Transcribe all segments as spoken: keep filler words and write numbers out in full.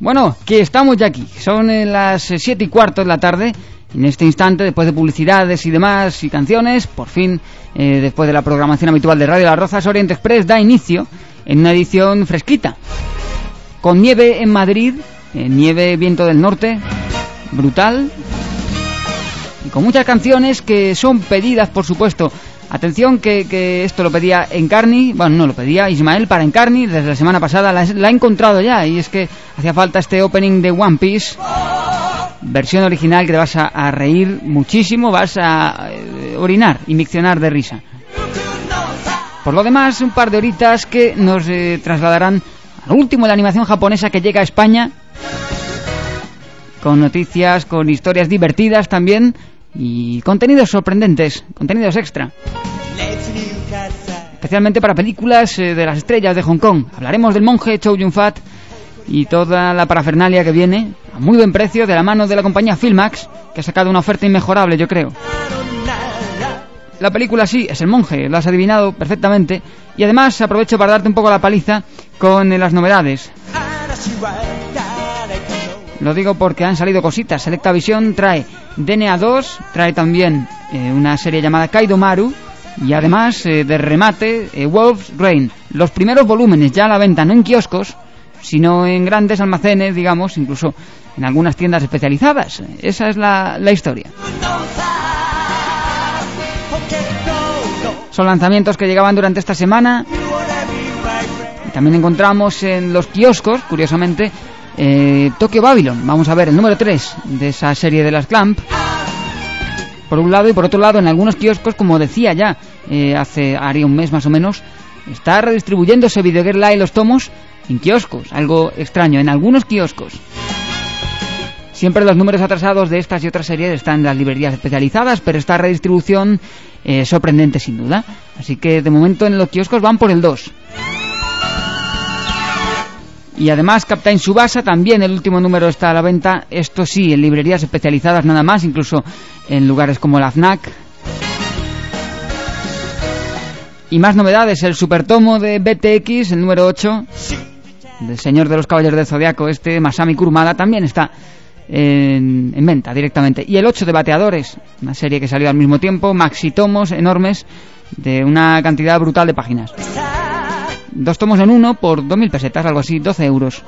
Bueno, que estamos ya aquí. Son eh, las siete y cuarto de la tarde. En este instante, después de publicidades y demás y canciones, por fin, eh, después de la programación habitual de Radio Las Rozas, Orient Express da inicio en una edición fresquita. Con nieve en Madrid, eh, nieve, viento del norte, brutal. Y con muchas canciones que son pedidas, por supuesto. Atención que, que esto lo pedía Encarni, bueno, no lo pedía Ismael para Encarni, desde la semana pasada la, la he encontrado ya, y es que hacía falta este opening de One Piece, versión original que te vas a, a reír muchísimo, vas a eh, orinar y miccionar de risa. Por lo demás, un par de horitas que nos eh, trasladarán a lo último de la animación japonesa que llega a España, con noticias, con historias divertidas también, y contenidos sorprendentes, contenidos extra, especialmente para películas eh, de las estrellas de Hong Kong. Hablaremos del monje Chow Yun-fat y toda la parafernalia que viene a muy buen precio de la mano de la compañía Filmax, que ha sacado una oferta inmejorable, yo creo. La película sí, es El monje, lo has adivinado perfectamente, y además aprovecho para darte un poco la paliza con eh, las novedades. Lo digo porque han salido cositas. Selecta Visión trae D N A dos, trae también eh, una serie llamada Kaido Maru, y además eh, de remate eh, Wolf's Rain. Los primeros volúmenes ya a la venta, no en kioscos, sino en grandes almacenes, digamos, incluso en algunas tiendas especializadas. Esa es la, la historia. Son lanzamientos que llegaban durante esta semana. Y también encontramos en los kioscos, curiosamente, Eh, Tokyo Babylon. Vamos a ver el número tres de esa serie de las Clamp, por un lado, y por otro lado en algunos kioscos, como decía ya eh, hace haría un mes más o menos, está redistribuyéndose Video Girl Live los tomos en kioscos, algo extraño, en algunos kioscos. Siempre los números atrasados de estas y otras series están en las librerías especializadas, pero esta redistribución es eh, sorprendente sin duda, así que de momento en los kioscos van por el dos. Y además Captain Tsubasa, también el último número está a la venta, esto sí, en librerías especializadas nada más, incluso en lugares como la FNAC. Y más novedades, el supertomo de B T X, el número ocho, del señor de los Caballeros del Zodiaco, este Masami Kurumada, también está en, en venta directamente. Y el ocho de Bateadores, una serie que salió al mismo tiempo, maxitomos enormes de una cantidad brutal de páginas. Dos tomos en uno por dos mil pesetas, algo así, doce euros.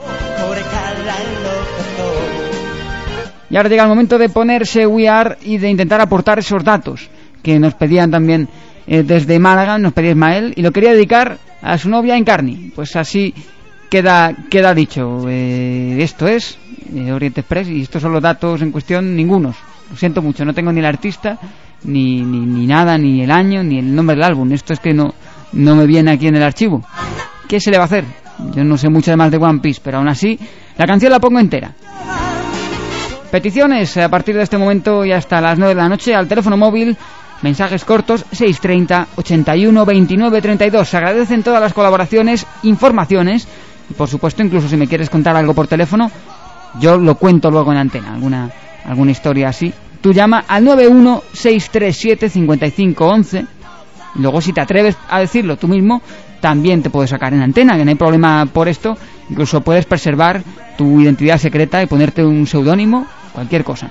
Y ahora llega el momento de ponerse We Are y de intentar aportar esos datos que nos pedían también eh, desde Málaga, nos pedía Ismael, y lo quería dedicar a su novia Encarni. Pues así queda queda dicho. Eh, esto es eh, Orient Express, y estos son los datos en cuestión, ningunos. Lo siento mucho, no tengo ni el artista, ni, ni, ni nada, ni el año, ni el nombre del álbum. Esto es que no... no me viene aquí en el archivo. ¿Qué se le va a hacer? Yo no sé mucho más de One Piece, pero aún así la canción la pongo entera. Peticiones a partir de este momento y hasta las nueve de la noche al teléfono móvil, mensajes cortos seis treinta, ochenta y uno, veintinueve, treinta y dos. Se agradecen todas las colaboraciones, informaciones, y por supuesto incluso si me quieres contar algo por teléfono, yo lo cuento luego en antena, alguna alguna historia así. Tú llama al nueve uno seis tres siete, cinco cinco uno uno. Luego si te atreves a decirlo tú mismo, también te puedes sacar en antena, que no hay problema por esto. Incluso puedes preservar tu identidad secreta y ponerte un seudónimo, cualquier cosa.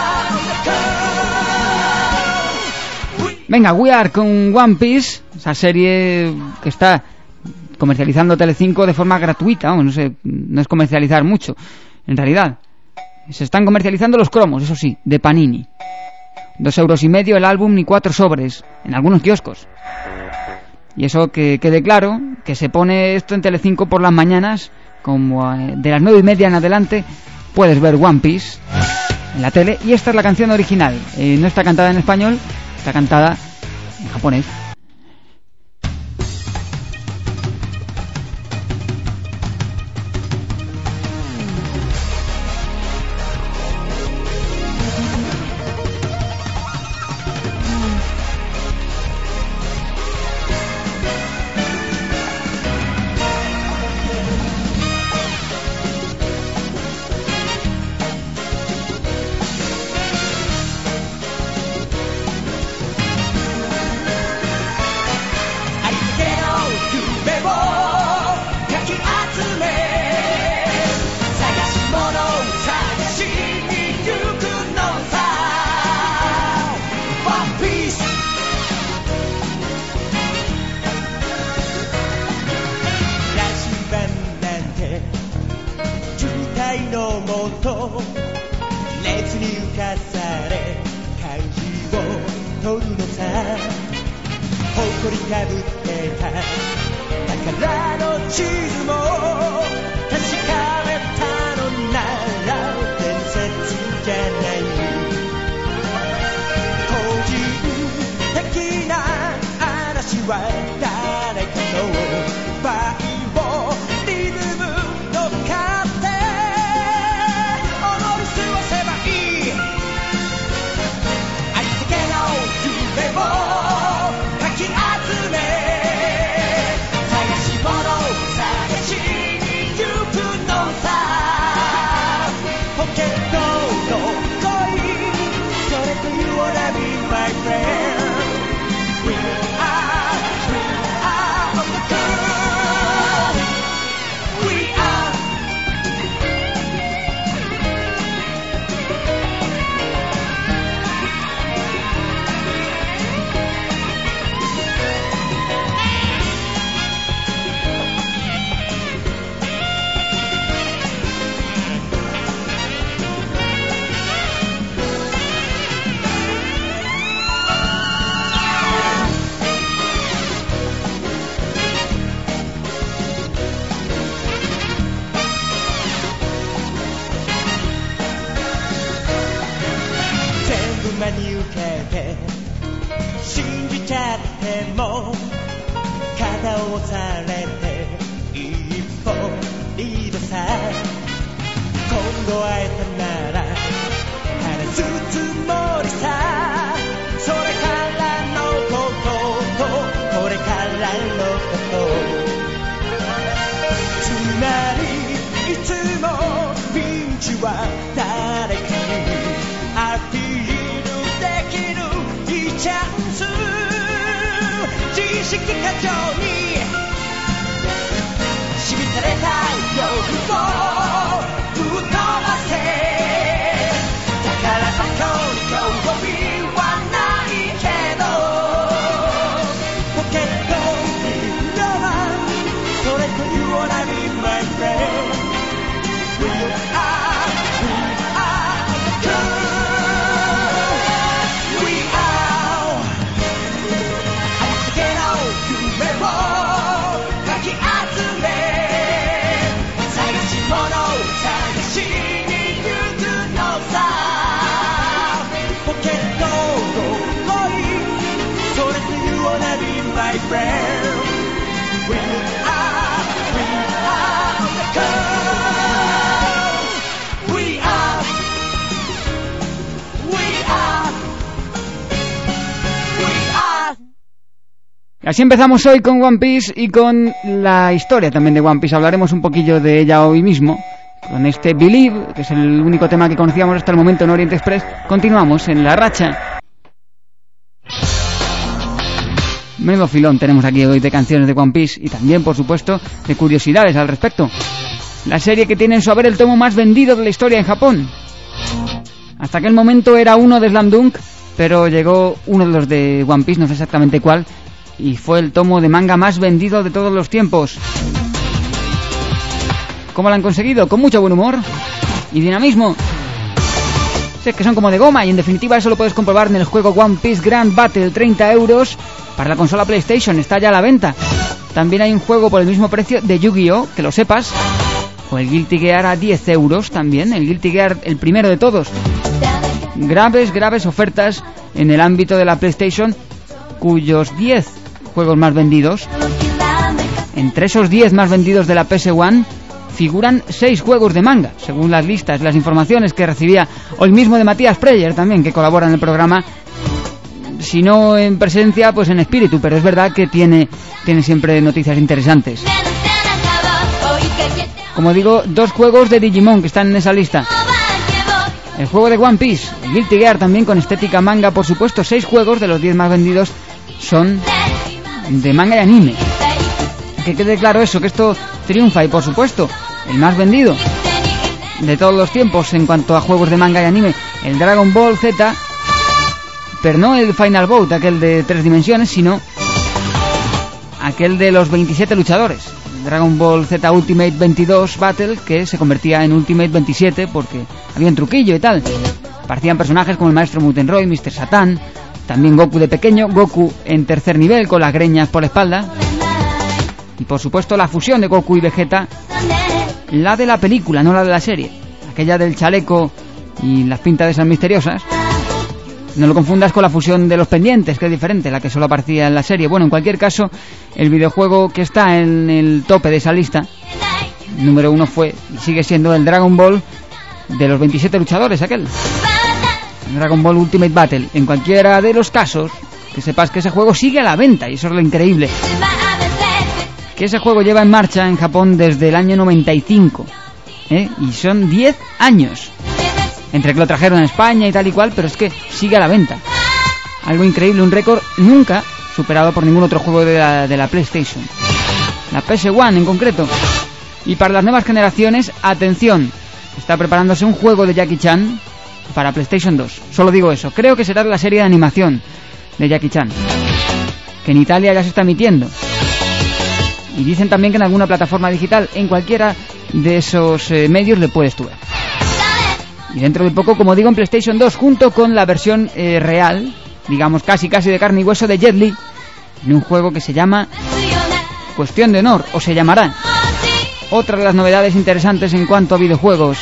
Venga, We Are con One Piece, esa serie que está comercializando Telecinco de forma gratuita. Vamos, no sé, no es comercializar mucho, en realidad. Se están comercializando los cromos, eso sí, de Panini. Dos euros y medio el álbum, ni cuatro sobres, en algunos kioscos. Y eso que quede claro, que se pone esto en Telecinco por las mañanas, como de las nueve y media en adelante, puedes ver One Piece en la tele, y esta es la canción original. Eh, no está cantada en español, está cantada en japonés. 取るのさ誇りかぶってた宝の地図も確かめたのなら伝説じゃない個人的な嵐は誰かのバイオリズム乗っかって思い過ごせばいいありつけの夢をかき集め探し物探しに行くのさポケットの恋それと You wanna be my friend We are We are the girl We are全部真に受けて信じちゃっても肩を押されて一歩リードさ今度会えたなら話すつもりさそれからのこととこれからのことつまりいつもピンチは誰かにアピールできるいいチャンス自意識過剰にしみされた夜を吹っ飛ばせだからそこに興味はないけどポケットにロマンそれと You wanna be my friend We are We are the girl We are ありつけの夢をかき集め探し物探しに行くのさポケットの恋それと You wanna be my friend We are We are the girl We are We are We are Y así empezamos hoy con One Piece y con la historia también de One Piece. Hablaremos un poquillo de ella hoy mismo. Con este Believe, que es el único tema que conocíamos hasta el momento en Orient Express, continuamos en la racha. Menudo filón tenemos aquí hoy de canciones de One Piece y también, por supuesto, de curiosidades al respecto. La serie que tiene en su haber el tomo más vendido de la historia en Japón. Hasta aquel momento era uno de Slam Dunk, pero llegó uno de los de One Piece, no sé exactamente cuál, y fue el tomo de manga más vendido de todos los tiempos. ¿Cómo lo han conseguido? Con mucho buen humor y dinamismo. Sé que son como de goma y en definitiva eso lo puedes comprobar en el juego One Piece Grand Battle, treinta euros para la consola PlayStation, está ya a la venta. También hay un juego por el mismo precio de Yu-Gi-Oh, que lo sepas, o el Guilty Gear a diez euros también, el Guilty Gear el primero de todos. Graves, graves ofertas en el ámbito de la PlayStation, cuyos diez juegos más vendidos, entre esos diez más vendidos de la P S uno, figuran seis juegos de manga, según las listas, las informaciones que recibía hoy mismo de Matías Preyer, también, que colabora en el programa, si no en presencia, pues en espíritu, pero es verdad que tiene, tiene siempre noticias interesantes. Como digo, dos juegos de Digimon que están en esa lista. El juego de One Piece, el Guilty Gear también con estética manga, por supuesto, seis juegos de los diez más vendidos son de manga y anime. Que quede claro eso, que esto triunfa y por supuesto, el más vendido de todos los tiempos en cuanto a juegos de manga y anime, el Dragon Ball Z, pero no el Final Bout, aquel de tres dimensiones, sino aquel de los veintisiete luchadores, Dragon Ball Z Ultimate veintidós Battle, que se convertía en Ultimate veintisiete porque había un truquillo y tal. Aparecían personajes como el maestro Muten Roy, mister Satan, también Goku de pequeño, Goku en tercer nivel con las greñas por la espalda, y por supuesto la fusión de Goku y Vegeta, la de la película, no la de la serie, aquella del chaleco y las pintas esas misteriosas. No lo confundas con la fusión de los pendientes, que es diferente, la que solo aparecía en la serie. Bueno, en cualquier caso, el videojuego que está en el tope de esa lista, número uno, fue y sigue siendo el Dragon Ball de los veintisiete luchadores, aquel Dragon Ball Ultimate Battle. En cualquiera de los casos, que sepas que ese juego sigue a la venta, y eso es lo increíble, que ese juego lleva en marcha en Japón desde el año noventa y cinco, ¿eh? Y son diez años entre que lo trajeron a España y tal y cual, pero es que sigue a la venta. Algo increíble, un récord nunca superado por ningún otro juego de la, de la PlayStation, la P S uno en concreto. Y para las nuevas generaciones, atención, está preparándose un juego de Jackie Chan para PlayStation dos. Solo digo eso, creo que será la serie de animación de Jackie Chan, que en Italia ya se está emitiendo. Y dicen también que en alguna plataforma digital, en cualquiera de esos eh, medios le puedes tú ver. Y dentro de poco, como digo, en PlayStation dos, junto con la versión eh, real, digamos casi casi de carne y hueso, de Jet Li, en un juego que se llama Cuestión de Honor, o se llamará. Otra de las novedades interesantes en cuanto a videojuegos.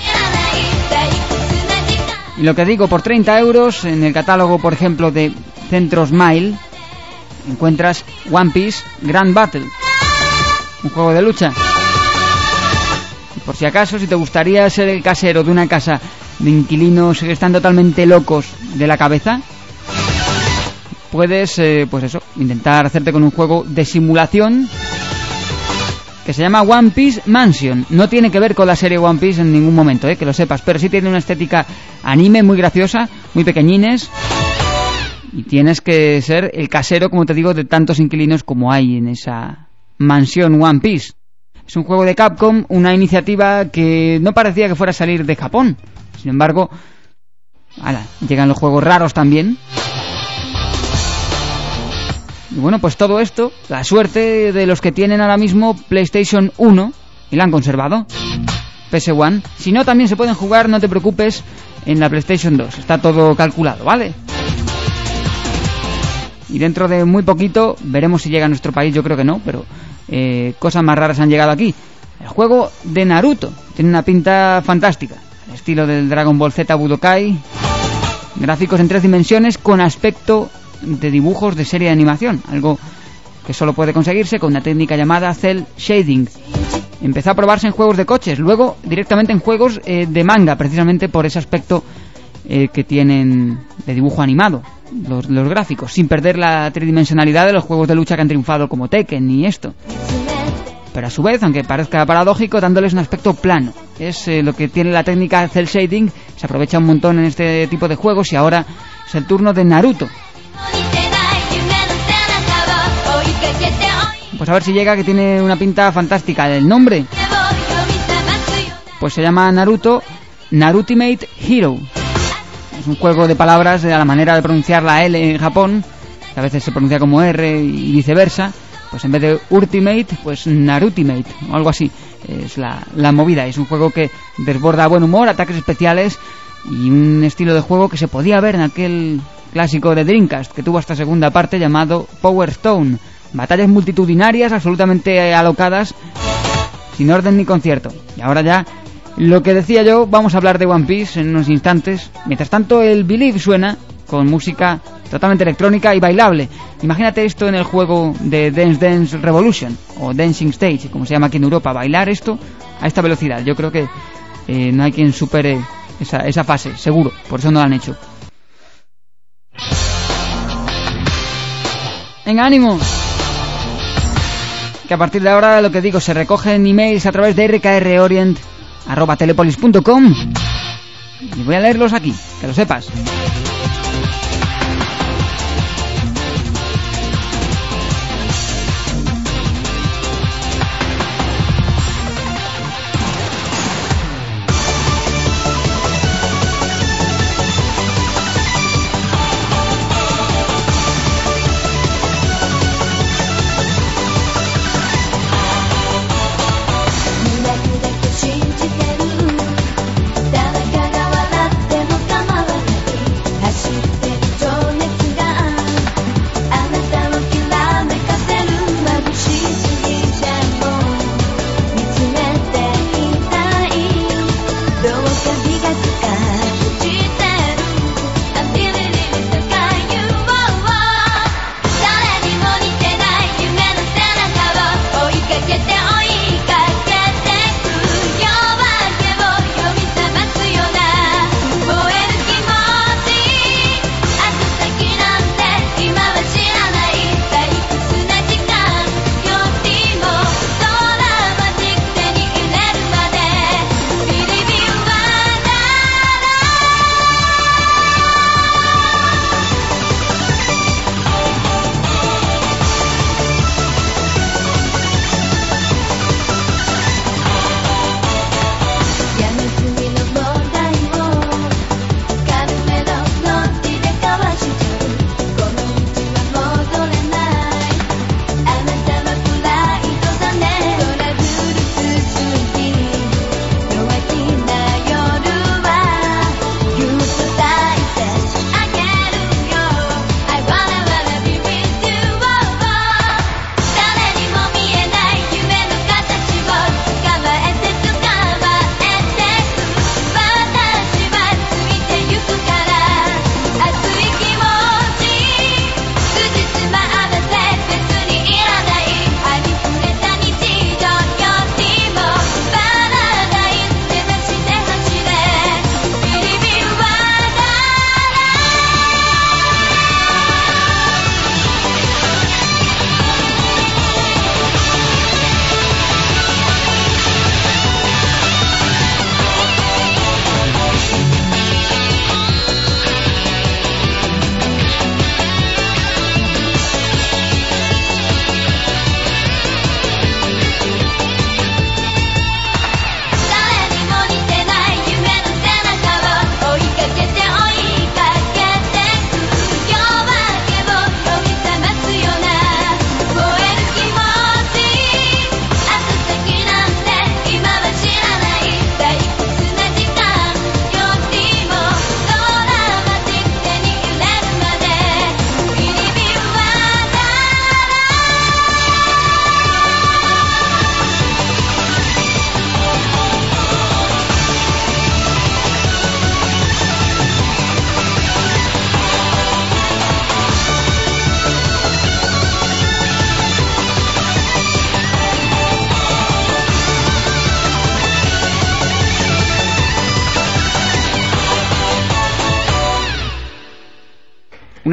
Y lo que digo, por treinta euros, en el catálogo, por ejemplo, de Centro Smile, encuentras One Piece Grand Battle, un juego de lucha. Por si acaso, si te gustaría ser el casero de una casa de inquilinos que están totalmente locos de la cabeza, puedes, eh, pues eso, intentar hacerte con un juego de simulación que se llama One Piece Mansion. No tiene que ver con la serie One Piece en ningún momento, eh, que lo sepas, pero sí tiene una estética anime muy graciosa, muy pequeñines, y tienes que ser el casero, como te digo, de tantos inquilinos como hay en esa mansión One Piece. Es un juego de Capcom, una iniciativa que no parecía que fuera a salir de Japón. Sin embargo, ala, llegan los juegos raros también. Y bueno, pues todo esto, la suerte de los que tienen ahora mismo PlayStation uno y la han conservado, P S uno. Si no, también se pueden jugar, no te preocupes, en la PlayStation dos. Está todo calculado, ¿vale? Y dentro de muy poquito veremos si llega a nuestro país. Yo creo que no, pero eh, cosas más raras han llegado aquí. El juego de Naruto tiene una pinta fantástica, al estilo del Dragon Ball Z Budokai, gráficos en tres dimensiones con aspecto de dibujos de serie de animación, algo que solo puede conseguirse con una técnica llamada cel shading. Empezó a probarse en juegos de coches, luego directamente en juegos eh, de manga, precisamente por ese aspecto eh, que tienen de dibujo animado, los, los gráficos, sin perder la tridimensionalidad de los juegos de lucha que han triunfado como Tekken y esto. Pero a su vez, aunque parezca paradójico, dándoles un aspecto plano. Es eh, lo que tiene la técnica cel shading, se aprovecha un montón en este tipo de juegos, y ahora es el turno de Naruto. Pues a ver si llega, que tiene una pinta fantástica. El nombre, pues se llama Naruto Narutimate Hero. Es un juego de palabras a la manera de pronunciar la L en Japón, que a veces se pronuncia como R y viceversa. Pues en vez de Ultimate, pues Narutimate o algo así. Es la, la movida. Es un juego que desborda buen humor, ataques especiales y un estilo de juego que se podía ver en aquel clásico de Dreamcast que tuvo esta segunda parte llamado Power Stone. Batallas multitudinarias absolutamente alocadas, sin orden ni concierto. Y ahora ya, lo que decía yo, vamos a hablar de One Piece en unos instantes. Mientras tanto, el Believe suena con música totalmente electrónica y bailable. Imagínate esto en el juego de Dance Dance Revolution o Dancing Stage, como se llama aquí en Europa. Bailar esto a esta velocidad. Yo creo que eh, no hay quien supere esa, esa fase, seguro. Por eso no lo han hecho. ¡Venga, ánimo! Que a partir de ahora, lo que digo, se recogen emails a través de r k r orient arroba telepolis punto com y voy a leerlos aquí, que lo sepas.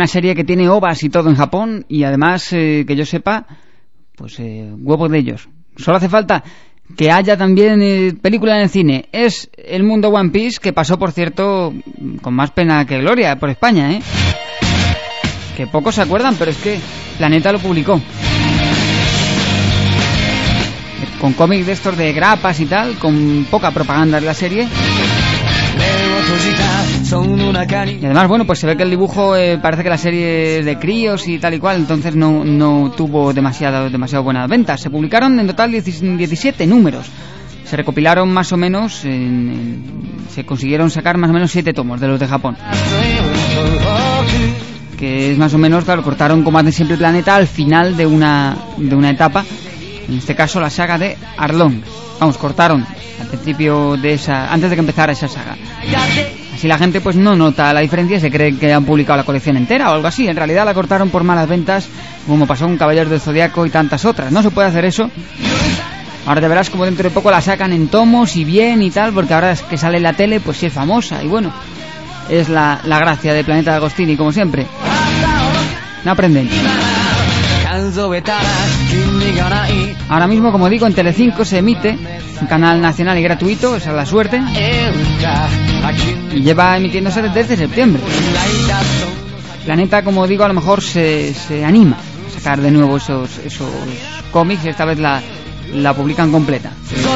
una serie que tiene ovas y todo en Japón y además, eh, que yo sepa, pues eh, huevos de ellos. Solo hace falta que haya también eh, película en el cine. Es el mundo One Piece, que pasó, por cierto, con más pena que gloria por España, ¿eh? Que pocos se acuerdan, pero es que Planeta lo publicó. Con cómics de estos de grapas y tal, con poca propaganda de la serie. Y además, bueno, pues se ve que el dibujo eh, parece que la serie es de críos y tal y cual, entonces no, no tuvo demasiado, demasiado buenas ventas. Se publicaron en total diecisiete números. Se recopilaron más o menos, en, en, se consiguieron sacar más o menos siete tomos de los de Japón. Que es más o menos, claro, cortaron como hace siempre el Planeta al final de una, de una etapa. En este caso la saga de Arlong. Vamos, cortaron al principio de esa, antes de que empezara esa saga. Así la gente pues no nota la diferencia, se cree que han publicado la colección entera o algo así. En realidad la cortaron por malas ventas, como pasó con Caballeros del Zodiaco y tantas otras. No se puede hacer eso. Ahora te verás como dentro de poco la sacan en tomos y bien y tal, porque ahora es que sale en la tele, pues sí es famosa. Y bueno, es la, la gracia de Planeta de Agostini, como siempre. No aprenden. Ahora mismo, como digo, en Telecinco se emite, un canal nacional y gratuito, esa es la suerte, y lleva emitiéndose desde septiembre. Planeta, como digo, a lo mejor se, se anima a sacar de nuevo esos, esos cómics, y esta vez la, la publican completa.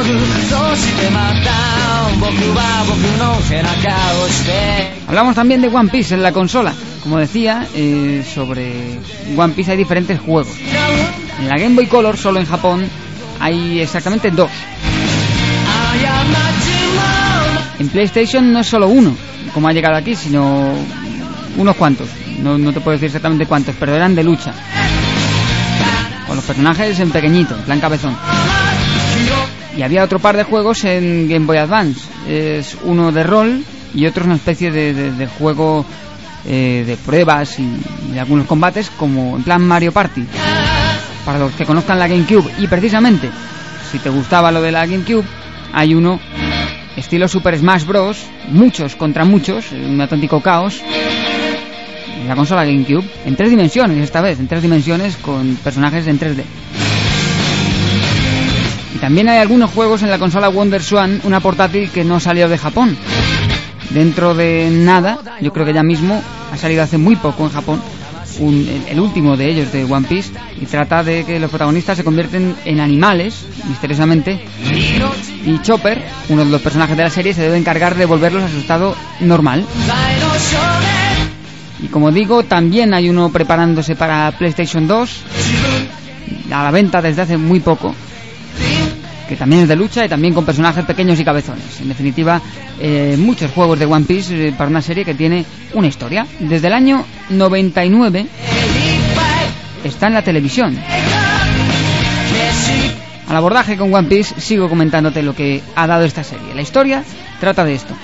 Hablamos también de One Piece en la consola. Como decía, eh, sobre One Piece hay diferentes juegos. En la Game Boy Color, solo en Japón, hay exactamente dos. En PlayStation no es solo uno, como ha llegado aquí, sino unos cuantos. No, no te puedo decir exactamente cuántos, pero eran de lucha. Con los personajes en pequeñito, en plan cabezón. Y había otro par de juegos en Game Boy Advance. Es uno de rol y otro es una especie de, de, de juego eh, de pruebas y, y algunos combates, como en plan Mario Party. Para los que conozcan la GameCube. Y precisamente, si te gustaba lo de la GameCube, hay uno estilo Super Smash Bros. Muchos contra muchos, un auténtico caos. En la consola GameCube, en tres dimensiones esta vez, en tres dimensiones con personajes en tres D. Y también hay algunos juegos en la consola WonderSwan, una portátil que no salió de Japón. Dentro de nada, yo creo que ya mismo ha salido hace muy poco en Japón, un, el, el último de ellos, de One Piece, y trata de que los protagonistas se convierten en animales, misteriosamente, y Chopper, uno de los personajes de la serie, se debe encargar de volverlos a su estado normal. Y como digo, también hay uno preparándose para PlayStation dos, a la venta desde hace muy poco, que también es de lucha y también con personajes pequeños y cabezones. En definitiva, eh, muchos juegos de One Piece eh, para una serie que tiene una historia. Desde el año noventa y nueve está en la televisión. Al abordaje con One Piece sigo comentándote lo que ha dado esta serie. La historia trata de esto.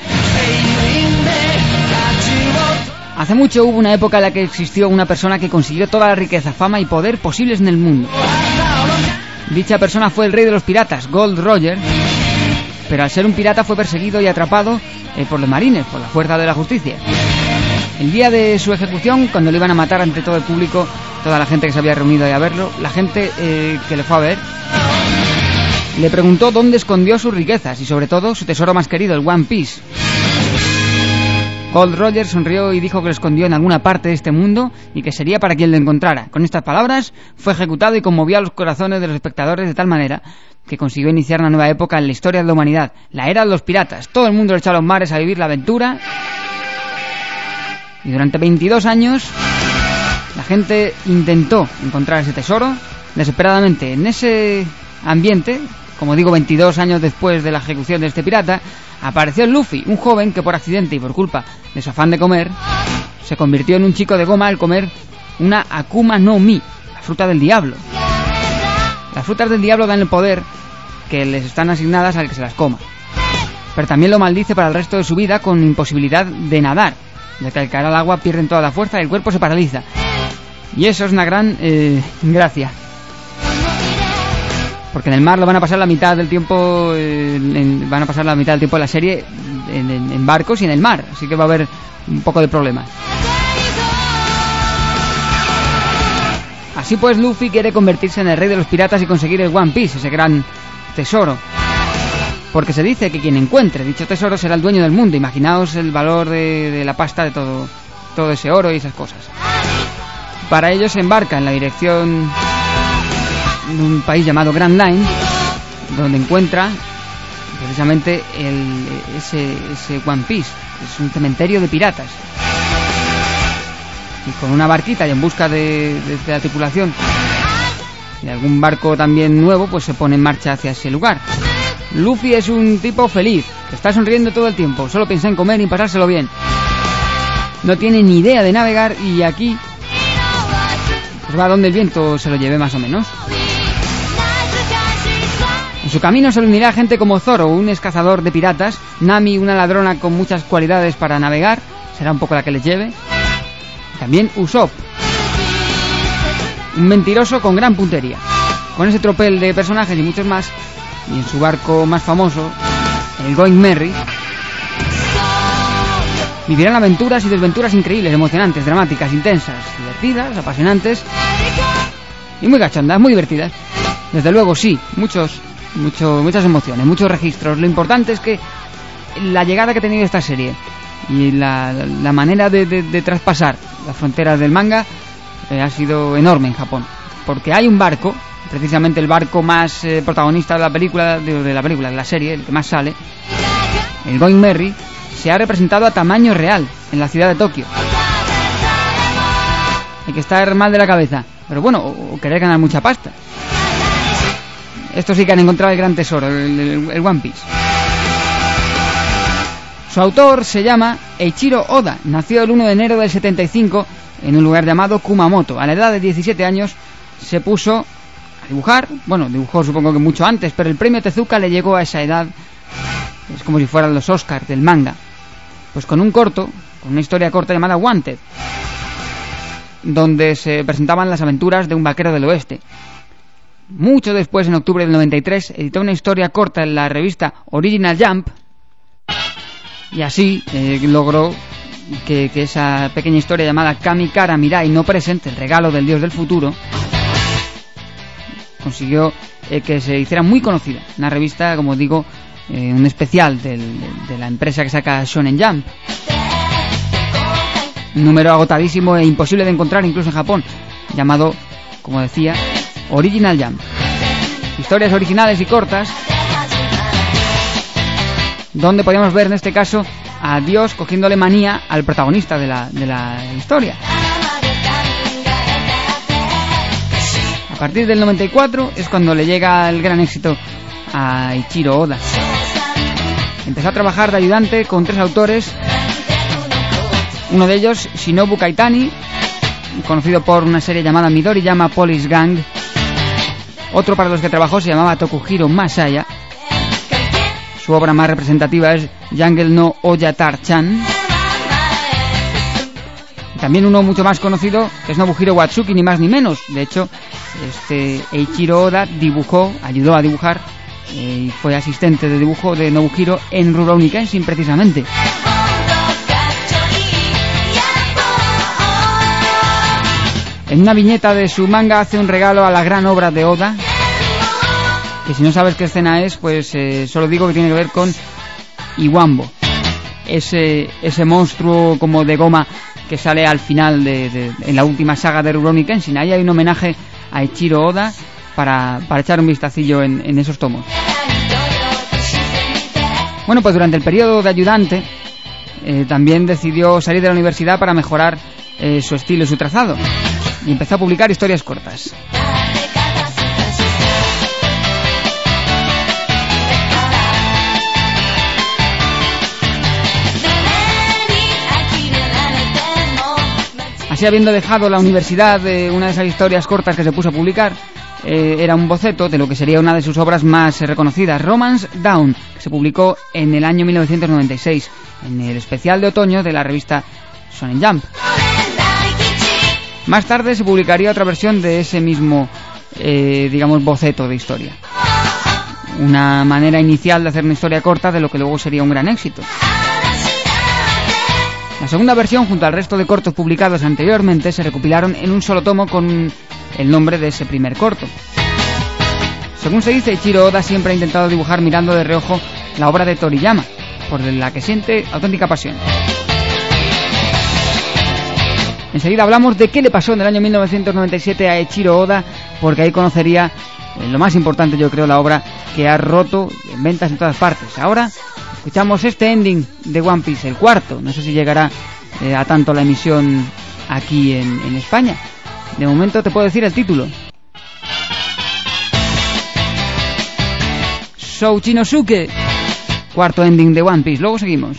Hace mucho hubo una época en la que existió una persona que consiguió toda la riqueza, fama y poder posibles en el mundo. Dicha persona fue el rey de los piratas, Gold Roger, pero al ser un pirata fue perseguido y atrapado eh, por los marines, por la fuerza de la justicia. El día de su ejecución, cuando le iban a matar ante todo el público, toda la gente que se había reunido ahí a verlo, la gente eh, que le fue a ver, le preguntó dónde escondió sus riquezas y sobre todo su tesoro más querido, el One Piece. Gold Roger sonrió y dijo que lo escondió en alguna parte de este mundo y que sería para quien lo encontrara. Con estas palabras fue ejecutado y conmovió a los corazones de los espectadores de tal manera que consiguió iniciar una nueva época en la historia de la humanidad, la era de los piratas. Todo el mundo le echó a los mares a vivir la aventura y durante veintidós años la gente intentó encontrar ese tesoro desesperadamente. En ese ambiente, como digo, veintidós años después de la ejecución de este pirata, apareció Luffy, un joven que por accidente y por culpa de su afán de comer se convirtió en un chico de goma al comer una Akuma no Mi, la fruta del diablo. Las frutas del diablo dan el poder que les están asignadas al que se las coma, pero también lo maldice para el resto de su vida con imposibilidad de nadar, ya que al caer al agua pierden toda la fuerza y el cuerpo se paraliza. Y eso es una gran eh, gracia, porque en el mar lo van a pasar la mitad del tiempo, eh, en, van a pasar la mitad del tiempo de la serie en, en, en barcos y en el mar, así que va a haber un poco de problemas. Así pues, Luffy quiere convertirse en el rey de los piratas y conseguir el One Piece, ese gran tesoro. Porque se dice que quien encuentre dicho tesoro será el dueño del mundo. Imaginaos el valor de, de la pasta de todo, todo ese oro y esas cosas. Para ello se embarca en la dirección de un país llamado Grand Line, donde encuentra precisamente el, ese, ese One Piece. Es un cementerio de piratas. Y con una barquita y en busca de, de, de la tripulación y de algún barco también nuevo, pues se pone en marcha hacia ese lugar. Luffy es un tipo feliz, que está sonriendo todo el tiempo, solo piensa en comer y pasárselo bien. No tiene ni idea de navegar y aquí pues va donde el viento se lo lleve más o menos. En su camino se reunirá gente como Zoro, un excazador de piratas, Nami, una ladrona con muchas cualidades para navegar, será un poco la que les lleve. También Usopp, un mentiroso con gran puntería. Con ese tropel de personajes y muchos más, y en su barco más famoso, el Going Merry, vivirán aventuras y desventuras increíbles, emocionantes, dramáticas, intensas, divertidas, apasionantes y muy cachondas, muy divertidas. Desde luego, sí, muchos, mucho, muchas emociones, muchos registros. Lo importante es que la llegada que ha tenido esta serie y la, la manera de, de, de traspasar las fronteras del manga eh, ha sido enorme en Japón, porque hay un barco, precisamente el barco más eh, protagonista de la película, de, de la película, de la serie, el que más sale, el Going Merry, se ha representado a tamaño real en la ciudad de Tokio. Hay que estar mal de la cabeza, pero bueno, o, o querer ganar mucha pasta. Estos sí que han encontrado el gran tesoro, el, el, el One Piece. Su autor se llama Eiichiro Oda. Nació el uno de enero del setenta y cinco en un lugar llamado Kumamoto. A la edad de diecisiete años se puso a dibujar. Bueno, dibujó supongo que mucho antes, pero el premio Tezuka le llegó a esa edad. Es como si fueran los Oscars del manga. Pues con un corto, con una historia corta llamada Wanted, donde se presentaban las aventuras de un vaquero del oeste. Mucho después, en octubre del noventa y tres, editó una historia corta en la revista Original Jump. Y así eh, logró que, que esa pequeña historia llamada Kami Kara Mirai no Present, el regalo del dios del futuro, consiguió eh, que se hiciera muy conocida. Una revista, como digo, eh, un especial del, de, de la empresa que saca Shonen Jump. Un número agotadísimo e imposible de encontrar incluso en Japón, llamado, como decía, Original Jump. Historias originales y cortas, donde podíamos ver en este caso a Dios cogiéndole manía al protagonista de la, de la historia. A partir del noventa y cuatro es cuando le llega el gran éxito a Eiichiro Oda. Empezó a trabajar de ayudante con tres autores, uno de ellos Shinobu Kaitani, conocido por una serie llamada Midoriyama Police Gang. Otro para los que trabajó se llamaba Tokuhiro Masaya. Su obra más representativa es Jungle no Oyatar-chan. También uno mucho más conocido, que es Nobuhiro Watsuki, ni más ni menos. De hecho, este Eiichiro Oda dibujó, ayudó a dibujar eh, y fue asistente de dibujo de Nobuhiro en Rurouni Kenshin, precisamente. En una viñeta de su manga hace un regalo a la gran obra de Oda, que si no sabes qué escena es, pues eh, solo digo que tiene que ver con Iwambo, ese ese monstruo como de goma que sale al final de, de en la última saga de Rurouni Kenshin. Ahí hay un homenaje a Eiichiro Oda para, para echar un vistacillo en, en esos tomos. Bueno, pues durante el periodo de ayudante eh, también decidió salir de la universidad para mejorar eh, su estilo y su trazado, y empezó a publicar historias cortas. Así, habiendo dejado la universidad, eh, una de esas historias cortas que se puso a publicar eh, era un boceto de lo que sería una de sus obras más eh, reconocidas, Romance Dawn, que se publicó en el año mil novecientos noventa y seis, en el especial de otoño de la revista Shonen Jump. Más tarde se publicaría otra versión de ese mismo, eh, digamos, boceto de historia. Una manera inicial de hacer una historia corta de lo que luego sería un gran éxito. La segunda versión, junto al resto de cortos publicados anteriormente, se recopilaron en un solo tomo con el nombre de ese primer corto. Según se dice, Eiichiro Oda siempre ha intentado dibujar mirando de reojo la obra de Toriyama, por la que siente auténtica pasión. Enseguida hablamos de qué le pasó en el año mil novecientos noventa y siete a Eiichiro Oda, porque ahí conocería eh, lo más importante, yo creo, la obra que ha roto en ventas en todas partes. Ahora escuchamos este ending de One Piece, el cuarto. No sé si llegará eh, a tanto la emisión aquí en, en España. De momento te puedo decir el título. Shouchinosuke, cuarto ending de One Piece. Luego seguimos.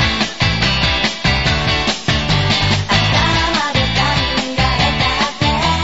「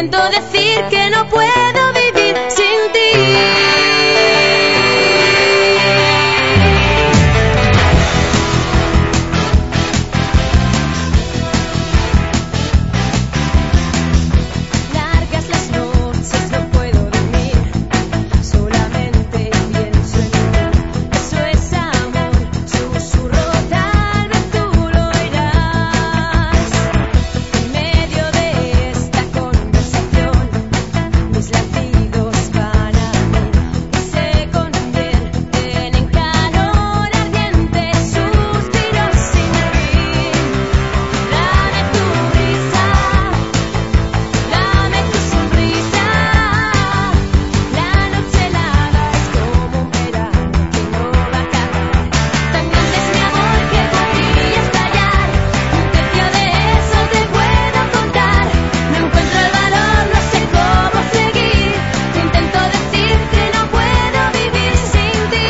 intento decir que no puedo vivir sin ti. Largas las noches, no puedo dormir, solamente pienso en ti. Eso es amor, susurro, tal vez tú lo oirás. En medio de esta conversación, mis latidos van a mí y se convierten en calor ardiente, suspiros sin fin. Dame tu risa, dame tu sonrisa. La noche helada es como un verano que no va a acabar. Tan grande es mi amor que podría estallar. Un tercio de eso te puedo contar. No encuentro el valor, no sé cómo seguir. Intento decir que no puedo vivir sin ti.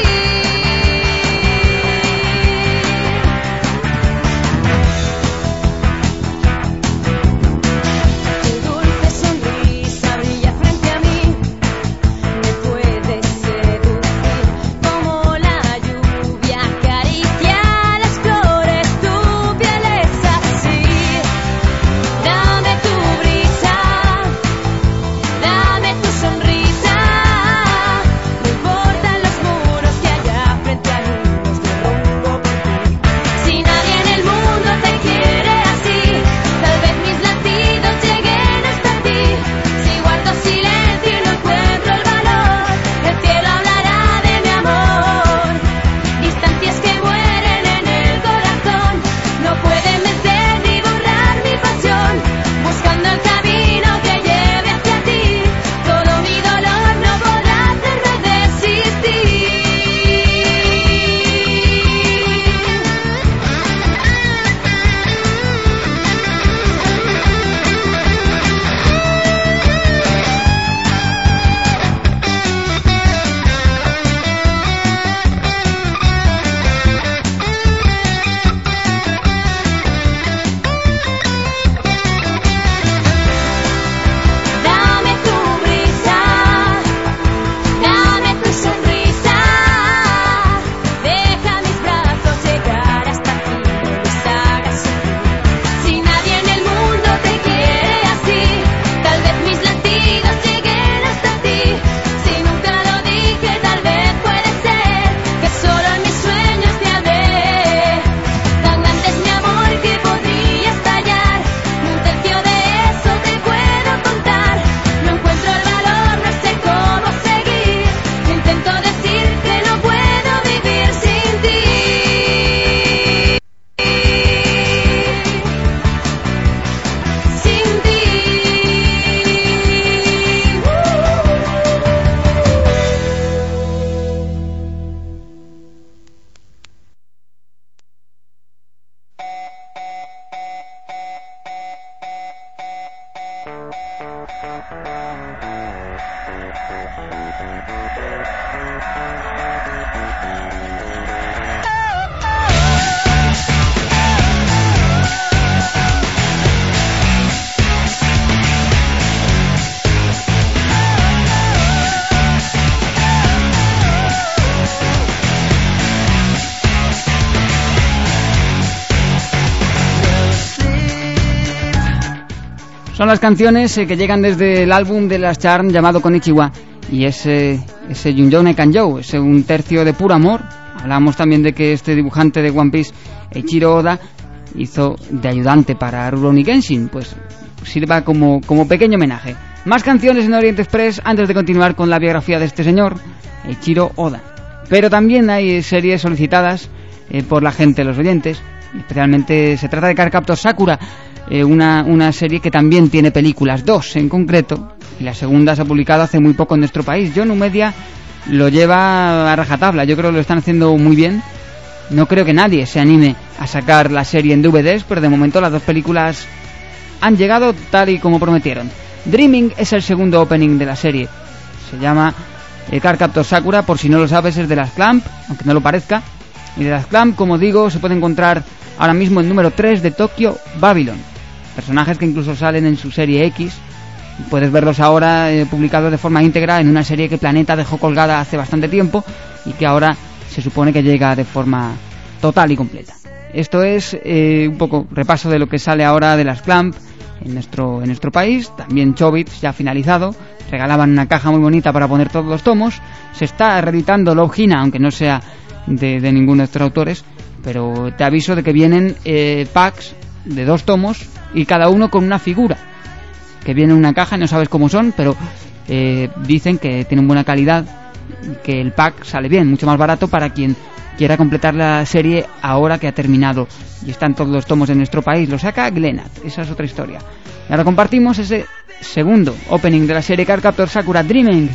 Tu dulce sonrisa brilla frente a mí, me puedes seducir como la lluvia acaricia las flores, tu piel es así. Dame tu brisa, dame tu sonrisa. No importan los muros que haya frente a mí, los derrumbo por ti. Si nadie en el mundo te quiere así, tal vez mis latidos lleguen hasta ti. Si guardo silencio y no encuentro el valor, el cielo hablará de mi amor. Distancias que mueren en el corazón, no pueden vencer ni borrar mi pasión. Buscando el camino que lleve hacia ti, todo mi dolor no podrá hacerme desistir. Dame tu brisa, dame tu sonrisa. Deja mis brazos llegar hasta ti, no les hagas sufrir. Si nadie en el mundo te quiere así, tal vez mis latidos lleguen hasta ti. Si nunca lo dije, tal vez puede ser que solo en mis sueños te hablé. Tan grande es mi amor que podría estallar. Ni un tercio de eso te puedo contar. No encuentro el valor, no sé cómo seguir. Intento decir que no puedo vivir sin ti. Sin ti. Son las canciones eh, que llegan desde el álbum de las Charm llamado Konichiwa, y ese ese Junjou Nekanjou, ese un tercio de puro amor. Hablamos también de que este dibujante de One Piece, Eiichiro Oda, hizo de ayudante para Rurouni Kenshin, pues sirva como, como pequeño homenaje. Más canciones en Oriente Express antes de continuar con la biografía de este señor, Eiichiro Oda. Pero también hay series solicitadas eh, por la gente, los oyentes. Especialmente se trata de Cardcaptor Sakura, eh, una, una serie que también tiene películas, dos en concreto, y la segunda se ha publicado hace muy poco en nuestro país. Yonu Media lo lleva a rajatabla, yo creo que lo están haciendo muy bien. No creo que nadie se anime a sacar la serie en D V Ds, pero de momento las dos películas han llegado tal y como prometieron. Dreaming es el segundo opening de la serie, se llama eh, Cardcaptor Sakura, por si no lo sabes es de las Clamp, aunque no lo parezca. Y de las Clamp, como digo, se puede encontrar ahora mismo el número tres de Tokyo Babylon, personajes que incluso salen en su serie X, Puedes verlos ahora eh, publicados de forma íntegra en una serie que Planeta dejó colgada hace bastante tiempo y que ahora se supone que llega de forma total y completa. Esto es eh, un poco repaso de lo que sale ahora de las Clamp en nuestro, en nuestro país. También Chobits ya finalizado. Regalaban una caja muy bonita para poner todos los tomos. Se está reeditando Love Hina, aunque no sea de, de ninguno de estos autores, pero te aviso de que vienen eh, packs de dos tomos y cada uno con una figura, que viene en una caja, no sabes cómo son, pero eh, dicen que tienen buena calidad, que el pack sale bien, mucho más barato para quien quiera completar la serie ahora que ha terminado y están todos los tomos en nuestro país. Lo saca Glenat, esa es otra historia. Y ahora compartimos ese segundo opening de la serie Cardcaptor Sakura Dreaming.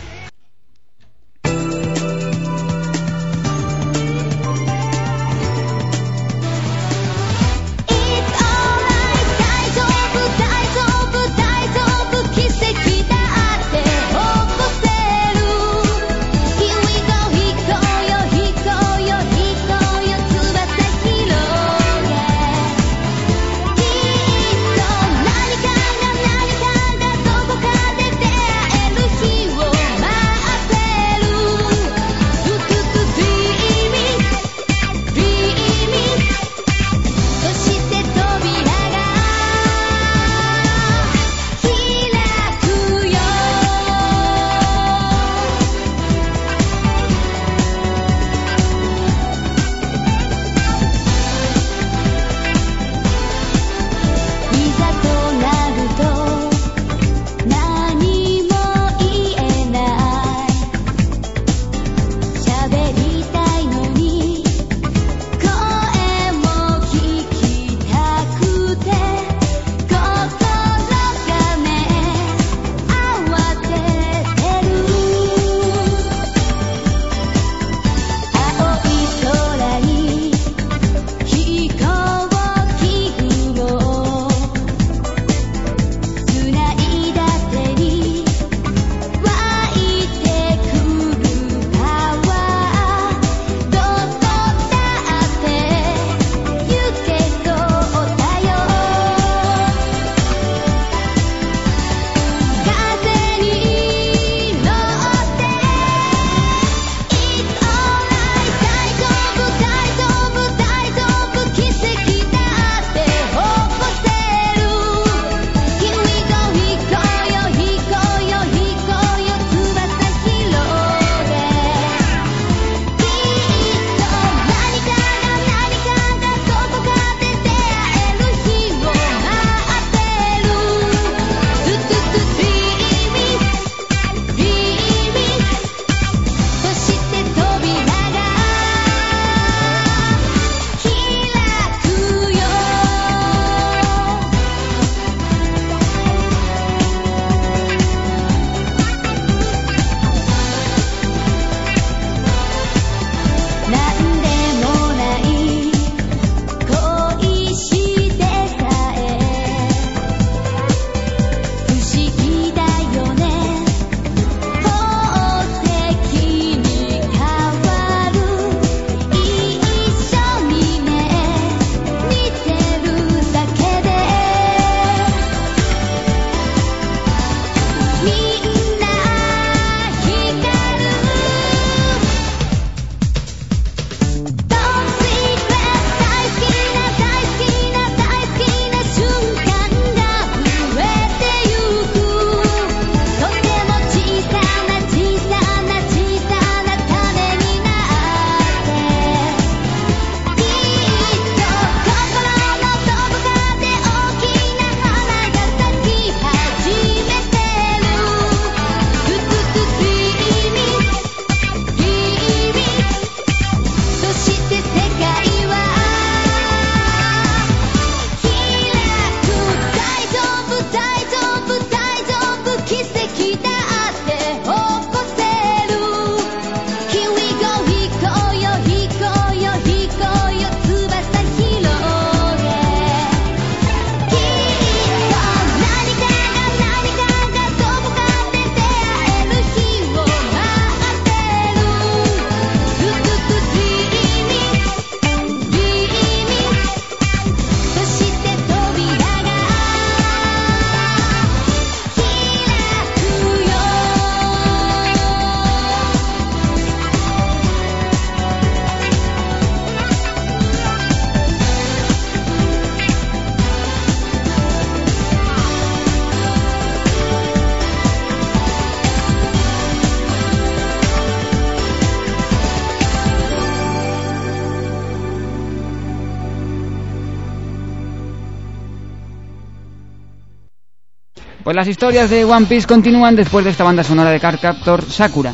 Pues las historias de One Piece continúan después de esta banda sonora de Cardcaptor Sakura.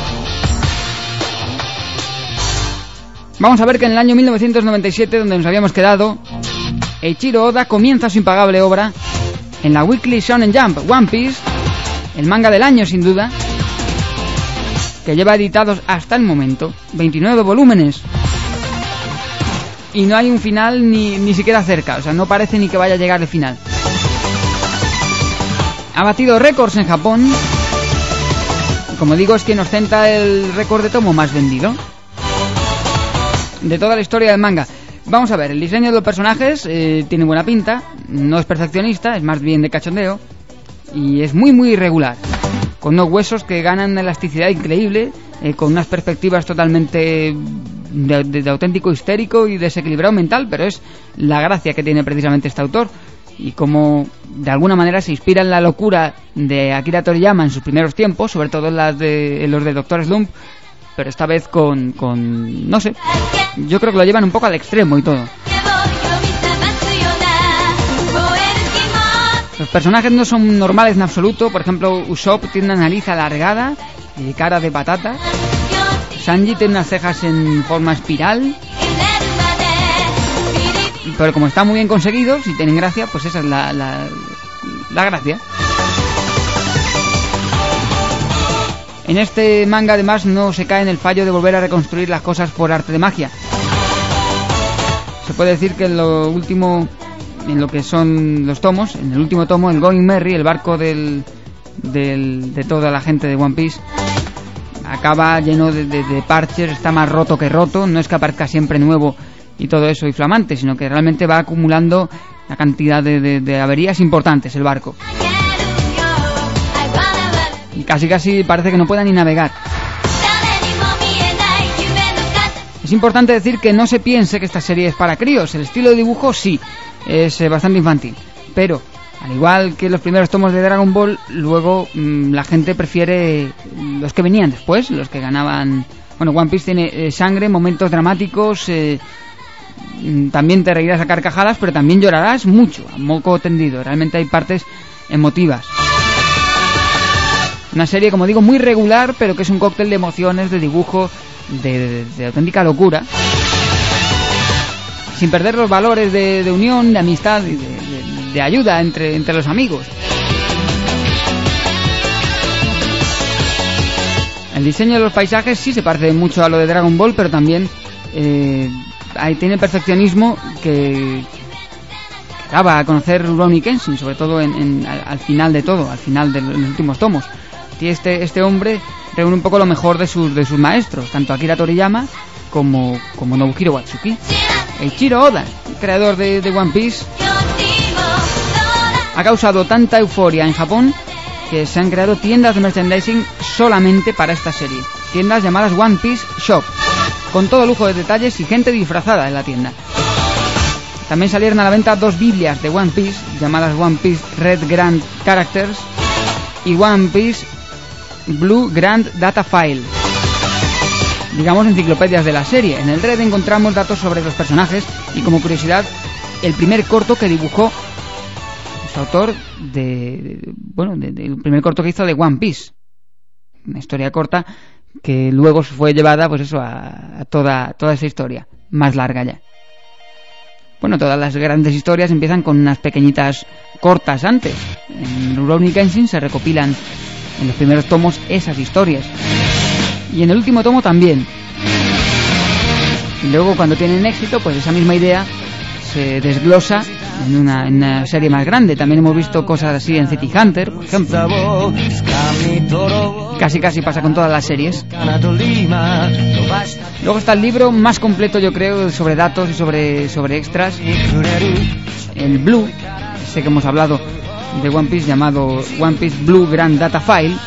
Vamos a ver que en el año mil novecientos noventa y siete, donde nos habíamos quedado, Eiichiro Oda comienza su impagable obra en la Weekly Shonen Jump, One Piece, el manga del año sin duda, que lleva editados hasta el momento veintinueve volúmenes. Y no hay un final ni, ni siquiera cerca, o sea, no parece ni que vaya a llegar el final. Ha batido récords en Japón. Como digo, es quien ostenta el récord de tomo más vendido de toda la historia del manga. Vamos a ver, el diseño de los personajes eh, tiene buena pinta, no es perfeccionista, es más bien de cachondeo, y es muy muy irregular, con unos huesos que ganan elasticidad increíble, eh, con unas perspectivas totalmente de, de, de auténtico histérico y desequilibrado mental, pero es la gracia que tiene precisamente este autor, y como de alguna manera se inspira en la locura de Akira Toriyama en sus primeros tiempos, sobre todo en, las de, en los de doctor Slump, pero esta vez con, con... no sé, yo creo que lo llevan un poco al extremo y todo. Los personajes no son normales en absoluto. Por ejemplo, Usopp tiene una nariz alargada y cara de patata. Sanji tiene unas cejas en forma espiral. Pero como están muy bien conseguidos y tienen gracia, pues esa es la, la, la gracia. En este manga además no se cae en el fallo de volver a reconstruir las cosas por arte de magia. Se puede decir que en lo último, en lo que son los tomos, en el último tomo, el Going Merry, el barco del, del, de toda la gente de One Piece, acaba lleno de, de, de parches, está más roto que roto, no es que aparezca siempre nuevo y todo eso y flamante, sino que realmente va acumulando una cantidad de, de, de averías importantes el barco. Y casi casi parece que no pueda ni navegar. Es importante decir que no se piense que esta serie es para críos. El estilo de dibujo sí, es eh, bastante infantil. Pero, al igual que los primeros tomos de Dragon Ball, luego mmm, la gente prefiere los que venían después, los que ganaban... Bueno, One Piece tiene eh, sangre, momentos dramáticos, eh, también te reirás a carcajadas, pero también llorarás mucho, a moco tendido. Realmente hay partes emotivas. Una serie, como digo, muy regular, pero que es un cóctel de emociones, de dibujo, de, de, de auténtica locura, sin perder los valores de, de unión, de amistad y de, de, de ayuda entre, entre los amigos. El diseño de los paisajes sí se parece mucho a lo de Dragon Ball, pero también eh, ahí tiene perfeccionismo que, que daba a conocer Rurouni Kenshin, sobre todo en, en, al, al final de todo, al final de los últimos tomos. Y este, este hombre reúne un poco lo mejor de sus, de sus maestros, tanto Akira Toriyama como, como Nobuhiro Watsuki. Eiichiro Oda, creador de, de One Piece, ha causado tanta euforia en Japón que se han creado tiendas de merchandising solamente para esta serie. Tiendas llamadas One Piece Shop, con todo lujo de detalles y gente disfrazada en la tienda. También salieron a la venta dos Biblias de One Piece, llamadas One Piece Red Grand Characters y One Piece Blue Grand Data File, digamos enciclopedias de la serie. En el Red encontramos datos sobre los personajes y, como curiosidad, el primer corto que dibujó su autor de, de bueno, de, de, el primer corto que hizo de One Piece, una historia corta que luego fue llevada, pues eso, a, a toda toda esa historia más larga ya. Bueno, todas las grandes historias empiezan con unas pequeñitas cortas antes. En Rurouni Kenshin se recopilan en los primeros tomos esas historias. Y en el último tomo también. Y luego, cuando tienen éxito, pues esa misma idea se desglosa en una, en una serie más grande. También hemos visto cosas así en City Hunter, por ejemplo. Casi casi pasa con todas las series. Luego está el libro más completo, yo creo, sobre datos y sobre, sobre extras, el Blue, sé que hemos hablado de One Piece, llamado One Piece Blue Grand Data File,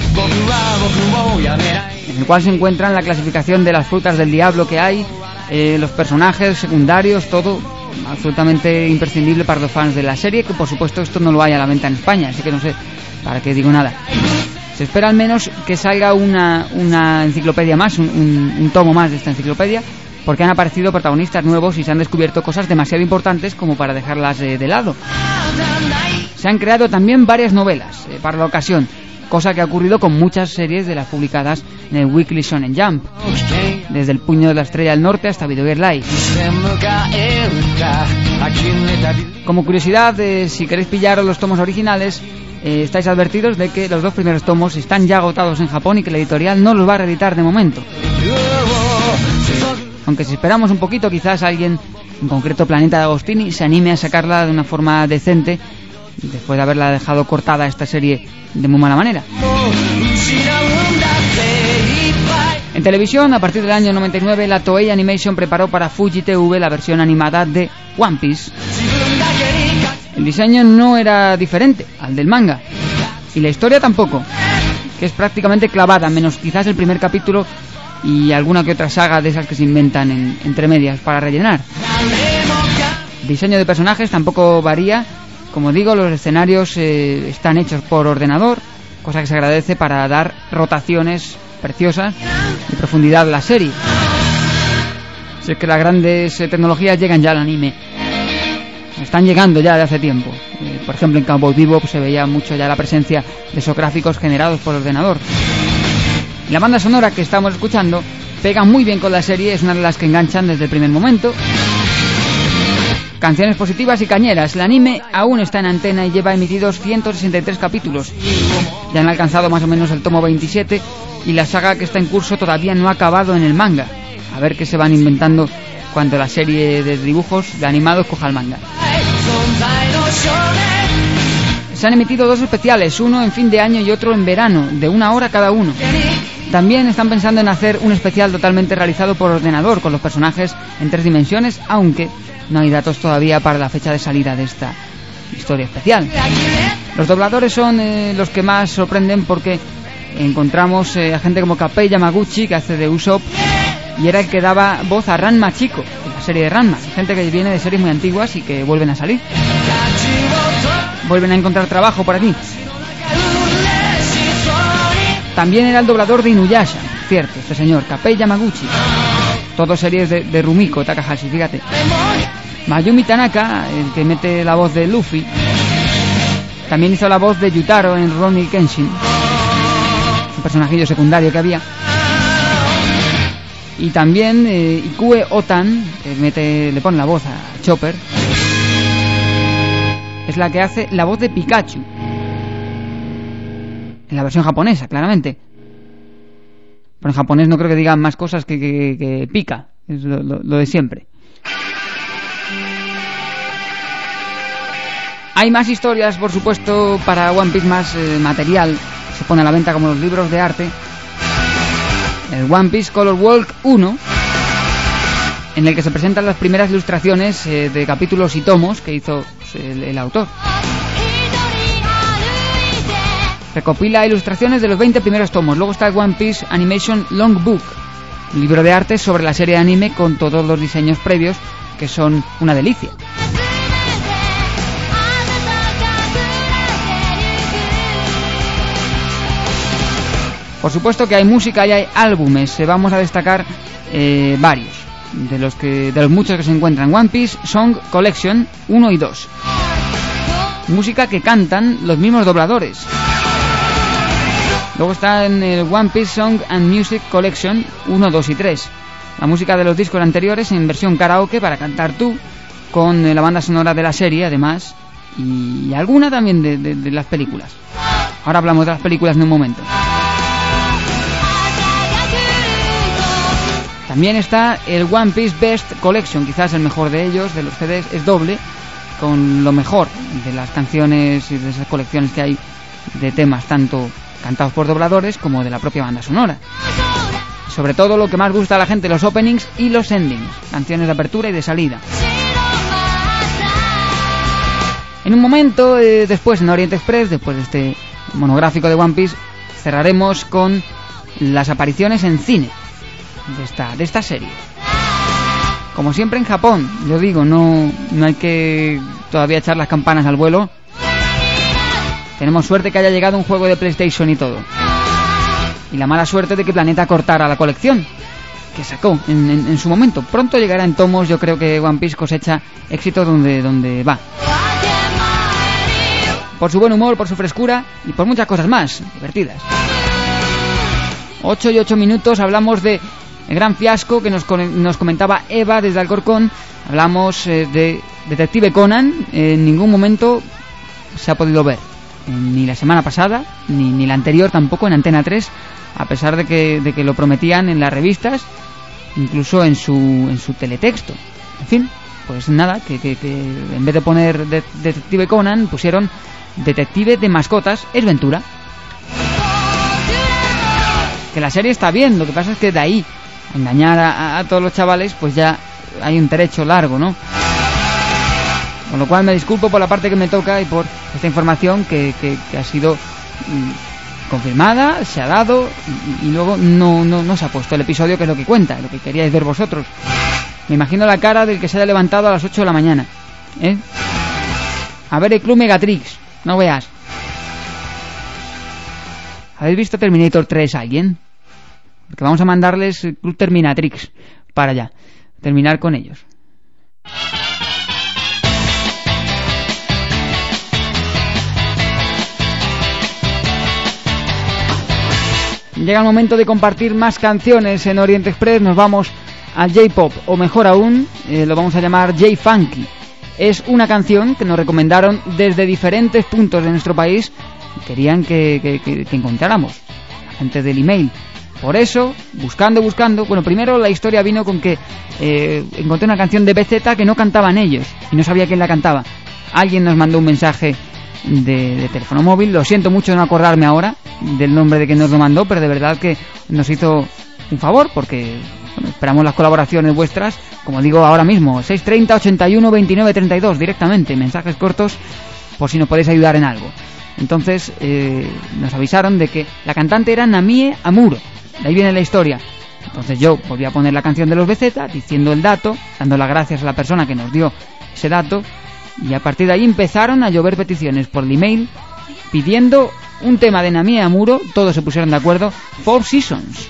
en el cual se encuentran la clasificación de las frutas del diablo que hay, eh, los personajes secundarios, todo absolutamente imprescindible para los fans de la serie, que por supuesto esto no lo hay a la venta en España, así que no sé para qué digo nada. Se espera al menos que salga una, una enciclopedia más, un, un, un tomo más de esta enciclopedia, porque han aparecido protagonistas nuevos y se han descubierto cosas demasiado importantes como para dejarlas eh, de lado. Se han creado también varias novelas eh, para la ocasión, cosa que ha ocurrido con muchas series de las publicadas en el Weekly Shonen Jump, desde El puño de la estrella del norte hasta Video Girl Live. Como curiosidad, eh, si queréis pillaros los tomos originales, eh, estáis advertidos de que los dos primeros tomos están ya agotados en Japón y que la editorial no los va a reeditar de momento. Aunque si esperamos un poquito, quizás alguien, en concreto Planeta de Agostini, se anime a sacarla de una forma decente después de haberla dejado cortada esta serie de muy mala manera. En televisión, a partir del año noventa y nueve, la Toei Animation preparó para Fuji T V la versión animada de One Piece. El diseño no era diferente al del manga, y la historia tampoco, que es prácticamente clavada, menos quizás el primer capítulo y alguna que otra saga de esas que se inventan en, entre medias para rellenar. El diseño de personajes tampoco varía. Como digo, los escenarios eh, están hechos por ordenador, cosa que se agradece para dar rotaciones preciosas y profundidad a la serie. Si es que las grandes eh, tecnologías llegan ya al anime, están llegando ya de hace tiempo. Eh, por ejemplo, en Cowboy Bebop se veía mucho ya la presencia de esos gráficos generados por ordenador. La banda sonora que estamos escuchando pega muy bien con la serie, es una de las que enganchan desde el primer momento. Canciones positivas y cañeras. El anime aún está en antena y lleva emitidos ciento sesenta y tres capítulos. Ya han alcanzado más o menos el tomo veintisiete y la saga que está en curso todavía no ha acabado en el manga. A ver qué se van inventando cuando la serie de dibujos de animados coja el manga. Se han emitido dos especiales, uno en fin de año y otro en verano, de una hora cada uno. También están pensando en hacer un especial totalmente realizado por ordenador, con los personajes en tres dimensiones, aunque no hay datos todavía para la fecha de salida de esta historia especial. Los dobladores son eh, los que más sorprenden, porque encontramos eh, a gente como Kappei Yamaguchi, que hace de Usopp, y era el que daba voz a Ranma chico, en la serie de Ranma. Gente que viene de series muy antiguas y que vuelven a salir. Vuelven a encontrar trabajo por aquí. También era el doblador de Inuyasha, cierto, este señor, Kappei Yamaguchi. Todo series de, de Rumiko Takahashi, fíjate. Mayumi Tanaka, el que mete la voz de Luffy, también hizo la voz de Yutaro en Rurouni Kenshin, un personajillo secundario que había. Y también eh, Ikue Otan, que mete, le pone la voz a Chopper, es la que hace la voz de Pikachu en la versión japonesa, claramente. Pero en japonés no creo que digan más cosas que, que, que pica, es lo, lo, lo de siempre. Hay más historias, por supuesto, para One Piece, más eh, material. Se pone a la venta como los libros de arte. El One Piece Color Walk uno, en el que se presentan las primeras ilustraciones eh, de capítulos y tomos que hizo pues, el, el autor. Recopila ilustraciones de los veinte primeros tomos. Luego está el One Piece Animation Long Book, un libro de arte sobre la serie de anime con todos los diseños previos, que son una delicia. Por supuesto que hay música y hay álbumes. Vamos a destacar eh, varios de los que de los muchos que se encuentran en One Piece Song Collection uno y dos. Música que cantan los mismos dobladores. Luego está en el One Piece Song and Music Collection uno, dos y tres. La música de los discos anteriores en versión karaoke para cantar tú, con la banda sonora de la serie, además, y alguna también de, de, de las películas. Ahora hablamos de las películas en un momento. También está el One Piece Best Collection, quizás el mejor de ellos, de los C Ds, es doble, con lo mejor de las canciones y de esas colecciones que hay de temas, tanto cantados por dobladores como de la propia banda sonora. Sobre todo lo que más gusta a la gente, los openings y los endings, canciones de apertura y de salida. En un momento, eh, después en Orient Express, después de este monográfico de One Piece, cerraremos con las apariciones en cine de esta, de esta serie. Como siempre en Japón, yo digo, no, no hay que todavía echar las campanas al vuelo. Tenemos suerte que haya llegado un juego de PlayStation y todo. Y la mala suerte de que Planeta cortara la colección que sacó en, en, en su momento. Pronto llegará en tomos. Yo creo que One Piece cosecha éxito donde, donde va. por su buen humor, por su frescura y por muchas cosas más divertidas. ocho y ocho minutos, hablamos de el gran fiasco que nos, nos comentaba Eva desde Alcorcón. Hablamos eh, de Detective Conan. Eh, en ningún momento se ha podido ver, eh, ni la semana pasada ni, ni la anterior tampoco en Antena tres, a pesar de que, de que lo prometían en las revistas, incluso en su, en su teletexto. En fin, pues nada, que, que, que en vez de poner de, Detective Conan pusieron Detective de Mascotas es Ventura. Que la serie está bien, lo que pasa es que de ahí engañar a, a todos los chavales, pues ya hay un trecho largo, ¿no? Con lo cual me disculpo por la parte que me toca y por esta información que, que, que ha sido mmm, confirmada, se ha dado y, y luego no, no, no se ha puesto el episodio, que es lo que cuenta, lo que queríais ver vosotros. Me imagino la cara del que se haya levantado a las ocho de la mañana, ¿eh? A ver el Club Megatrix, no veas. ¿Habéis visto Terminator tres alguien? Porque vamos a mandarles el Club Terminatrix para allá, terminar con ellos. Llega el momento de compartir más canciones en Oriente Express. Nos vamos al J-Pop, o mejor aún, eh, lo vamos a llamar J-Funky. Es una canción que nos recomendaron desde diferentes puntos de nuestro país y querían que, que, que, que encontráramos, la gente del email. Por eso, buscando, buscando, bueno, primero la historia vino con que eh, encontré una canción de B Z que no cantaban ellos y no sabía quién la cantaba. Alguien nos mandó un mensaje de, de teléfono móvil, lo siento mucho no acordarme ahora del nombre de quien nos lo mandó, pero de verdad que nos hizo un favor, porque bueno, esperamos las colaboraciones vuestras, como digo ahora mismo, seis treinta, ochenta y uno, veintinueve, treinta y dos, directamente, mensajes cortos por si nos podéis ayudar en algo. Entonces eh, nos avisaron de que la cantante era Namie Amuro. De ahí viene la historia. Entonces yo volví a poner la canción de los B Z, diciendo el dato, dando las gracias a la persona que nos dio ese dato, y a partir de ahí empezaron a llover peticiones por el email pidiendo un tema de Namie Amuro. Todos se pusieron de acuerdo, Four Seasons.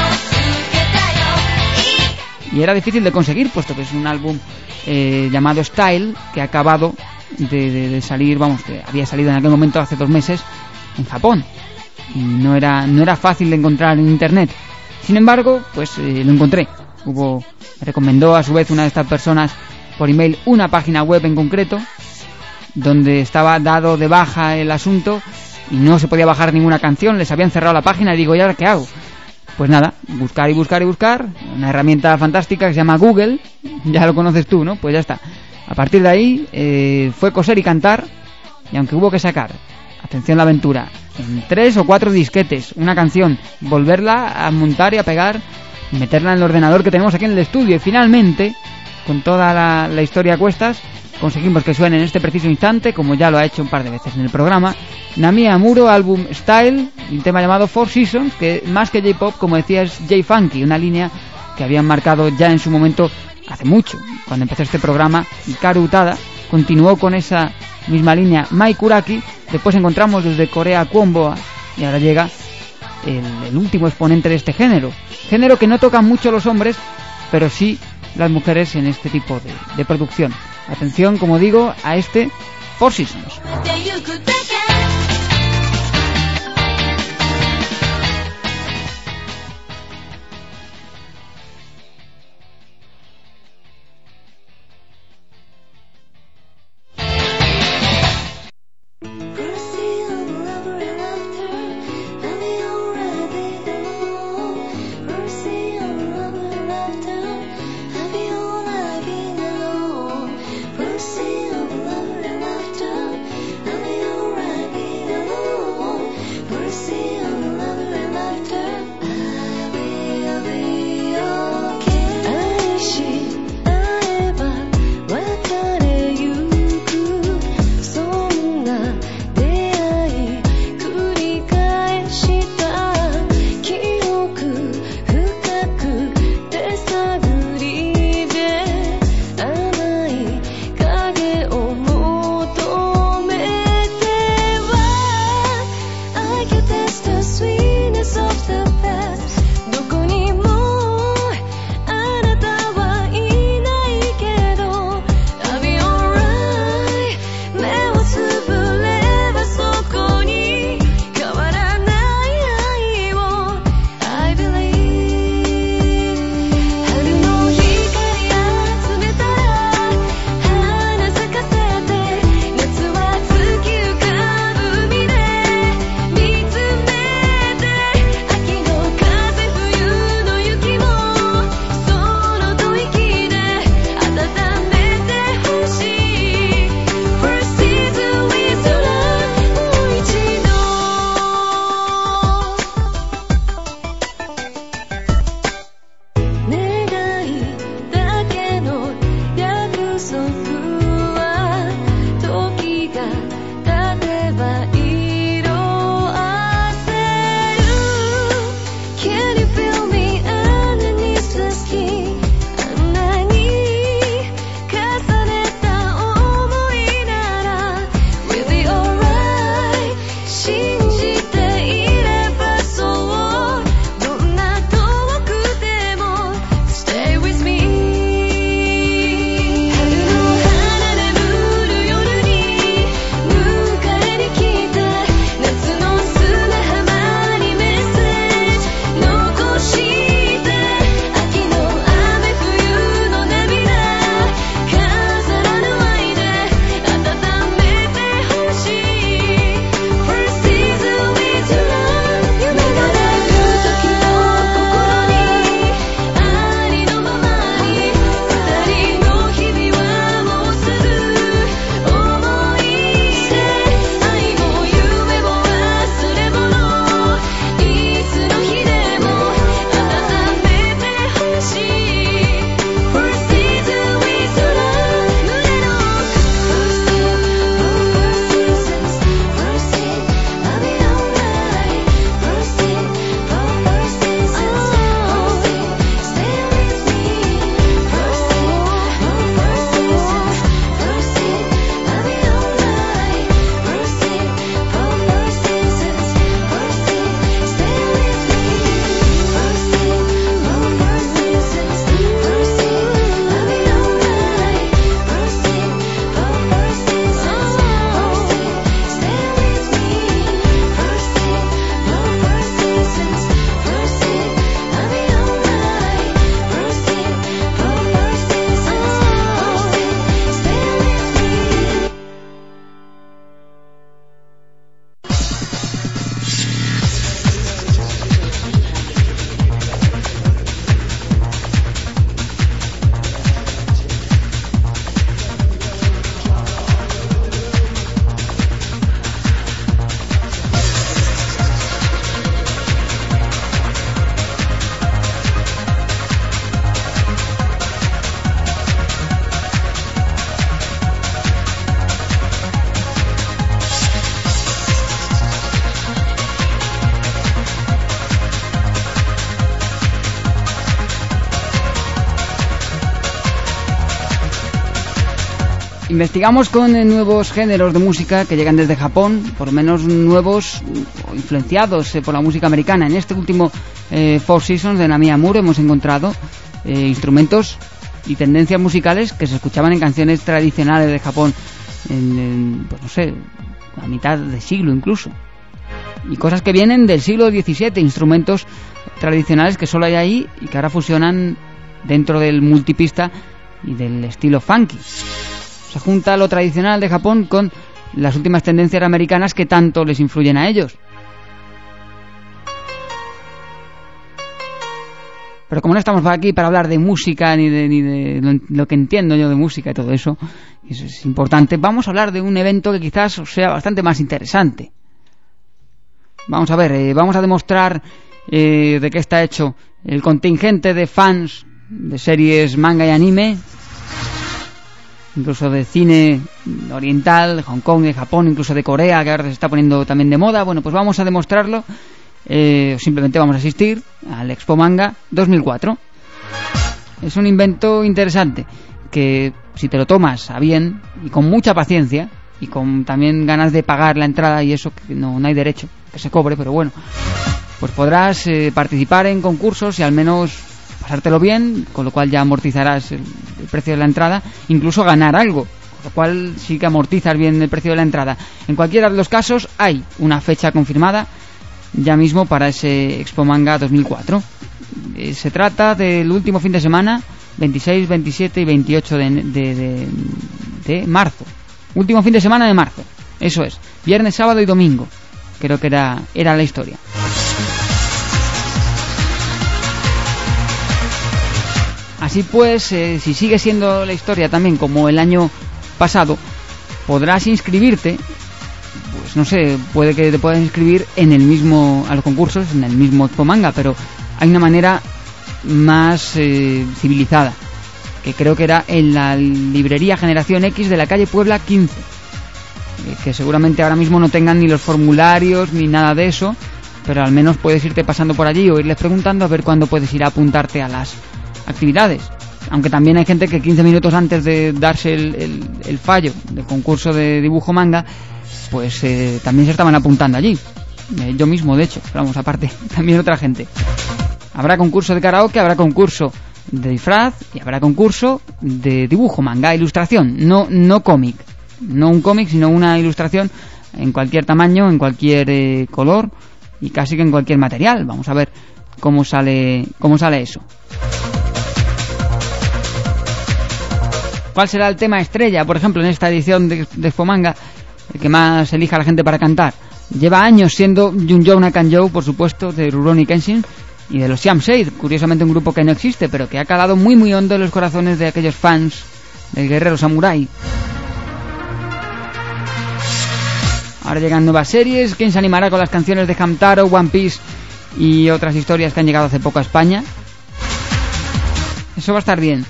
Y era difícil de conseguir, puesto que es un álbum eh, llamado Style, que ha acabado de, de, de salir, vamos, que había salido en aquel momento hace dos meses en Japón. Y no era no era fácil de encontrar en internet. Sin embargo, pues eh, lo encontré. Hubo me recomendó a su vez una de estas personas por email una página web en concreto donde estaba dado de baja el asunto y no se podía bajar ninguna canción. Les habían cerrado la página y digo, ¿y ahora qué hago? Pues nada, buscar y buscar y buscar. Una herramienta fantástica que se llama Google. Ya lo conoces tú, ¿no? Pues ya está. A partir de ahí eh, fue coser y cantar. Y aunque hubo que sacar, atención la aventura, en tres o cuatro disquetes una canción, volverla a montar y a pegar, meterla en el ordenador que tenemos aquí en el estudio, y finalmente, con toda la, la historia a cuestas, conseguimos que suene en este preciso instante, como ya lo ha hecho un par de veces en el programa, Namie Amuro, álbum Style, un tema llamado Four Seasons, que más que J-Pop, como decía, es J-Funky, una línea que habían marcado ya en su momento hace mucho, cuando empezó este programa, Hikaru Utada continuó con esa misma línea Mai Kuraki. Después encontramos desde Corea Kwonboa y ahora llega el, el último exponente de este género, género que no tocan mucho los hombres, pero sí las mujeres en este tipo de, de producción. Atención, como digo, a este Four Seasons. I'll be alright. ば色あせる Can you feel me あんなに好きあんなに重ねた想いなら We'll be alright 信じていればそうどんな遠くでも Stay with me 春の花眠る夜に迎えに来て夏の砂浜にメッセージ残して秋の雨冬の涙飾らぬ愛で温めてほしい First season with your love 夢が出る時の心にありのままに二人の日々はもうすぐ思い出愛も夢も忘れ物いつの日でも温めてほしい First season with your love 胸の奥 First seasons First season I'll be alright First season First seasons First season Stay with me First season First seasons First season I'll be alright First season First seasons First season Stay with me First season First seasons First season I'll be alright First season First seasons First season Stay with me First season First seasons First season I'll be alright First season First seasons First season Stay with me Investigamos con eh, nuevos géneros de música que llegan desde Japón, por lo menos nuevos o influenciados eh, por la música americana. En este último eh, Four Seasons de Nami Amuro hemos encontrado eh, instrumentos y tendencias musicales que se escuchaban en canciones tradicionales de Japón en, en, pues no sé, a mitad de siglo incluso. Y cosas que vienen del siglo diecisiete, instrumentos tradicionales que solo hay ahí y que ahora fusionan dentro del multipista y del estilo funky. Se junta lo tradicional de Japón con las últimas tendencias americanas que tanto les influyen a ellos. Pero como no estamos aquí para hablar de música ni de, ni de lo, lo que entiendo yo de música y todo eso, y eso es importante, vamos a hablar de un evento que quizás sea bastante más interesante. Vamos a ver, eh, vamos a demostrar eh, de qué está hecho el contingente de fans de series manga y anime, incluso de cine oriental, de Hong Kong, de Japón, incluso de Corea, que ahora se está poniendo también de moda. Bueno, pues vamos a demostrarlo, eh, simplemente vamos a asistir al Expo Manga dos mil cuatro. Es un invento interesante, que si te lo tomas a bien, y con mucha paciencia, y con también ganas de pagar la entrada, y eso que no, no hay derecho, que se cobre, pero bueno, pues podrás eh, participar en concursos y al menos pasártelo bien, con lo cual ya amortizarás el, el precio de la entrada, incluso ganar algo, con lo cual sí que amortizas bien el precio de la entrada. En cualquiera de los casos hay una fecha confirmada ya mismo para ese Expo Manga dos mil cuatro. Eh, se trata del último fin de semana, veintiséis, veintisiete y veintiocho de, de, de, de marzo. Último fin de semana de marzo, eso es, viernes, sábado y domingo. Creo que era, era la historia. Así pues, eh, si sigue siendo la historia también como el año pasado, podrás inscribirte, pues no sé, puede que te puedas inscribir en el mismo, a los concursos, en el mismo Expo Manga, pero hay una manera más eh, civilizada, que creo que era en la librería Generación X de la calle Puebla quince. eh, que seguramente ahora mismo no tengan ni los formularios ni nada de eso, pero al menos puedes irte pasando por allí o irles preguntando a ver cuándo puedes ir a apuntarte a las actividades. Aunque también hay gente que quince minutos antes de darse el, el, el fallo del concurso de dibujo manga, pues eh, también se estaban apuntando allí. Eh, yo mismo, de hecho, pero vamos, aparte, también otra gente. Habrá concurso de karaoke, habrá concurso de disfraz y habrá concurso de dibujo manga, ilustración, no, no cómic. No un cómic, sino una ilustración en cualquier tamaño, en cualquier eh, color y casi que en cualquier material. Vamos a ver cómo sale, cómo sale eso. ¿Cuál será el tema estrella, por ejemplo, en esta edición de, de Expo Manga, el que más elija la gente para cantar? Lleva años siendo Junjou Nakanjou, por supuesto, de Rurouni Kenshin, y de los Siam Shade, curiosamente un grupo que no existe, pero que ha calado muy muy hondo en los corazones de aquellos fans del guerrero samurái. Ahora llegan nuevas series. ¿Quién se animará con las canciones de Hamtaro, One Piece y otras historias que han llegado hace poco a España? Eso va a estar bien.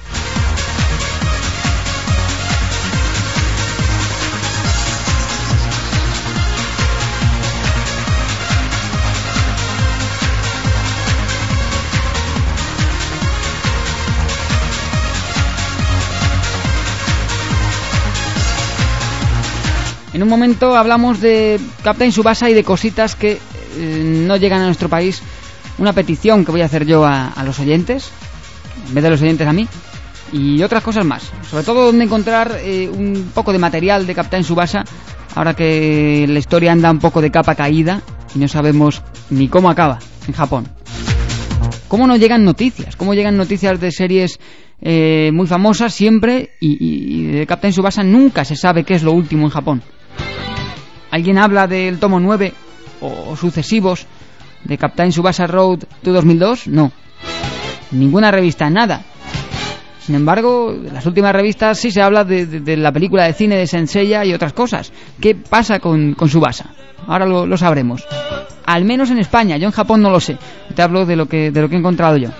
En un momento hablamos de Captain Tsubasa y de cositas que eh, no llegan a nuestro país. Una petición que voy a hacer yo a, a los oyentes, en vez de los oyentes a mí, y otras cosas más. Sobre todo donde encontrar eh, un poco de material de Captain Tsubasa, ahora que la historia anda un poco de capa caída y no sabemos ni cómo acaba en Japón. ¿Cómo no llegan noticias? ¿Cómo llegan noticias de series eh, muy famosas siempre y, y, y de Captain Tsubasa nunca se sabe qué es lo último en Japón? ¿Alguien habla del tomo nueve o sucesivos de Captain Tsubasa Road to dos mil dos? No. Ninguna revista, nada. Sin embargo, en las últimas revistas sí se habla de, de, de la película de cine de Senseiya y otras cosas. ¿Qué pasa con, con Tsubasa? Ahora lo, lo sabremos. Al menos en España, yo en Japón no lo sé. Te hablo de lo que, de lo que he encontrado yo.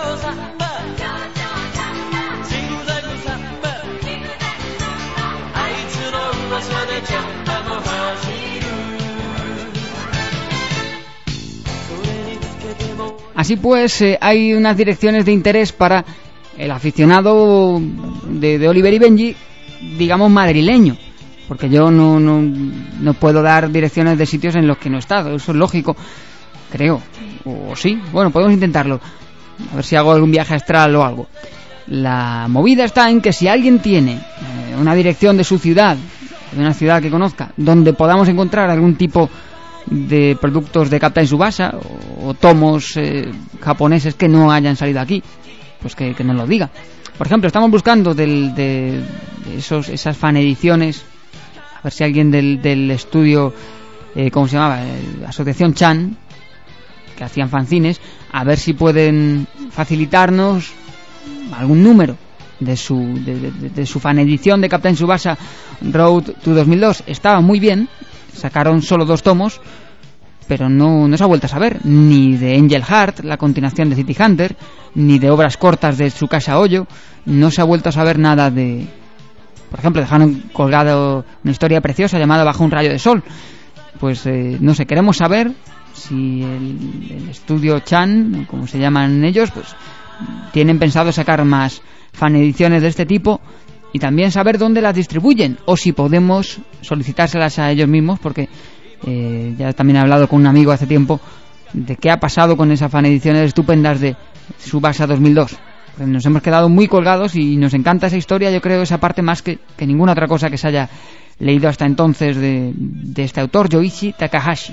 Así pues, eh, hay unas direcciones de interés para el aficionado de, de Oliver y Benji, digamos madrileño, porque yo no, no, no puedo dar direcciones de sitios en los que no he estado, eso es lógico, creo, o sí, bueno, podemos intentarlo, a ver si hago algún viaje astral o algo. La movida está en que si alguien tiene eh, una dirección de su ciudad, de una ciudad que conozca, donde podamos encontrar algún tipo de productos de Captain Tsubasa o, o tomos eh, japoneses que no hayan salido aquí, pues que, que nos lo diga. Por ejemplo, estamos buscando del, de, de esos, esas fanediciones, a ver si alguien del, del estudio, eh, ¿cómo se llamaba? Eh, Asociación Chan, que hacían fanzines, a ver si pueden facilitarnos algún número de su de, de, de su fanedición de Captain Tsubasa Road to dos mil dos. Estaba muy bien, sacaron solo dos tomos, pero no, no se ha vuelto a saber ni de Angel Heart, la continuación de City Hunter, ni de obras cortas de Tsukasa Oyo. No se ha vuelto a saber nada de... Por ejemplo, dejaron colgado una historia preciosa llamada Bajo un rayo de sol. Pues eh, no sé, queremos saber si el, el estudio Chan, como se llaman ellos, pues tienen pensado sacar más fanediciones de este tipo y también saber dónde las distribuyen o si podemos solicitárselas a ellos mismos, porque eh, ya también he hablado con un amigo hace tiempo de qué ha pasado con esas fanediciones estupendas de Tsubasa dos mil dos. Pues nos hemos quedado muy colgados y nos encanta esa historia, yo creo, esa parte más que, que ninguna otra cosa que se haya leído hasta entonces de, de este autor, Yoichi Takahashi.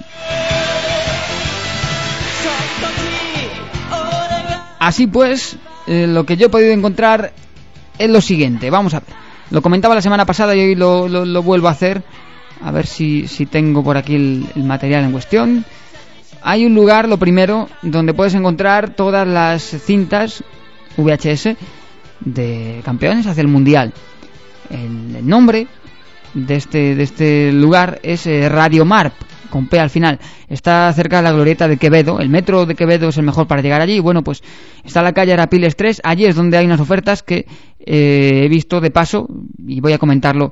Así pues, eh, lo que yo he podido encontrar es lo siguiente. Vamos a ver. Lo comentaba la semana pasada y hoy lo, lo, lo vuelvo a hacer. A ver si, si tengo por aquí el, el material en cuestión. Hay un lugar, lo primero, donde puedes encontrar todas las cintas V H S de campeones hacia el mundial. El, el nombre de este, de este lugar es eh, Radio Marp, con P al final. Está cerca de la glorieta de Quevedo. El metro de Quevedo es el mejor para llegar allí. Y bueno, pues está la calle Arapiles tres. Allí es donde hay unas ofertas que eh, he visto de paso y voy a comentarlo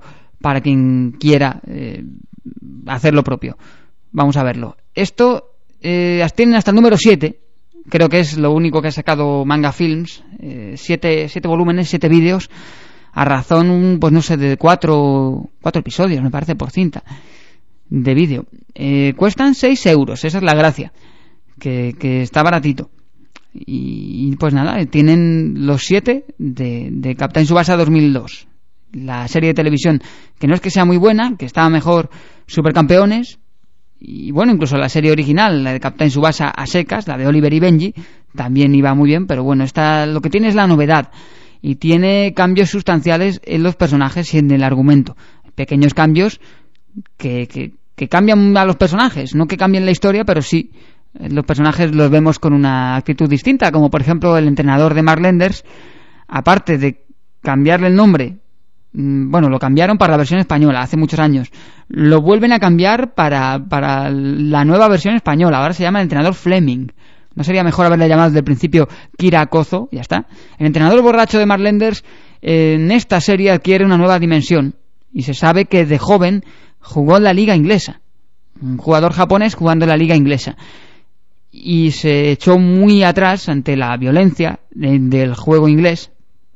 para quien quiera eh, hacer lo propio. Vamos a verlo. Esto eh, tienen hasta el número siete. Creo que es lo único que ha sacado Manga Films. Eh, siete, siete volúmenes, siete vídeos. A razón, pues no sé, de cuatro, cuatro episodios, me parece, por cinta de vídeo. Eh, cuestan seis euros, esa es la gracia. Que, que está baratito. Y, y pues nada, tienen los siete de, de Captain Tsubasa dos mil dos. La serie de televisión, que no es que sea muy buena, que estaba mejor Supercampeones. Y bueno, incluso la serie original, la de Captain Tsubasa a secas, la de Oliver y Benji, también iba muy bien, pero bueno, esta, lo que tiene es la novedad. Y tiene cambios sustanciales en los personajes y en el argumento. Pequeños cambios que, que, que cambian a los personajes, no que cambien la historia, pero sí los personajes los vemos con una actitud distinta, como por ejemplo el entrenador de Mark Lenders, aparte de cambiarle el nombre, bueno, lo cambiaron para la versión española hace muchos años, lo vuelven a cambiar para, para la nueva versión española, ahora se llama el entrenador Fleming. ¿No sería mejor haberle llamado desde el principio Kira Kozo? Ya está. El entrenador borracho de Mark Lenders eh, en esta serie adquiere una nueva dimensión y se sabe que de joven jugó en la liga inglesa, un jugador japonés jugando en la liga inglesa, y se echó muy atrás ante la violencia de, del juego inglés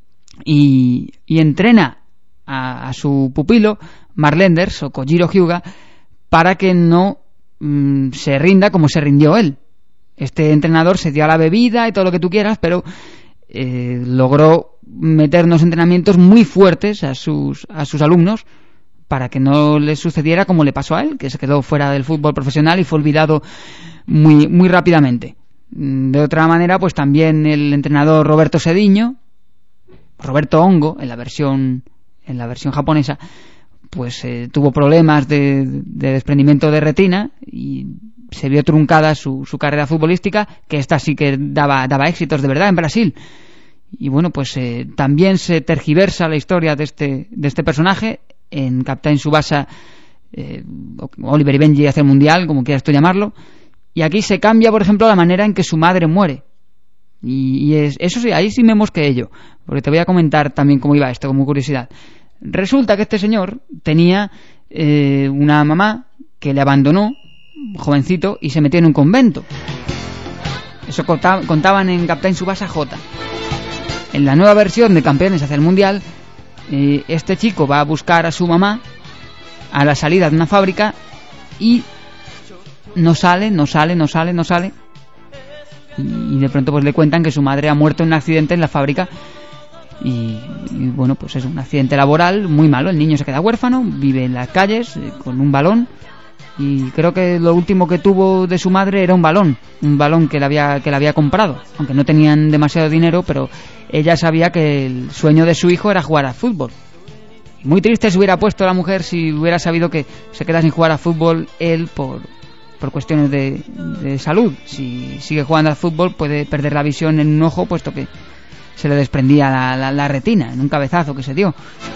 y, y entrena a, a su pupilo Mark Lenders o Kojiro Hyuga para que no mmm, se rinda como se rindió él. Este entrenador se dio a la bebida y todo lo que tú quieras, pero eh, logró meternos entrenamientos muy fuertes a sus, a sus alumnos para que no les sucediera como le pasó a él, que se quedó fuera del fútbol profesional y fue olvidado muy, muy rápidamente. De otra manera, pues también el entrenador Roberto Sediño, Roberto Hongo, en la versión, en la versión japonesa, pues eh, tuvo problemas de, de desprendimiento de retina y se vio truncada su, su carrera futbolística, que esta sí que daba, daba éxitos de verdad en Brasil. Y bueno, pues eh, también se tergiversa la historia de este, de este personaje en Captain Tsubasa, eh, Oliver y Benji hacia el mundial, como quieras tú llamarlo. Y aquí se cambia, por ejemplo, la manera en que su madre muere. Y, y es, eso sí, ahí sí me mosqueé yo, porque te voy a comentar también cómo iba esto, como curiosidad. Resulta que este señor tenía eh, una mamá que le abandonó jovencito y se metió en un convento. Eso contaban en Captain Tsubasa J. En la nueva versión de Campeones hacia el mundial, eh, este chico va a buscar a su mamá a la salida de una fábrica y no sale, no sale, no sale, no sale y de pronto pues le cuentan que su madre ha muerto en un accidente en la fábrica y, y bueno, pues es un accidente laboral muy malo. El niño se queda huérfano, vive en las calles eh, con un balón. Y creo que lo último que tuvo de su madre era un balón, un balón que le había que le había comprado, aunque no tenían demasiado dinero, pero ella sabía que el sueño de su hijo era jugar al fútbol. Y muy triste se hubiera puesto la mujer si hubiera sabido que se queda sin jugar al fútbol él por, por cuestiones de, de salud. Si sigue jugando al fútbol puede perder la visión en un ojo, puesto que se le desprendía la, la, la retina en un cabezazo que se dio.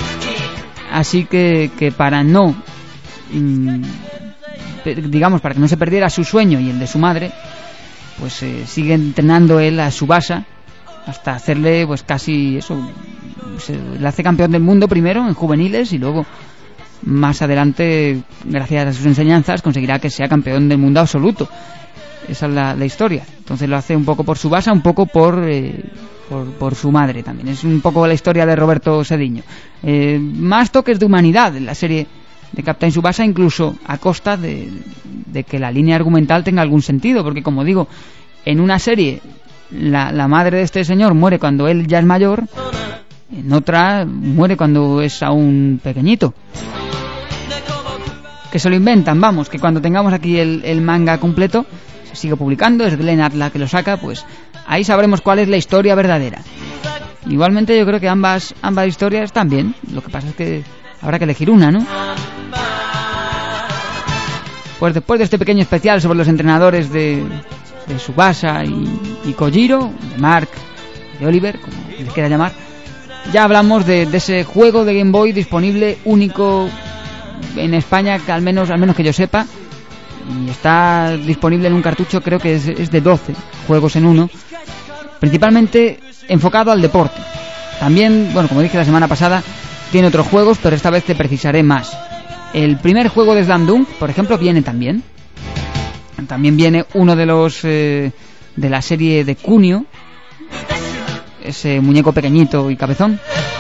Así que, que para no... Mmm, digamos, para que no se perdiera su sueño y el de su madre, pues eh, sigue entrenando él a Tsubasa hasta hacerle pues casi eso, se le hace campeón del mundo primero en juveniles y luego más adelante, gracias a sus enseñanzas, conseguirá que sea campeón del mundo absoluto. Esa es la, la historia. Entonces lo hace un poco por Tsubasa, un poco por, eh, por por su madre también. Es un poco la historia de Roberto Sediño. Eh, más toques de humanidad en la serie de Captain Tsubasa, incluso a costa de, de que la línea argumental tenga algún sentido, porque como digo, en una serie la, la madre de este señor muere cuando él ya es mayor, en otra muere cuando es aún pequeñito. Que se lo inventan, vamos, que cuando tengamos aquí el, el manga completo, se sigue publicando, es Glenn Atla que lo saca, pues ahí sabremos cuál es la historia verdadera. Igualmente yo creo que ambas, ambas historias están bien, lo que pasa es que habrá que elegir una, ¿no? Pues después de este pequeño especial sobre los entrenadores de, de Tsubasa y, y Kojiro, de Mark, de Oliver, como les quiera llamar, ya hablamos de, de ese juego de Game Boy disponible único en España, que al menos, al menos que yo sepa, y está disponible en un cartucho, creo que es, es de doce juegos en uno, principalmente enfocado al deporte. También, bueno, como dije la semana pasada, tiene otros juegos, pero esta vez te precisaré más. El primer juego de Slam Dunk, por ejemplo, viene también. También viene uno de los eh, de la serie de Kunio, ese muñeco pequeñito y cabezón.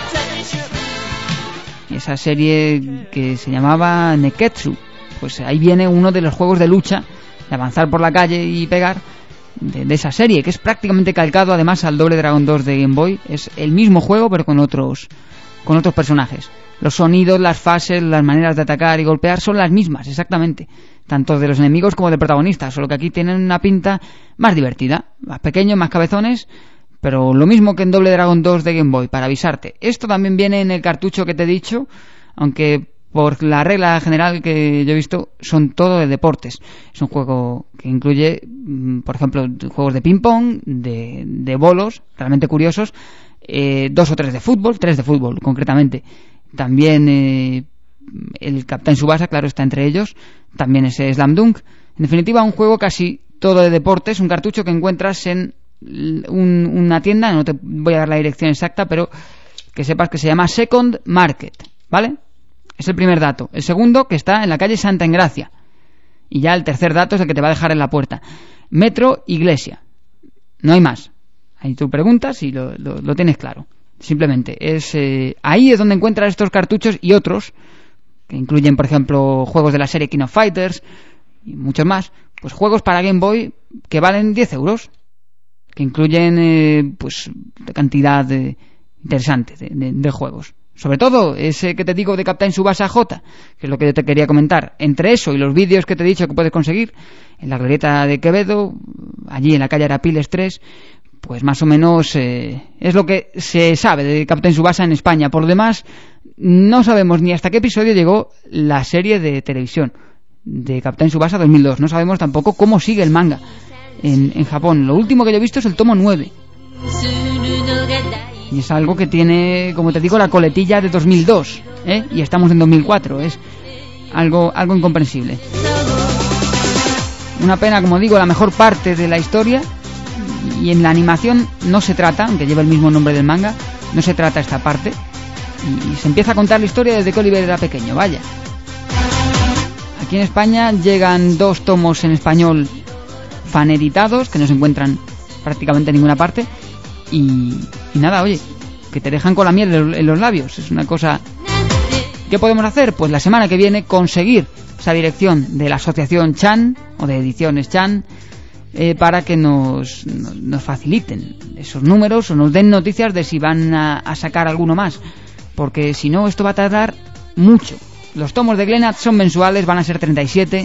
Y esa serie que se llamaba Neketsu, pues ahí viene uno de los juegos de lucha, de avanzar por la calle y pegar, de, de esa serie, que es prácticamente calcado además al Double Dragon dos de Game Boy. Es el mismo juego pero con otros con otros personajes. Los sonidos, las fases, las maneras de atacar y golpear son las mismas, exactamente, tanto de los enemigos como del protagonista, solo que aquí tienen una pinta más divertida, más pequeños, más cabezones, pero lo mismo que en Double Dragon dos de Game Boy, para avisarte. Esto también viene en el cartucho que te he dicho, aunque por la regla general que yo he visto son todo de deportes. Es un juego que incluye, por ejemplo, juegos de ping-pong, de, de bolos, realmente curiosos, eh, dos o tres de fútbol, tres de fútbol concretamente. También eh, el Captain Tsubasa, claro, está entre ellos. También ese Slam Dunk. En definitiva, un juego casi todo de deportes, un cartucho que encuentras en un, una tienda, no te voy a dar la dirección exacta, pero que sepas que se llama Second Market, ¿vale? Es el primer dato. El segundo, que está en la calle Santa Engracia. Y ya el tercer dato es el que te va a dejar en la puerta. Metro Iglesia. No hay más. Ahí tú preguntas y lo, lo, lo tienes claro. Simplemente es eh, ahí es donde encuentras estos cartuchos y otros que incluyen, por ejemplo, juegos de la serie King of Fighters y muchos más. Pues juegos para Game Boy que valen diez euros, que incluyen eh, pues cantidad de, interesante de, de, de juegos. Sobre todo ese que te digo de Captain Tsubasa J, que es lo que yo te quería comentar. Entre eso y los vídeos que te he dicho que puedes conseguir en la glorieta de Quevedo, allí en la calle Arapiles tres, pues más o menos eh, es lo que se sabe de Captain Tsubasa en España. Por lo demás, no sabemos ni hasta qué episodio llegó la serie de televisión de Captain Tsubasa dos mil dos. No sabemos tampoco cómo sigue el manga en, en Japón. Lo último que yo he visto es el tomo nueve. Y es algo que tiene, como te digo, la coletilla de dos mil dos, ¿eh? Y estamos en dos mil cuatro. Es algo, algo incomprensible. Una pena, como digo, la mejor parte de la historia. Y en la animación no se trata, aunque lleva el mismo nombre del manga, no se trata esta parte. Y, y se empieza a contar la historia desde que Oliver era pequeño, vaya. Aquí en España llegan dos tomos en español faneditados, que no se encuentran prácticamente en ninguna parte. Y, y nada, oye, que te dejan con la miel en los labios. Es una cosa... ¿Qué podemos hacer? Pues la semana que viene conseguir esa dirección de la asociación Chan, o de Ediciones Chan, eh, para que nos, nos faciliten esos números o nos den noticias de si van a, a sacar alguno más. Porque si no, esto va a tardar mucho. Los tomos de Glenat son mensuales, van a ser treinta y siete.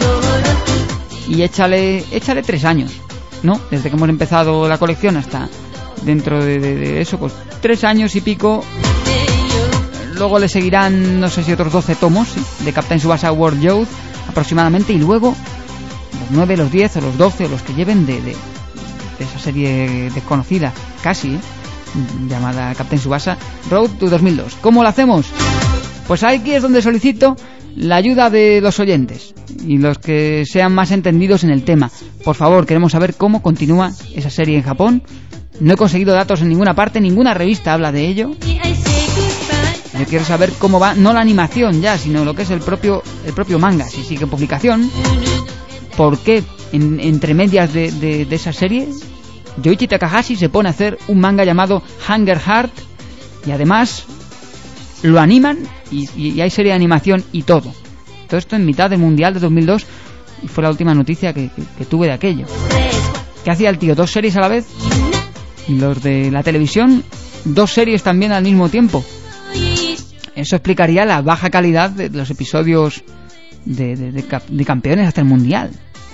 Y échale, échale tres años, ¿no? Desde que hemos empezado la colección hasta... dentro de, de, de eso, pues tres años y pico. Luego le seguirán, no sé si otros doce tomos, ¿sí?, de Captain Tsubasa World Youth aproximadamente, y luego los nueve, los diez o los doce o los que lleven de, de, de esa serie desconocida casi, ¿eh?, llamada Captain Tsubasa Road to dos mil dos. ¿Cómo lo hacemos? Pues aquí es donde solicito la ayuda de los oyentes y los que sean más entendidos en el tema. Por favor, queremos saber cómo continúa esa serie en Japón. No he conseguido datos en ninguna parte, ninguna revista habla de ello. Yo quiero saber cómo va, no la animación ya, sino lo que es el propio el propio manga, si sigue publicación. ¿Por qué en, entre medias de, de, de esa serie Yoichi Takahashi se pone a hacer un manga llamado Hunger Heart? Y además lo animan y, y, y hay serie de animación y todo. Todo esto en mitad del Mundial de dos mil dos, y fue la última noticia que, que, que tuve de aquello. ¿Qué hacía el tío? ¿Dos series a la vez? Y los de la televisión, dos series también al mismo tiempo. Eso explicaría la baja calidad de los episodios de, de, de, de Campeones hasta el Mundial.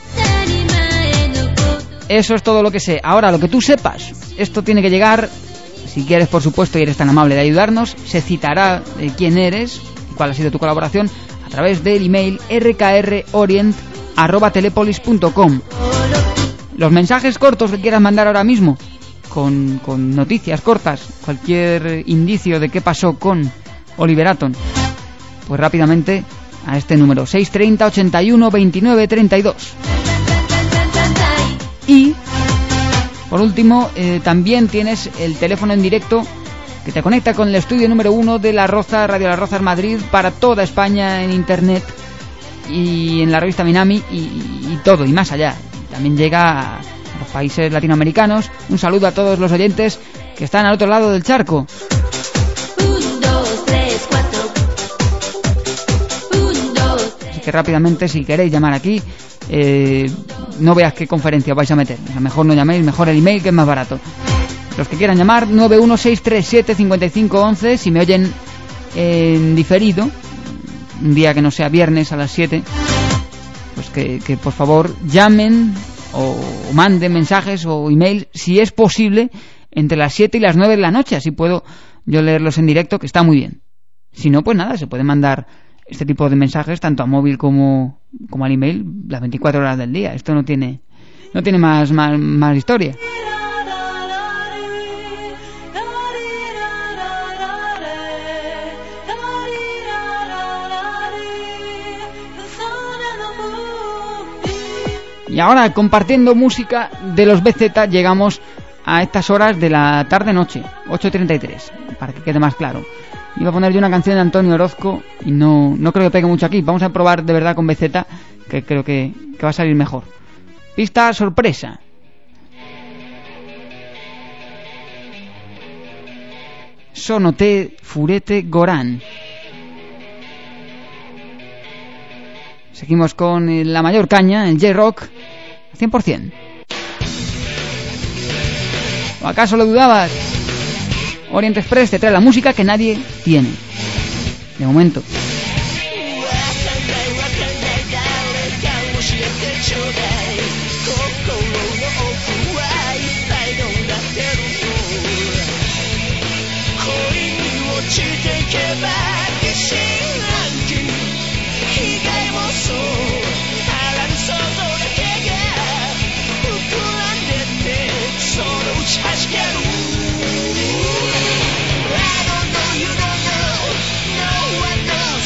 Eso es todo lo que sé. Ahora, lo que tú sepas, esto tiene que llegar, si quieres, por supuesto, y eres tan amable de ayudarnos, se citará de quién eres y cuál ha sido tu colaboración a través del email r k r orient arroba telepolis punto com. Los mensajes cortos que quieras mandar ahora mismo, Con, con noticias cortas, cualquier indicio de qué pasó con Oliver Atom, pues rápidamente a este número seis treinta, ochenta y uno, veintinueve, treinta y dos. Y por último, eh, también tienes el teléfono en directo que te conecta con el estudio número uno de La Roza, Radio Las Rozas Madrid, para toda España en internet y en la revista Minami y, y todo, y más allá. También llega a los países latinoamericanos. Un saludo a todos los oyentes que están al otro lado del charco. Un, dos, tres, cuatro. Un, dos. Así que rápidamente, si queréis llamar aquí, eh, no veas qué conferencia vais a meter. O sea, mejor no llaméis, mejor el email, que es más barato. Los que quieran llamar, nueve uno seis tres siete cinco cinco uno uno. Si me oyen en diferido, un día que no sea viernes a las siete, pues que, que por favor llamen o, o manden mensajes o email, si es posible, entre las siete y las nueve de la noche. Así puedo yo leerlos en directo, que está muy bien. Si no, pues nada, se puede mandar este tipo de mensajes tanto a móvil como, como al email las veinticuatro horas del día. Esto no tiene, no tiene más, más, más historia. Y ahora, compartiendo música de los B Z, llegamos a estas horas de la tarde-noche, ocho treinta y tres, para que quede más claro. Iba a poner yo una canción de Antonio Orozco y no, no creo que pegue mucho aquí. Vamos a probar de verdad con B Z, que creo que, que va a salir mejor. Pista sorpresa. Sono te furete Goran. Seguimos con la mayor caña, el J-Rock, cien por ciento. ¿O acaso lo dudabas? Orient Express te trae la música que nadie tiene. De momento. I don't know, you don't know, no one knows.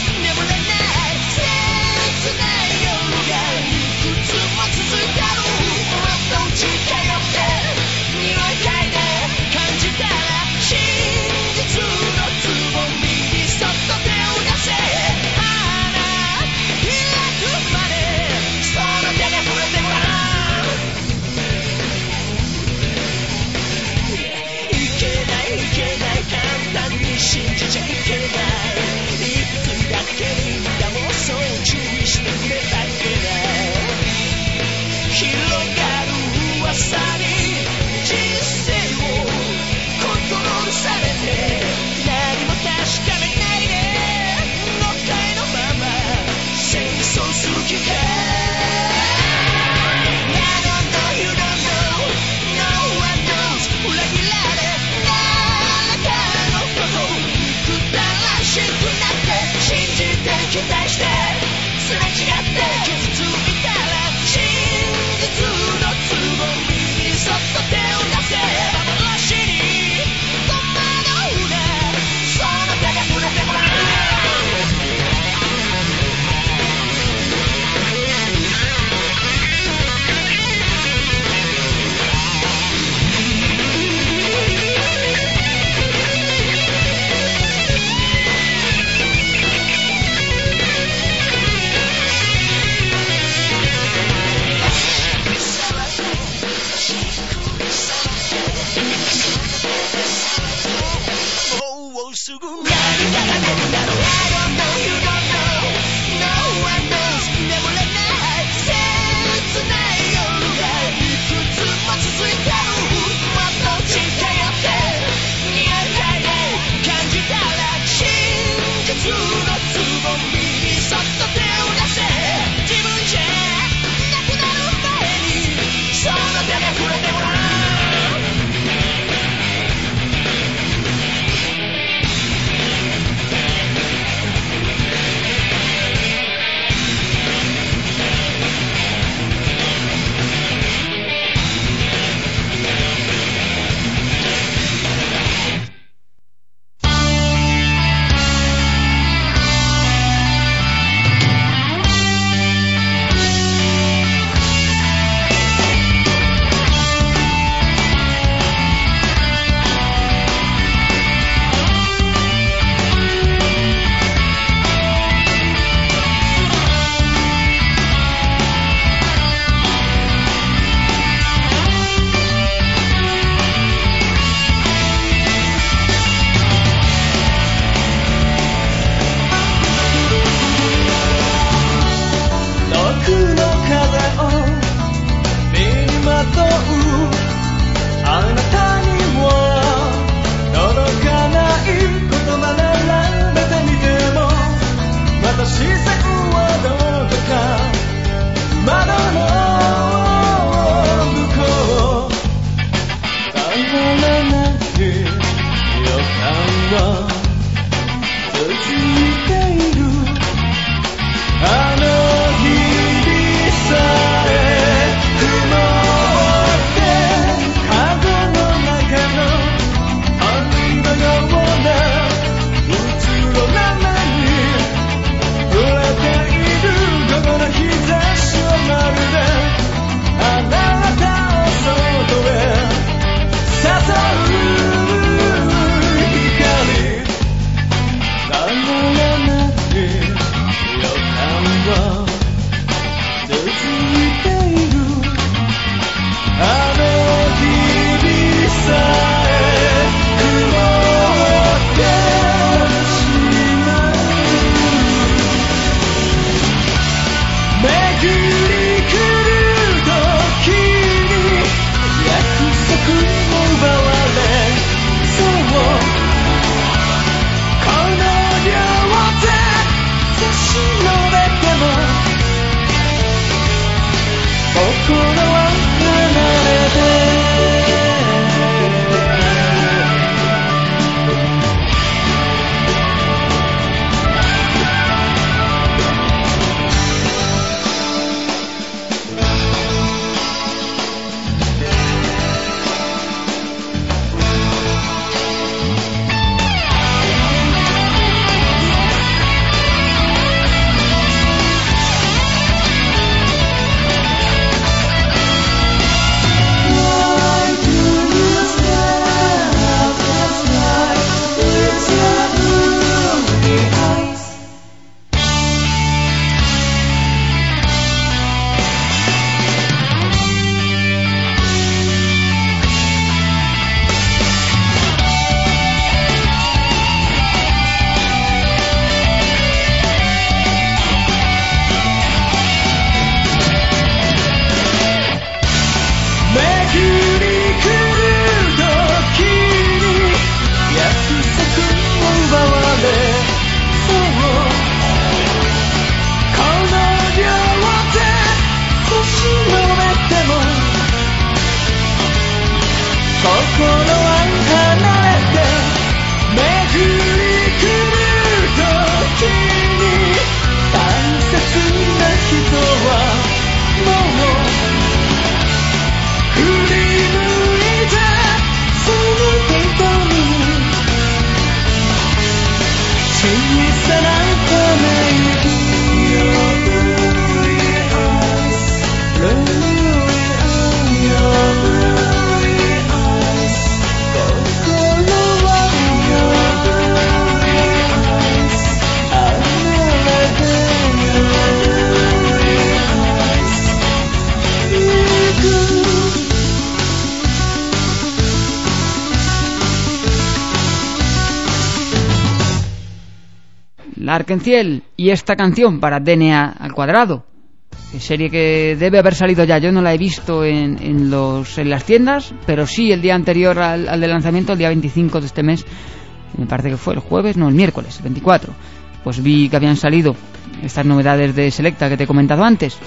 L'Arc-en-Ciel y esta canción para D N A al cuadrado, serie que debe haber salido ya. Yo no la he visto en, en, los, en las tiendas, pero sí el día anterior al, al de lanzamiento, el día veinticinco de este mes, me parece que fue el jueves, no, el miércoles, el veinticuatro, pues vi que habían salido estas novedades de Selecta que te he comentado antes.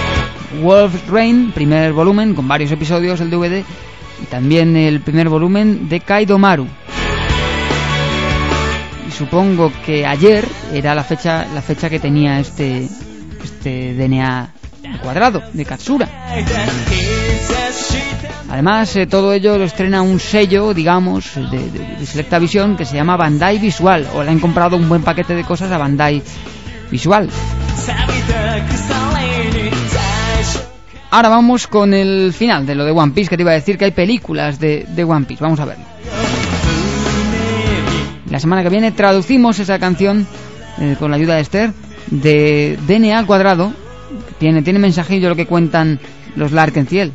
Wolf's Rain, primer volumen con varios episodios, el D V D, y también el primer volumen de Kaido Maru. Supongo que ayer era la fecha la fecha que tenía este este D N A cuadrado de Katsura. Además, eh, todo ello lo estrena un sello, digamos, de, de, de Selecta Visión, que se llama Bandai Visual, o le han comprado un buen paquete de cosas a Bandai Visual. Ahora vamos con el final de lo de One Piece, que te iba a decir que hay películas de, de One Piece. Vamos a verlo. La semana que viene traducimos esa canción eh, con la ayuda de Esther de D N A al cuadrado. Tiene, tiene mensajillo lo que cuentan los L'Arc-en-Ciel.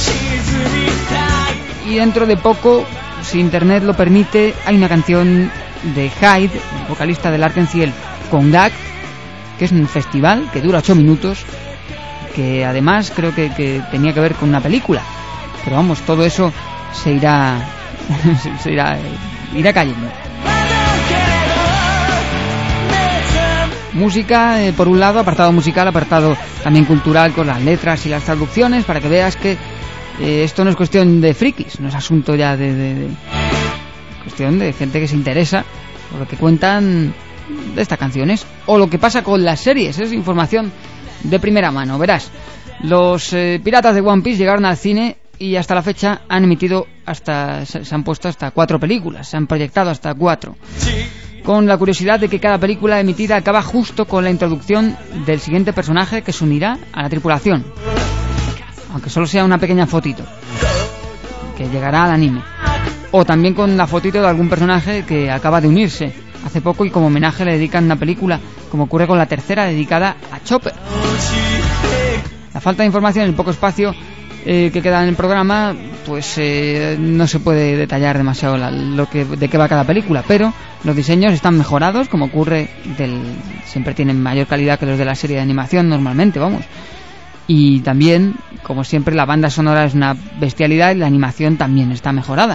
Y dentro de poco, si internet lo permite, hay una canción de Hyde, el vocalista del L'Arc-en-Ciel, con Gag, que es un festival que dura ocho minutos, que además creo que, que tenía que ver con una película. Pero vamos, todo eso se irá se irá, irá cayendo. música, eh, por un lado, apartado musical, apartado también cultural con las letras y las traducciones, para que veas que eh, esto no es cuestión de frikis, no es asunto ya de, de, de cuestión de gente que se interesa por lo que cuentan de estas canciones o lo que pasa con las series. Es información de primera mano. Verás, los eh, piratas de One Piece llegaron al cine y hasta la fecha han emitido hasta se, se han puesto hasta cuatro películas, se han proyectado hasta cuatro, con la curiosidad de que cada película emitida acaba justo con la introducción del siguiente personaje que se unirá a la tripulación, aunque solo sea una pequeña fotito que llegará al anime, o también con la fotito de algún personaje que acaba de unirse hace poco y como homenaje le dedican una película, como ocurre con la tercera dedicada a Chopper. La falta de información y el poco espacio eh, que queda en el programa, pues eh, no se puede detallar demasiado la, lo que de qué va cada película, pero los diseños están mejorados, como ocurre del, siempre tienen mayor calidad que los de la serie de animación normalmente, vamos. Y también, como siempre, la banda sonora es una bestialidad y la animación también está mejorada.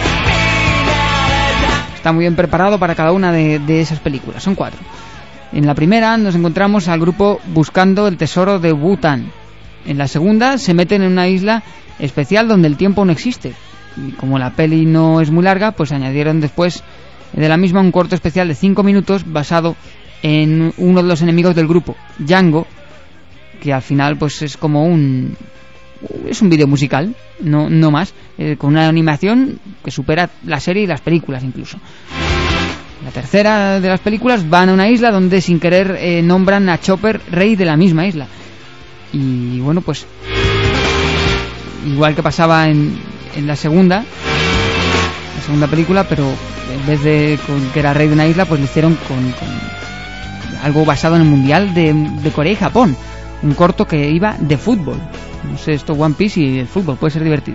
Está muy bien preparado para cada una de, de esas películas, son cuatro. En la primera nos encontramos al grupo buscando el tesoro de Wu-Tan. En la segunda se meten en una isla especial donde el tiempo no existe. Y como la peli no es muy larga, pues añadieron después de la misma un corto especial de cinco minutos basado en uno de los enemigos del grupo, Django, que al final pues es como un... es un vídeo musical, no, no más, eh, con una animación que supera la serie y las películas incluso. La tercera de las películas van a una isla donde sin querer eh, nombran a Chopper rey de la misma isla. Y bueno, pues igual que pasaba en, en la segunda, la segunda película, pero en vez de con, que era rey de una isla, pues lo hicieron con, con algo basado en el Mundial de, de Corea y Japón. Un corto que iba de fútbol. No sé, esto One Piece y el fútbol puede ser divertido.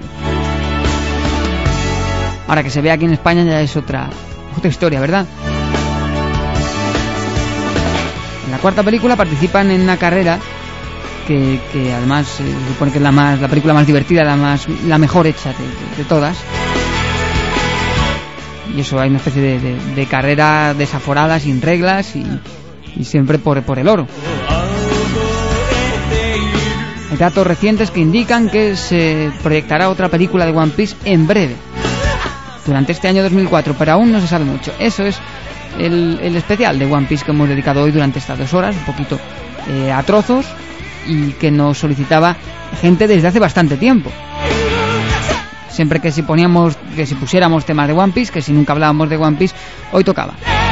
Ahora que se ve aquí en España ya es otra otra historia, ¿verdad? En la cuarta película participan en una carrera que, que además eh, se supone que es la más la película más divertida, la más la mejor hecha de, de, de todas. Y eso, hay una especie de, de, de carrera desaforada, sin reglas y, y siempre por, por el oro. Hay datos recientes que indican que se proyectará otra película de One Piece en breve, durante este año dos mil cuatro, pero aún no se sabe mucho. Eso es el, el especial de One Piece que hemos dedicado hoy durante estas dos horas, un poquito eh, a trozos, y que nos solicitaba gente desde hace bastante tiempo. Siempre que si poníamos, que si pusiéramos temas de One Piece, que si nunca hablábamos de One Piece, hoy tocaba.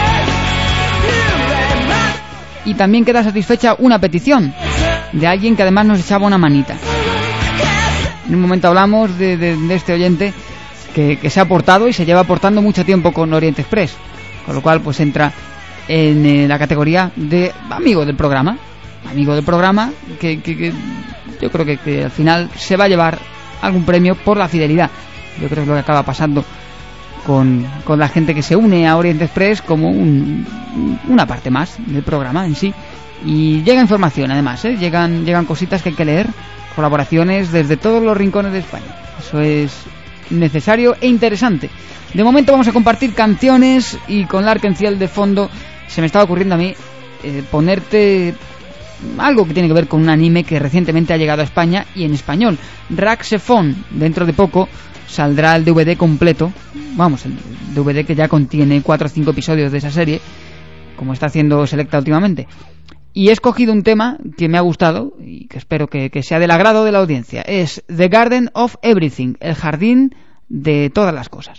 Y también queda satisfecha una petición de alguien que además nos echaba una manita. En un momento hablamos de, de, de este oyente que, que se ha aportado y se lleva aportando mucho tiempo con Orient Express, con lo cual pues entra en eh, la categoría de amigo del programa, amigo del programa que, que, que yo creo que, que al final se va a llevar algún premio por la fidelidad. Yo creo que es lo que acaba pasando con, con la gente que se une a Orient Express como un, una parte más del programa en sí. Y llega información además, ¿eh? llegan, llegan cositas que hay que leer, colaboraciones desde todos los rincones de España. Eso es necesario e interesante. De momento vamos a compartir canciones y con L'Arc-en-Ciel de fondo se me estaba ocurriendo a mí eh, ponerte algo que tiene que ver con un anime que recientemente ha llegado a España y en español, Raxefon. Dentro de poco saldrá el D V D completo, vamos, el D V D que ya contiene cuatro o cinco episodios de esa serie, como está haciendo Selecta últimamente. Y he escogido un tema que me ha gustado y que espero que, que sea del agrado de la audiencia. Es The Garden of Everything, el jardín de todas las cosas.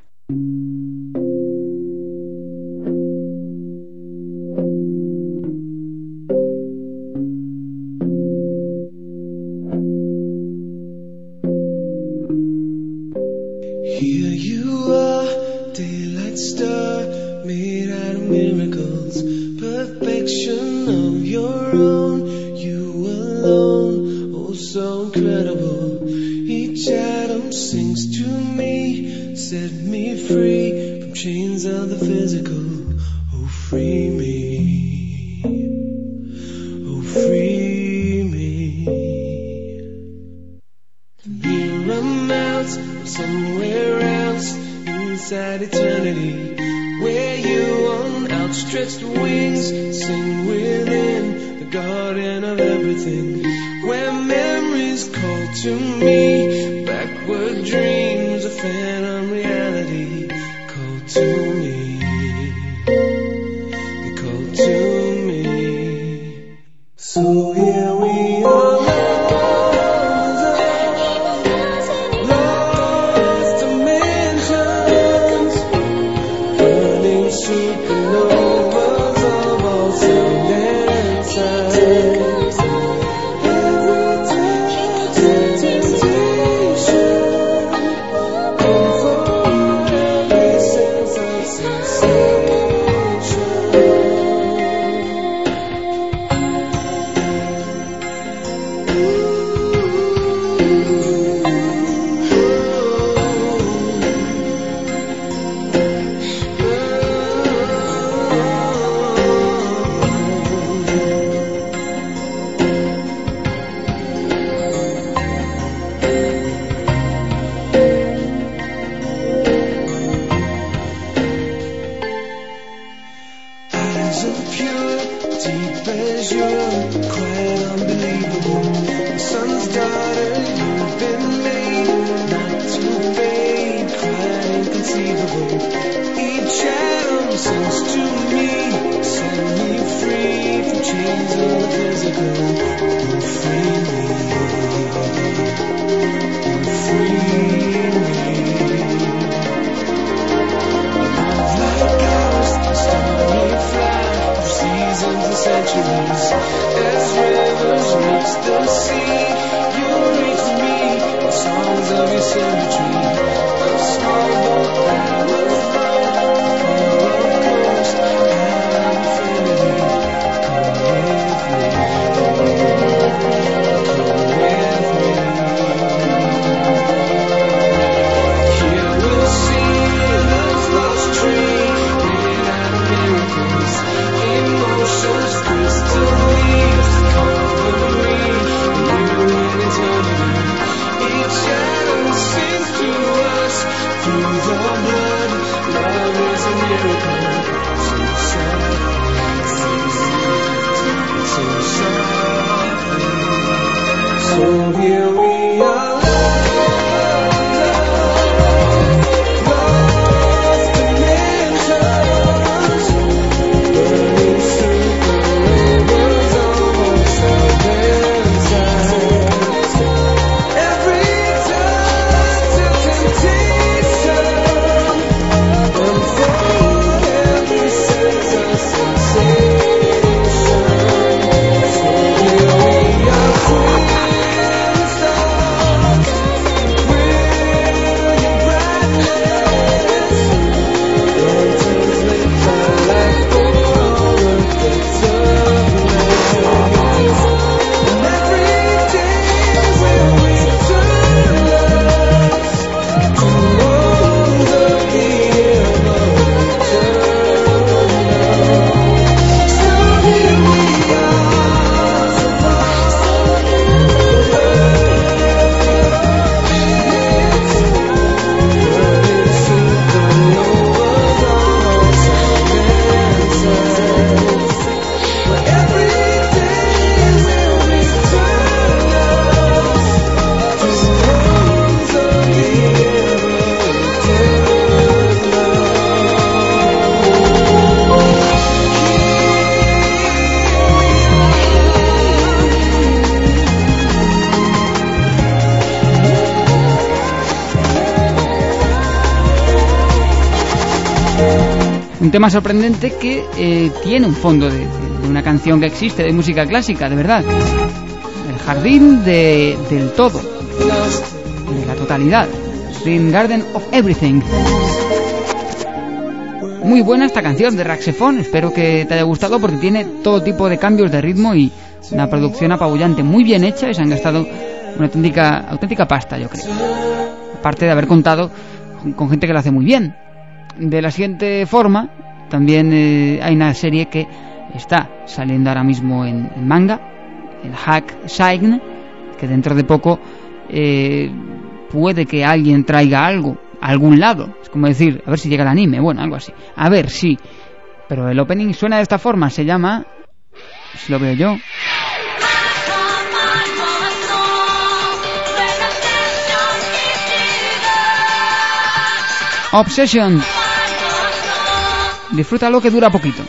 Here you are, daylight star, made out of miracles, perfection of your own, you alone, oh so incredible. Each atom sings to me, set me free from chains of the physical. Oh free me, oh free me. Here I'm out, somewhere else, inside eternity, where you on outstretched wings sing with garden of everything, where memories call to me, backward dreams, a phantom reality call to me, they call to me. So here we are, lost dimensions, burning supernovas of all sound and sight. Eyes of pure, deep azure, quite unbelievable. The sun's daughter, you've been made not to fade, quite inconceivable. Each atom sings to me, set me free from chains of the physical. Oh, free me, oh, free me. Like ours, starry fly, through seasons and centuries. As rivers reach the sea, you reach me with songs of your symmetry. A small boat that was rowed for a coast out of infinity. Come with me, come with me. Here we'll see love's lost tree, made out of miracles, emotions crystally cover me, you in eternity. Each atom sings to us through the blood. Love is a miracle, so softly, so softly. So here we are, lost dimensions, burning supernovas of all sound and sight. Every touch a temptation, unfold every sense of sensation. So here we are, twin stars, brilliant brightness, lanterns lit by light for all of the turbulence. And every day will return us to wounds of the ever eternal. So here we are, so far, burning supernovas all sound and sight. Where every day will return us to wounds of the ever eternal. Un tema sorprendente que eh, tiene un fondo de, de una canción que existe, de música clásica, de verdad. El jardín de, del todo, de la totalidad. The Garden of Everything. Muy buena esta canción de Raxefon, espero que te haya gustado porque tiene todo tipo de cambios de ritmo y una producción apabullante, muy bien hecha, y se han gastado una auténtica, auténtica pasta, yo creo. Aparte de haber contado con, con gente que lo hace muy bien. De la siguiente forma, también eh, hay una serie que está saliendo ahora mismo en, en manga, el Hack Sign, que dentro de poco eh, puede que alguien traiga algo a algún lado. Es como decir, a ver si llega el anime, bueno, algo así. A ver, sí. Pero el opening suena de esta forma, se llama si lo veo yo. Obsession. Disfrútalo, que dura poquito.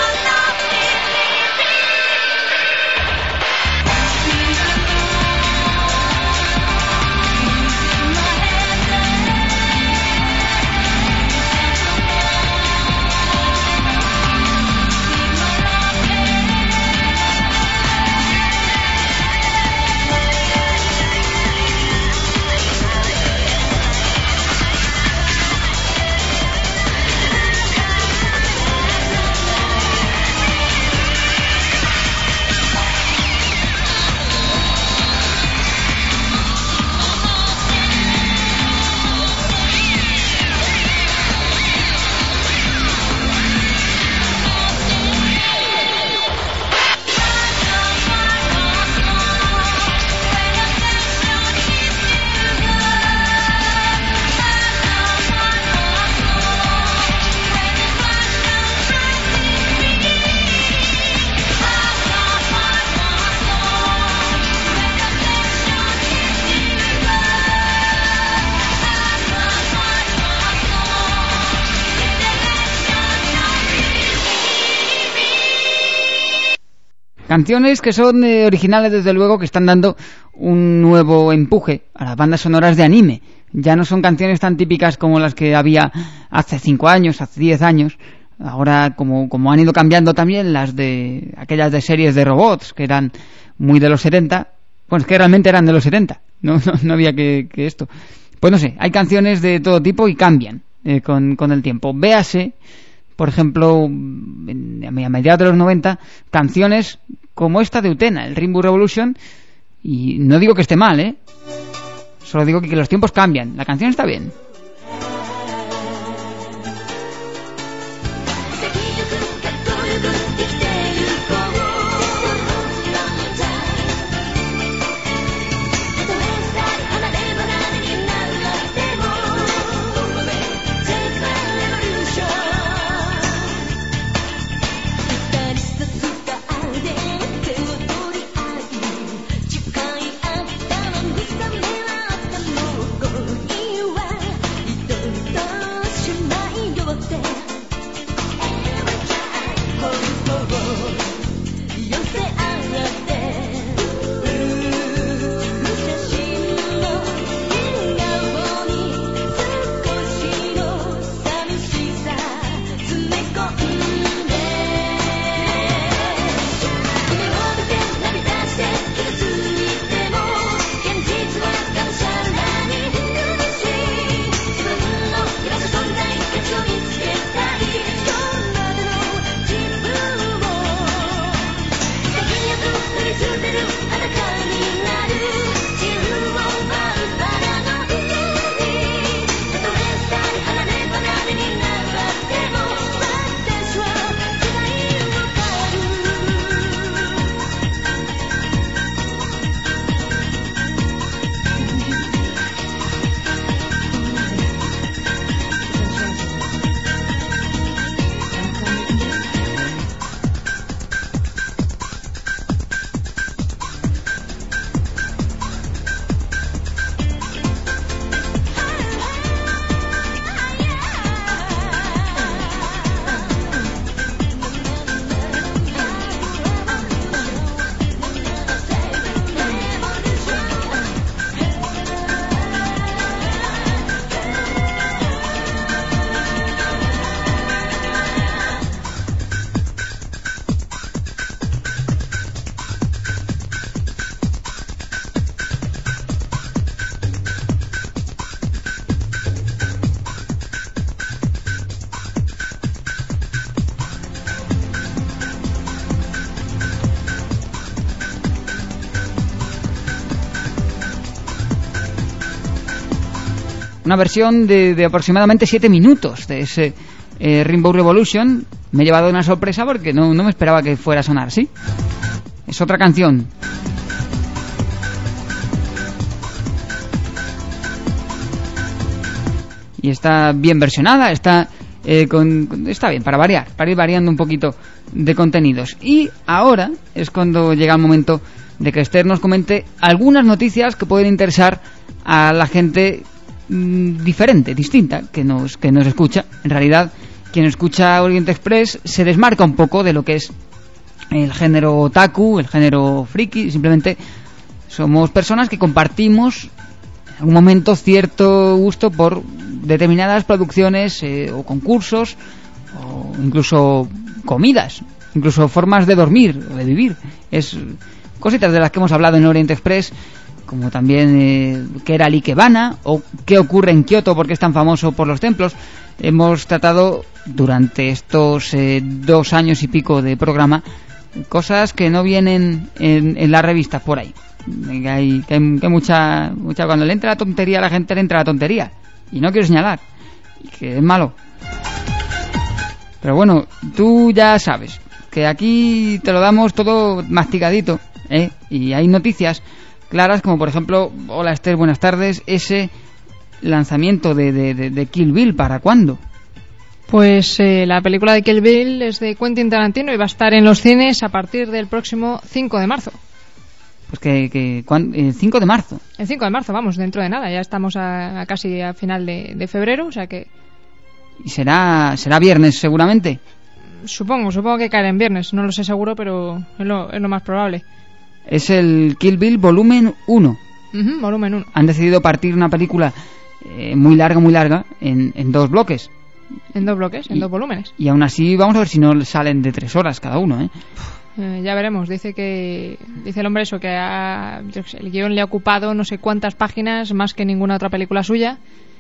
Canciones que son eh, originales, desde luego, que están dando un nuevo empuje a las bandas sonoras de anime. Ya no son canciones tan típicas como las que había hace cinco años, hace diez años. Ahora, como, como han ido cambiando también las de aquellas de series de robots, que eran muy de los setenta. Bueno, es que realmente eran de los setenta. No, no, no había que, que esto. Pues no sé, hay canciones de todo tipo y cambian eh, con, con el tiempo. Véase, por ejemplo, en, a mediados de los noventa, canciones como esta de Utena, el Rainbow Revolution, y no digo que esté mal, ¿eh? Solo digo que, que los tiempos cambian. La canción está bien. Una versión de, de aproximadamente siete minutos de ese eh, Rainbow Revolution. Me he llevado una sorpresa porque no, no me esperaba que fuera a sonar así. Es otra canción. Y está bien versionada, está eh, con, con- está bien, para variar, para ir variando un poquito de contenidos. Y ahora es cuando llega el momento de que Esther nos comente algunas noticias que pueden interesar a la gente mm, diferente, distinta, que nos, que nos escucha. En realidad, quien escucha Oriente Express se desmarca un poco de lo que es el género otaku, el género friki. Simplemente somos personas que compartimos en algún momento cierto gusto por determinadas producciones eh, o concursos o incluso comidas, incluso formas de dormir o de vivir. Es cositas de las que hemos hablado en Oriente Express, como también eh, qué era l'Ikebana o qué ocurre en Kioto, porque es tan famoso por los templos. Hemos tratado durante estos eh, dos años y pico de programa cosas que no vienen en, en las revistas por ahí. Que hay, que hay, que hay mucha, mucha... Cuando le entra la tontería a la gente, le entra la tontería. Y no quiero señalar, y que es malo. Pero bueno, tú ya sabes que aquí te lo damos todo mastigadito, ¿eh? Y hay noticias claras, como por ejemplo, hola Esther, buenas tardes, ese lanzamiento de, de, de, de Kill Bill, ¿para cuándo? Pues eh, la película de Kill Bill es de Quentin Tarantino y va a estar en los cines a partir del próximo cinco de marzo. Pues que, que ¿cuán- el cinco de marzo. El cinco de marzo, vamos, dentro de nada. Ya estamos a, a casi a final de, de febrero, o sea que Y será, será viernes seguramente. supongo, supongo que caerá en viernes. No lo sé seguro, pero es lo, es lo más probable. Es el Kill Bill volumen uno. Ujú, volumen uno. Han decidido partir una película eh, muy larga, muy larga, en, en dos bloques. En dos bloques, en Y- dos volúmenes. Y aún así vamos a ver si no salen de tres horas cada uno, ¿eh? Eh, ya veremos. Dice que dice el hombre eso, que ha- yo qué sé, el guión le ha ocupado no sé cuántas páginas, más que ninguna otra película suya.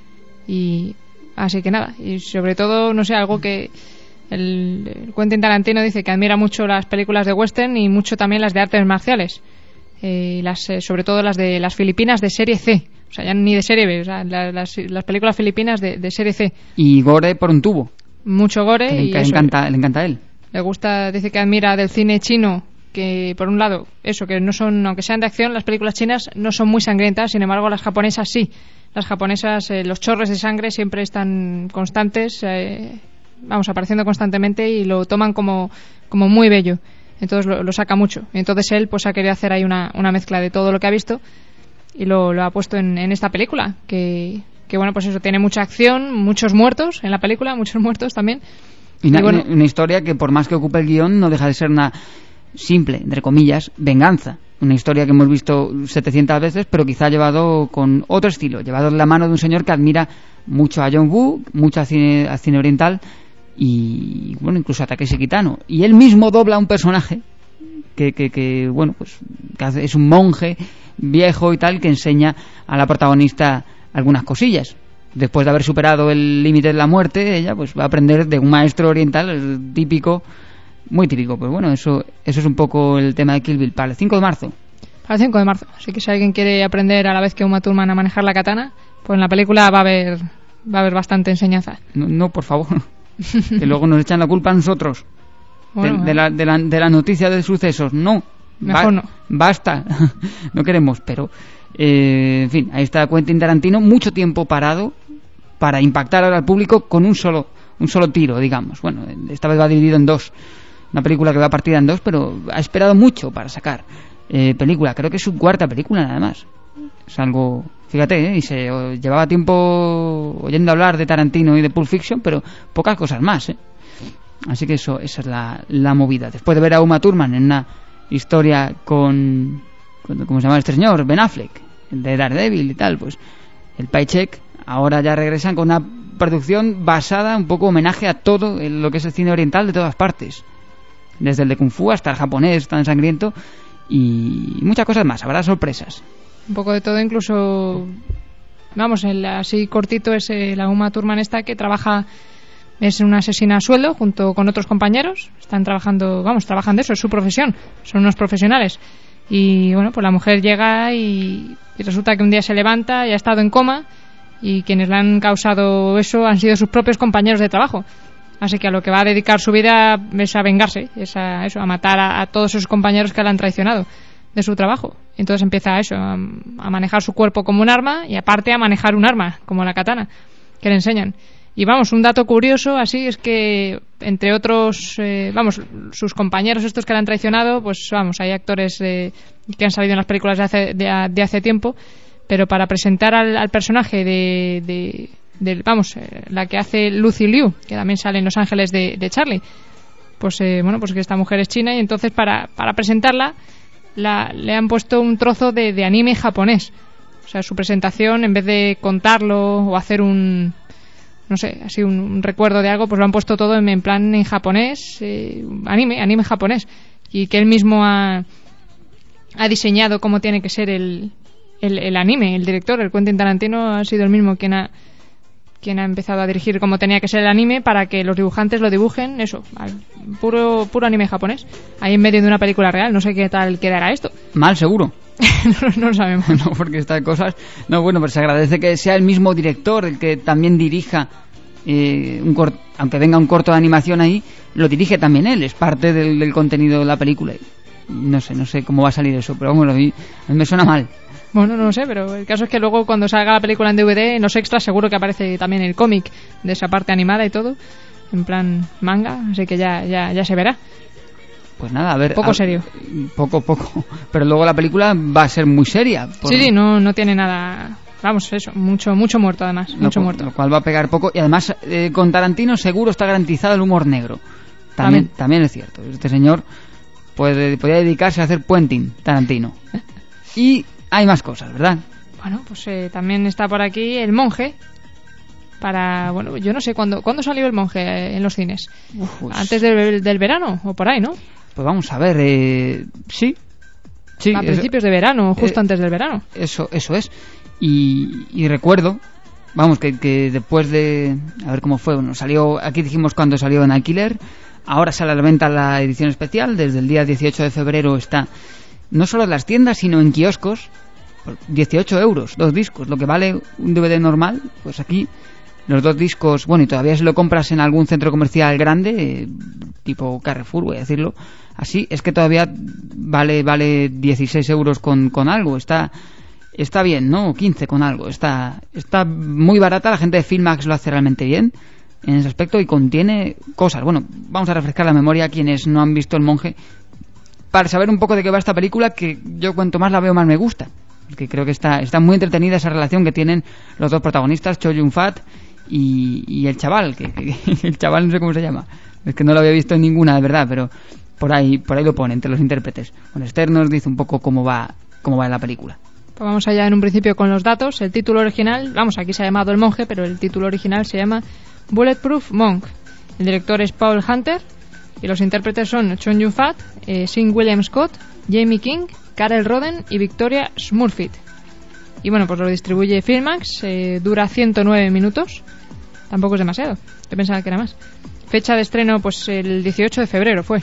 Y así que nada. Y sobre todo, no sé, algo que el, el Quentin Tarantino dice que admira mucho las películas de western y mucho también las de artes marciales. Eh, y las, eh, sobre todo las de las filipinas de serie C. O sea, ya ni de serie B, o sea, la- las, las películas filipinas de, de serie C. Y gore por un tubo. Mucho gore Que le, y enca- eso, encanta, le encanta a él. le gusta, dice que admira del cine chino, que por un lado, eso, que no son, aunque sean de acción, las películas chinas no son muy sangrientas, sin embargo las japonesas sí. Las japonesas, eh, los chorros de sangre siempre están constantes, eh, vamos, apareciendo constantemente y lo toman como, como muy bello. Entonces lo, lo saca mucho. Entonces él pues ha querido hacer ahí una, una mezcla de todo lo que ha visto y lo, lo ha puesto en, en esta película, que, que bueno, pues eso, tiene mucha acción, muchos muertos en la película, muchos muertos también. Y una, Y bueno- una historia que por más que ocupe el guión no deja de ser una simple, entre comillas, venganza. Una historia que hemos visto setecientas veces, pero quizá llevado con otro estilo, llevado en la mano de un señor que admira mucho a John Woo, mucho al cine, al cine oriental y, bueno, incluso a Takeshi Kitano. Y él mismo dobla un personaje que, que, que bueno, pues que hace- es un monje viejo y tal que enseña a la protagonista algunas cosillas. Después de haber superado el límite de la muerte, ella pues va a aprender de un maestro oriental el típico, muy típico. Pues bueno, eso eso es un poco el tema de Kill Bill para el cinco de marzo. Para el cinco de marzo. Así que si alguien quiere aprender a la vez que Uma Thurman a manejar la katana, pues en la película va a haber va a haber bastante enseñanza. No, no, por favor, que luego nos echan la culpa a nosotros de, Bueno, de la, de, la, de la noticia de sucesos. No, Mejor no. Basta, no queremos, pero eh, en fin, ahí está Quentin Tarantino, mucho tiempo parado para impactar ahora al público con un solo un solo tiro, digamos. Bueno, esta vez va dividido en dos, una película que va partida en dos, pero ha esperado mucho para sacar eh, película. Creo que es su cuarta película nada más. Es algo, fíjate, ¿eh? Y se o, llevaba tiempo oyendo hablar de Tarantino y de Pulp Fiction, pero pocas cosas más, ¿eh? Así que eso, esa es la, la movida. Después de ver a Uma Thurman en una historia con, con ¿cómo se llama este señor? Ben Affleck, de Daredevil y tal, pues el paycheck, ahora ya regresan con una producción basada, un poco homenaje a todo el- lo que es el cine oriental de todas partes, desde el de Kung Fu hasta el japonés tan sangriento y muchas cosas más, habrá sorpresas. un poco de todo, incluso vamos, el así cortito es eh, la Uma Thurman esta que trabaja, es una asesina a sueldo junto con otros compañeros, están trabajando, vamos, trabajan de eso, es su profesión, son unos profesionales. Y bueno, pues la mujer llega y, y resulta que un día se levanta y ha estado en coma y quienes le han causado eso han sido sus propios compañeros de trabajo. Así que a lo que va a dedicar su vida es a vengarse, es a eso, a matar a, a todos esos compañeros que la han traicionado de su trabajo. Entonces empieza a eso, a, a manejar su cuerpo como un arma y aparte a manejar un arma, como la katana, que le enseñan. Y vamos, un dato curioso así es que, entre otros, eh, vamos, sus compañeros estos que la han traicionado, pues vamos, hay actores eh, que han salido en las películas de hace, de, de hace tiempo, pero para presentar al, al personaje de, de, de vamos, eh, la que hace Lucy Liu, que también sale en Los Ángeles de, de Charlie, pues eh, bueno, pues que esta mujer es china y entonces para, para presentarla la, le han puesto un trozo de, de anime japonés. O sea, su presentación, en vez de contarlo o hacer un, no sé, así un, un recuerdo de algo, pues lo han puesto todo en, en plan en japonés, eh, anime, anime japonés, y que él mismo ha, ha diseñado cómo tiene que ser el, el, el anime. El director, el Quentin Tarantino, ha sido el mismo quien ha quien ha empezado a dirigir cómo tenía que ser el anime para que los dibujantes lo dibujen, eso, al puro puro anime japonés, ahí en medio de una película real. No sé qué tal quedará esto. Mal, seguro. no, no lo sabemos. No, porque estas cosas... No, bueno, pero se agradece que sea el mismo director el que también dirija, eh, un cort... aunque venga un corto de animación ahí, lo dirige también él, es parte del, del contenido de la película. No sé, no sé cómo va a salir eso, pero bueno, a mí, a mí me suena mal. Bueno, no lo sé, pero el caso es que luego cuando salga la película en D V D, en los extras seguro que aparece también el cómic de esa parte animada y todo, en plan manga, así que ya, ya, ya se verá. Pues nada, a ver... Poco a, serio. Poco, poco. Pero luego la película va a ser muy seria. Por... Sí, sí, no, no tiene nada... Vamos, eso, mucho mucho muerto además, no, mucho por, muerto. Lo cual va a pegar poco. Y además, eh, con Tarantino seguro está garantizado el humor negro. También, También. también es cierto. Este señor puede, podría dedicarse a hacer puenting, Tarantino. Y hay más cosas, ¿verdad? Bueno, pues eh, también está por aquí El Monje. Para, bueno, yo no sé, ¿cuándo, ¿cuándo salió El Monje eh, en los cines? Uf, pues, ¿Antes del, del verano o por ahí, no? Pues vamos a ver, eh, sí. sí a eso, principios de verano, justo eh, antes del verano. Eso, eso es. Y, y recuerdo, vamos, que, que después de... A ver cómo fue, bueno, salió... Aquí dijimos cuando salió en alquiler. Ahora sale a la venta la edición especial. Desde el día dieciocho de febrero está no solo en las tiendas, sino en kioscos. Por dieciocho euros, dos discos. Lo que vale un D V D normal, pues aquí los dos discos... Bueno, y todavía si lo compras en algún centro comercial grande, eh, tipo Carrefour, voy a decirlo así, es que todavía vale vale dieciséis euros con, con algo. Está... Está bien, ¿no? quince con algo. Está está muy barata. La gente de Filmax lo hace realmente bien en ese aspecto y contiene cosas. Bueno, vamos a refrescar la memoria a quienes no han visto El Monje para saber un poco de qué va esta película, que yo cuanto más la veo más me gusta. Porque creo que está, está muy entretenida esa relación que tienen los dos protagonistas, Cho Yun-fat y, y el chaval, que, que, que el chaval no sé cómo se llama. Es que no lo había visto en ninguna, de verdad, pero por ahí por ahí lo pone entre los intérpretes. Bueno, Esther nos dice un poco cómo va cómo va la película. Vamos allá en un principio con los datos. El título original, vamos, aquí se ha llamado El Monje, pero el título original se llama Bulletproof Monk. El director es Paul Hunter y los intérpretes son Chon Yun-fat, eh, Sean William Scott, Jamie King, Karel Roden y Victoria Smurfit. Y bueno, pues lo distribuye Filmax, eh, dura ciento nueve minutos. Tampoco es demasiado, yo pensaba que era más. Fecha de estreno, pues el dieciocho de febrero fue.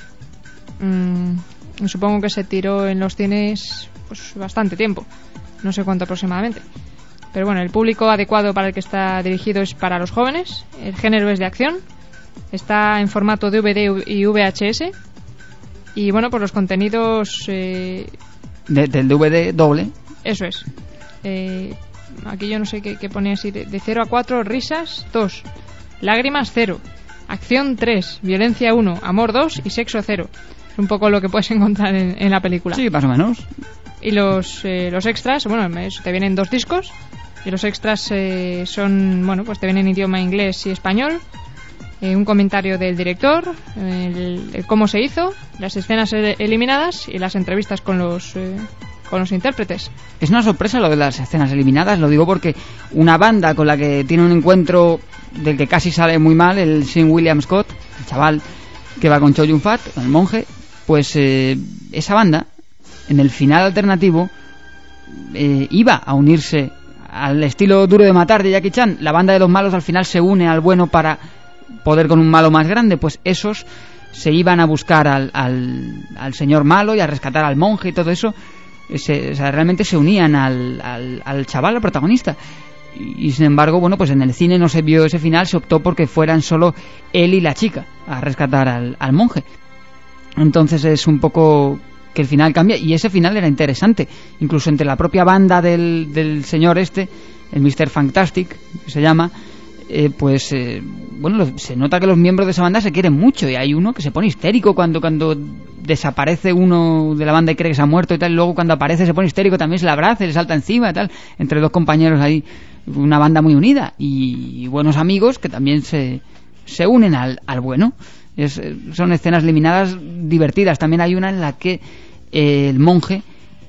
Mm, supongo que se tiró en los cines pues bastante tiempo. No sé cuánto aproximadamente. Pero bueno, el público adecuado para el que está dirigido es para los jóvenes. El género es de acción. Está en formato D V D y V H S. Y bueno, pues los contenidos... Eh... De, del D V D doble. Eso es. Eh, aquí yo no sé qué, qué pone así. De, de cero a cuatro, risas dos. Lágrimas cero. Acción tres. Violencia uno. Amor dos. Y sexo cero. Es un poco lo que puedes encontrar en, en la película. Sí, más o menos. Y los eh, los extras, bueno, te vienen dos discos y los extras eh, son, bueno, pues te vienen en idioma inglés y español, eh, un comentario del director, el, el cómo se hizo, las escenas eliminadas y las entrevistas con los eh, con los intérpretes. Es una sorpresa lo de las escenas eliminadas, lo digo porque una banda con la que tiene un encuentro del que casi sale muy mal, el Sean William Scott, el chaval que va con Cho Yun-fat, con el monje, pues eh, esa banda en el final alternativo eh, iba a unirse al estilo Duro de Matar de Jackie Chan. La banda de los malos al final se une al bueno para poder con un malo más grande. Pues esos se iban a buscar al, al, al señor malo y a rescatar al monje y todo eso. Se, o sea, realmente se unían al, al, al chaval, al protagonista. Y, y sin embargo, bueno, pues en el cine no se vio ese final, se optó porque fueran solo él y la chica a rescatar al, al monje. Entonces es un poco... que el final cambia, y ese final era interesante, incluso entre la propia banda del, del señor este, el mister Fantastic, que se llama, eh, pues eh, bueno, lo- se nota que los miembros de esa banda se quieren mucho, y hay uno que se pone histérico cuando cuando desaparece uno de la banda y cree que se ha muerto y tal, y luego cuando aparece se pone histérico, también se le abraza y le salta encima y tal, entre dos compañeros ahí, una banda muy unida, y buenos amigos que también se, se unen al, al bueno. Es, son escenas eliminadas divertidas. También hay una en la que eh, el monje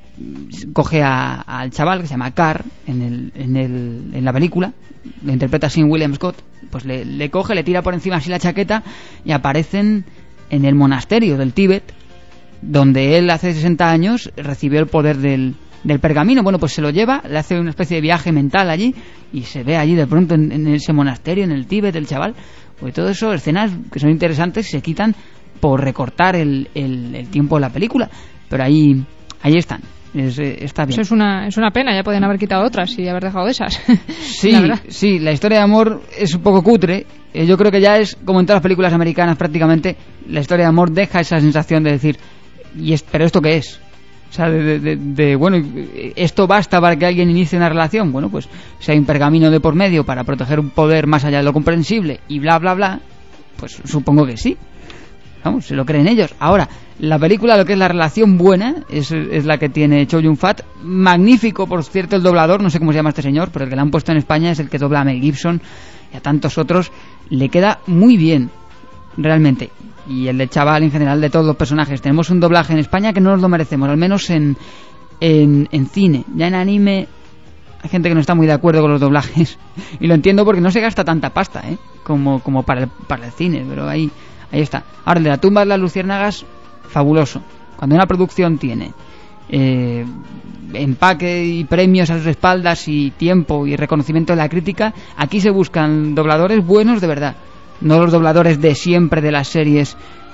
coge a- al chaval que se llama Carr en, el, en, el, en la película, lo interpreta Sean William Scott, pues le, le coge, le tira por encima así la chaqueta y aparecen en el monasterio del Tíbet, donde él hace sesenta años recibió el poder del, del pergamino. Bueno, pues se lo lleva, le hace una especie de viaje mental allí y se ve allí de pronto en, en ese monasterio, en el Tíbet, el chaval. Pues todo eso, escenas que son interesantes, se quitan por recortar el, el, el tiempo de la película, pero ahí ahí están. Es, eh, está bien. Eso es una, es una pena, ya podían haber quitado otras y haber dejado de esas. Sí, La verdad. sí, la historia de amor es un poco cutre. Eh, yo creo que ya es, como en todas las películas americanas prácticamente, la historia de amor deja esa sensación de decir, ¿y es, pero esto qué es? O sea, de, de- de- de, bueno, ¿esto basta para que alguien inicie una relación? Bueno, pues si hay un pergamino de por medio para proteger un poder más allá de lo comprensible y bla, bla, bla, pues supongo que sí. Vamos, se lo creen ellos. Ahora, la película, lo que es la relación buena, es, es la que tiene Chow Yun-fat. Magnífico, por cierto, el doblador, no sé cómo se llama este señor, pero el que le han puesto en España es el que dobla a Mel Gibson y a tantos otros. Le queda muy bien, realmente. Y el de chaval, en general, de todos los personajes. Tenemos un doblaje en España que no nos lo merecemos, al menos en, en, en cine. Ya en anime hay gente que no está muy de acuerdo con los doblajes. Y lo entiendo porque no se gasta tanta pasta, ¿eh? Como, como para, el, para el cine, pero ahí, ahí está. Ahora, el de la tumba de las luciérnagas, fabuloso. Cuando una producción tiene eh, empaque y premios a sus espaldas y tiempo y reconocimiento de la crítica, aquí se buscan dobladores buenos de verdad. No los dobladores de siempre de las series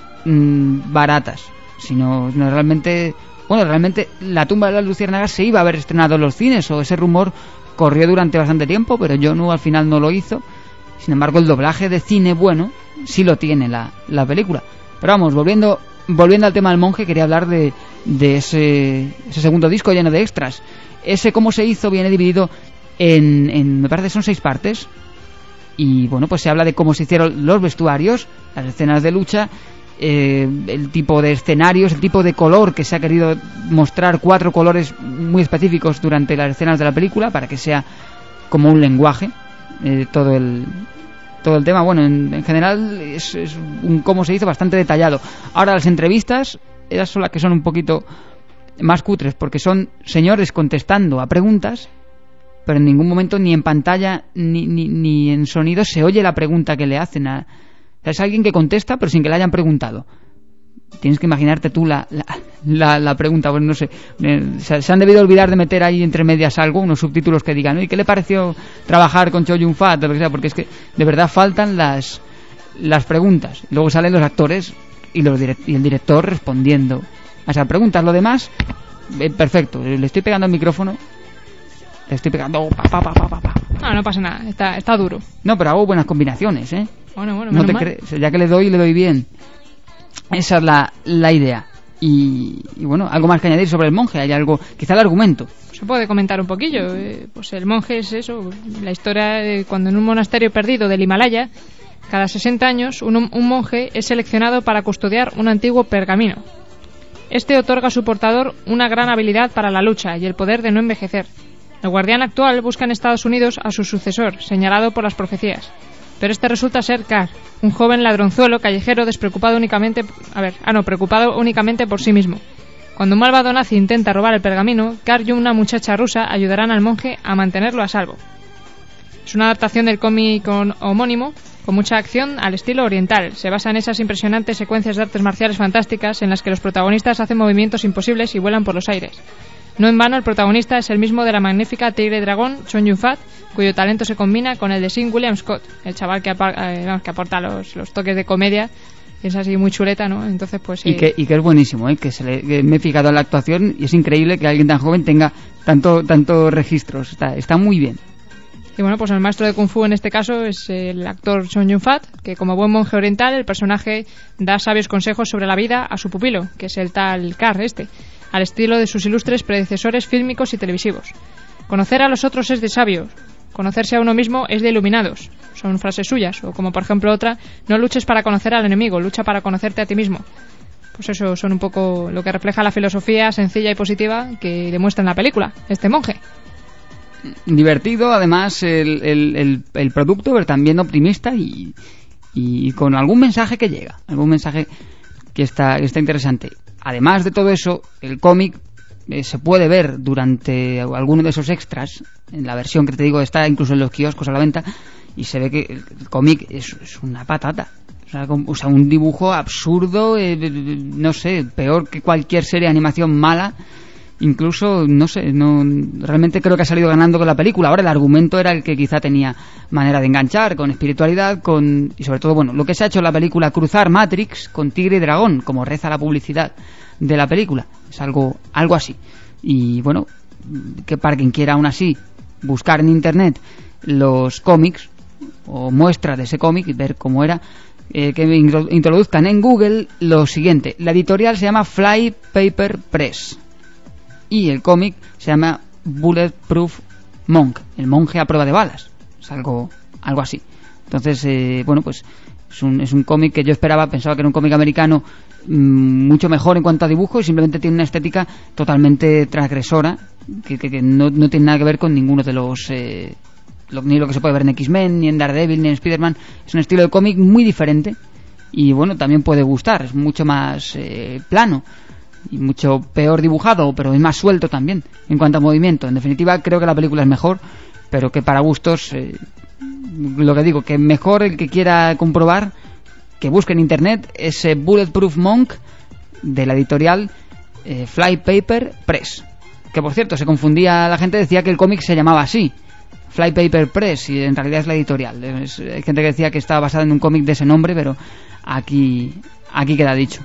mmm, baratas, sino no, realmente, bueno, realmente La tumba de las luciérnagas se iba a haber estrenado en los cines, o ese rumor corrió durante bastante tiempo, pero John Woo al final no lo hizo. Sin embargo, el doblaje de cine bueno sí lo tiene la, la película. Pero vamos, volviendo volviendo al tema del monje, quería hablar de, de ese, ese segundo disco lleno de extras. Ese cómo se hizo viene dividido en, en, me parece son seis partes. Y bueno, pues se habla de cómo se hicieron los vestuarios, las escenas de lucha, eh, el tipo de escenarios, el tipo de color que se ha querido mostrar, cuatro colores muy específicos durante las escenas de la película para que sea como un lenguaje, eh, todo el todo el tema. Bueno, en, en general es, es un cómo se hizo bastante detallado. Ahora las entrevistas, esas son las que son un poquito más cutres, porque son señores contestando a preguntas, pero en ningún momento ni en pantalla ni, ni, ni en sonido se oye la pregunta que le hacen a... O sea, es alguien que contesta pero sin que le hayan preguntado. Tienes que imaginarte tú la, la, la, la pregunta. Bueno, no sé, eh, se, se han debido olvidar de meter ahí entre medias algo, unos subtítulos que digan, ¿y qué le pareció trabajar con Chow Yun-fat? O lo que sea, porque es que de verdad faltan las, las preguntas. Luego salen los actores y, los direct, y el director respondiendo a esas preguntas. Lo demás, eh, perfecto. Le estoy pegando al micrófono. Le estoy pegando pa, pa, pa, pa, pa, pa. No, no pasa nada, está, está duro. No, pero hago buenas combinaciones, ¿eh? Bueno, bueno, No menos te mal. crees, ya que le doy, le doy bien. Esa es la, la idea. Y, y bueno, algo más que añadir sobre el monje. Hay algo, quizá el argumento. Se puede comentar un poquillo. eh, Pues el monje es eso, la historia de cuando en un monasterio perdido del Himalaya, cada sesenta años, un, un monje es seleccionado para custodiar un antiguo pergamino. Este otorga a su portador una gran habilidad para la lucha y el poder de no envejecer. El guardián actual busca en Estados Unidos a su sucesor, señalado por las profecías. Pero este resulta ser Carr, un joven ladronzuelo callejero despreocupado únicamente, a ver, ah no, preocupado únicamente por sí mismo. Cuando un malvado nazi intenta robar el pergamino, Carr y una muchacha rusa ayudarán al monje a mantenerlo a salvo. Es una adaptación del cómic con- homónimo, con mucha acción al estilo oriental. Se basa en esas impresionantes secuencias de artes marciales fantásticas en las que los protagonistas hacen movimientos imposibles y vuelan por los aires. No en vano, el protagonista es el mismo de la magnífica Tigre y Dragón, Chow Yun-fat, cuyo talento se combina con el de Sean William Scott, el chaval que, apa- eh, vamos, que aporta los, los toques de comedia. Es así muy chuleta, ¿no? Entonces, pues... Y, eh, que, y que es buenísimo, ¿eh? Que, se le, que me he fijado en la actuación y es increíble que alguien tan joven tenga tanto tantos registros. Está, está muy bien. Y bueno, pues el maestro de Kung Fu en este caso es el actor Chow Yun-fat, que como buen monje oriental, el personaje da sabios consejos sobre la vida a su pupilo, que es el tal Carr este, al estilo de sus ilustres predecesores fílmicos y televisivos. Conocer a los otros es de sabios, conocerse a uno mismo es de iluminados. Son frases suyas. O como por ejemplo otra, no luches para conocer al enemigo, lucha para conocerte a ti mismo. Pues eso son un poco lo que refleja la filosofía sencilla y positiva que demuestra en la película, este monje. Divertido, además, el, el, el, el producto, pero también optimista y, y con algún mensaje que llega, algún mensaje que está, que está interesante. Además de todo eso, el cómic eh, se puede ver durante alguno de esos extras, en la versión que te digo está incluso en los kioscos a la venta, y se ve que el, el cómic es, es una patata. O sea, un dibujo absurdo, eh, no sé, peor que cualquier serie de animación mala. Incluso, no sé, no realmente creo que ha salido ganando con la película. Ahora el argumento era el que quizá tenía manera de enganchar, con espiritualidad, con y sobre todo, bueno, lo que se ha hecho en la película, cruzar Matrix con Tigre y Dragón, como reza la publicidad de la película. Es algo, algo así. Y bueno, que para quien quiera aún así buscar en internet los cómics o muestras de ese cómic y ver cómo era, Eh, que introduzcan en Google lo siguiente. La editorial se llama Fly Paper Press y el cómic se llama Bulletproof Monk, el monje a prueba de balas. Es algo, algo así. Entonces, eh, bueno, pues es un, es un cómic que yo esperaba, pensaba que era un cómic americano mmm, mucho mejor en cuanto a dibujo, y simplemente tiene una estética totalmente transgresora que, que, que no, no tiene nada que ver con ninguno de los... Eh, Lo, ni lo que se puede ver en X-Men, ni en Daredevil, ni en Spider-Man. Es un estilo de cómic muy diferente y bueno, también puede gustar. Es mucho más eh, plano y mucho peor dibujado, pero es más suelto también en cuanto a movimiento. En definitiva, creo que la película es mejor, pero que para gustos, eh, lo que digo, que mejor el que quiera comprobar, que busque en internet ese Bulletproof Monk de la editorial eh, Fly Paper Press, que por cierto se confundía, la gente decía que el cómic se llamaba así, Fly Paper Press, y en realidad es la editorial. Es, hay gente que decía que estaba basada en un cómic de ese nombre, pero aquí aquí queda dicho.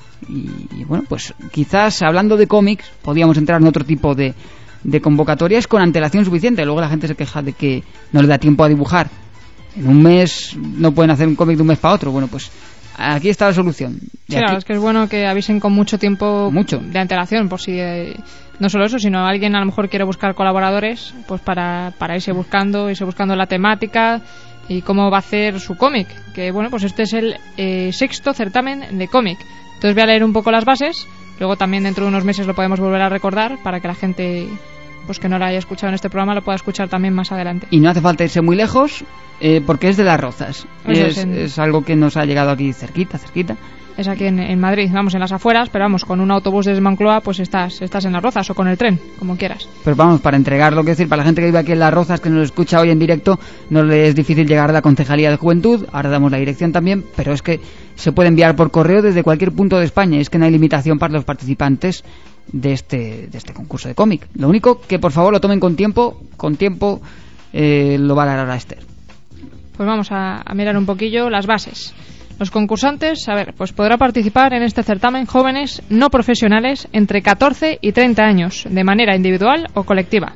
Y, y bueno, pues quizás hablando de cómics podíamos entrar en otro tipo de, de convocatorias con antelación suficiente. Luego la gente se queja de que no le da tiempo a dibujar. En un mes no pueden hacer un cómic de un mes para otro. Bueno, pues aquí está la solución. Sí, claro, es que es bueno que avisen con mucho tiempo mucho. de antelación, por si eh, no solo eso, sino alguien a lo mejor quiere buscar colaboradores, pues para, para irse buscando, irse buscando la temática y cómo va a hacer su cómic. Que bueno, pues este es el eh, sexto certamen de cómic. Entonces voy a leer un poco las bases, luego también dentro de unos meses lo podemos volver a recordar para que la gente, pues que no lo haya escuchado en este programa, lo pueda escuchar también más adelante. Y no hace falta irse muy lejos, eh, porque es de Las Rozas. Es, es, en... es algo que nos ha llegado aquí cerquita, cerquita. Es aquí en, en Madrid, vamos, en las afueras, pero vamos, con un autobús desde Moncloa, pues estás estás en Las Rozas, o con el tren, como quieras. Pero vamos, para entregarlo, que decir, para la gente que vive aquí en Las Rozas, que nos escucha hoy en directo, no le es difícil llegar a la Concejalía de Juventud. Ahora damos la dirección también, pero es que se puede enviar por correo desde cualquier punto de España. Es que no hay limitación para los participantes de este de este concurso de cómic. Lo único que por favor lo tomen con tiempo, con tiempo eh, lo va a dar ahora Esther. Pues vamos a, a mirar un poquillo las bases. Los concursantes, a ver, pues podrá participar en este certamen jóvenes no profesionales entre catorce y treinta años, de manera individual o colectiva.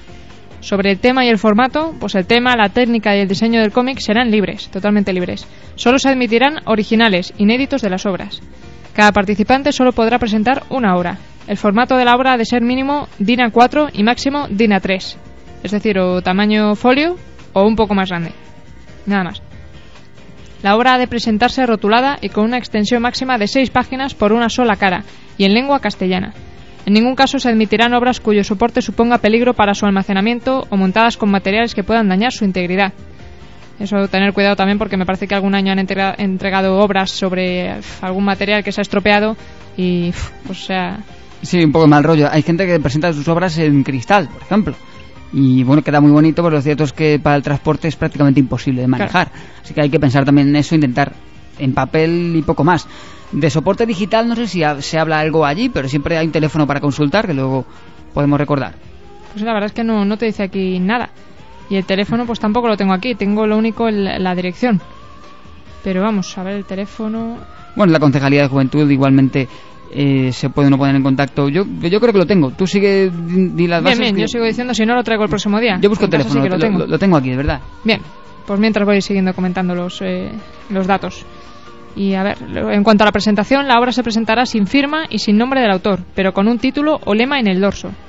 Sobre el tema y el formato, pues el tema, la técnica y el diseño del cómic serán libres, totalmente libres. Solo se admitirán originales, inéditos de las obras. Cada participante solo podrá presentar una obra. El formato de la obra ha de ser mínimo DIN A cuatro y máximo DIN A tres. Es decir, o tamaño folio o un poco más grande. Nada más. La obra ha de presentarse rotulada y con una extensión máxima de seis páginas por una sola cara y en lengua castellana. En ningún caso se admitirán obras cuyo soporte suponga peligro para su almacenamiento o montadas con materiales que puedan dañar su integridad. Eso, tener cuidado también, porque me parece que algún año han entrega, entregado obras sobre uf, algún material que se ha estropeado y, uf, pues, o sea... Sí, un poco mal rollo. Hay gente que presenta sus obras en cristal, por ejemplo. Y bueno, queda muy bonito, pero lo cierto es que para el transporte es prácticamente imposible de manejar. Claro. Así que hay que pensar también en eso, intentar en papel y poco más. De soporte digital no sé si se habla algo allí, pero siempre hay un teléfono para consultar que luego podemos recordar. Pues la verdad es que no, no te dice aquí nada. Y el teléfono pues tampoco lo tengo aquí, tengo lo único en la dirección. Pero vamos, a ver el teléfono... Bueno, la Concejalía de Juventud igualmente... Eh, se puede uno poner en contacto. Yo yo creo que lo tengo. Tú sigue di, di las bases. Bien, bien, yo sigo diciendo, si no lo traigo el próximo día. Yo busco el teléfono, sí lo, lo, tengo. Lo, lo tengo aquí, de verdad. Bien, pues mientras voy siguiendo comentando los, eh, los datos. Y a ver, en cuanto a la presentación, la obra se presentará sin firma y sin nombre del autor, pero con un título o lema en el dorso.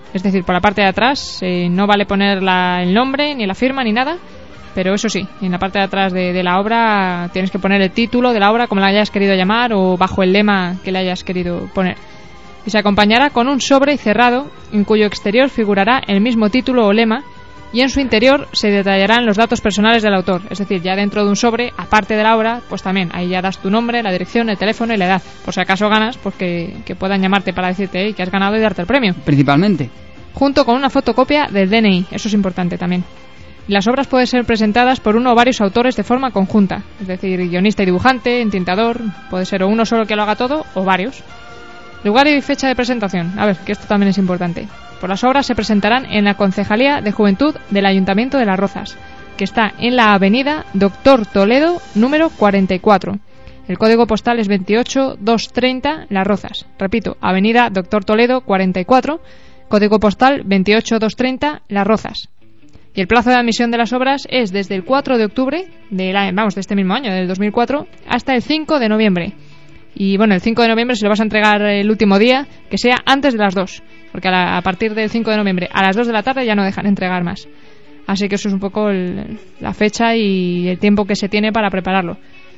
Es decir, por la parte de atrás eh, no vale poner la- el nombre, ni la firma, ni nada. Pero eso sí, en la parte de atrás de, de la obra tienes que poner el título de la obra, como la hayas querido llamar, o bajo el lema que le hayas querido poner. Y se acompañará con un sobre cerrado, en cuyo exterior figurará el mismo título o lema, y en su interior se detallarán los datos personales del autor. Es decir, ya dentro de un sobre, aparte de la obra, pues también ahí ya das tu nombre, la dirección, el teléfono y la edad. Por si acaso ganas, pues que, que puedan llamarte para decirte hey, que has ganado y darte el premio. Principalmente. Junto con una fotocopia del D N I, eso es importante también. Las obras pueden ser presentadas por uno o varios autores de forma conjunta, es decir, guionista y dibujante, entintador, puede ser o uno solo que lo haga todo o varios. Lugar y fecha de presentación, a ver, que esto también es importante. Pues las obras se presentarán en la Concejalía de Juventud del Ayuntamiento de Las Rozas, que está en la avenida Doctor Toledo, número cuarenta y cuatro. El código postal es veintiocho mil doscientos treinta, Las Rozas. Repito, avenida Doctor Toledo cuarenta y cuatro, código postal veintiocho mil doscientos treinta, Las Rozas. Y el plazo de admisión de las obras es desde el cuatro de octubre de, la, vamos, de este mismo año, del dos mil cuatro, hasta el cinco de noviembre. Y bueno, el cinco de noviembre, si lo vas a entregar el último día, que sea antes de las dos. Porque a, la, a partir del cinco de noviembre a las dos de la tarde ya no dejan entregar más. Así que eso es un poco el, la fecha y el tiempo que se tiene para prepararlo.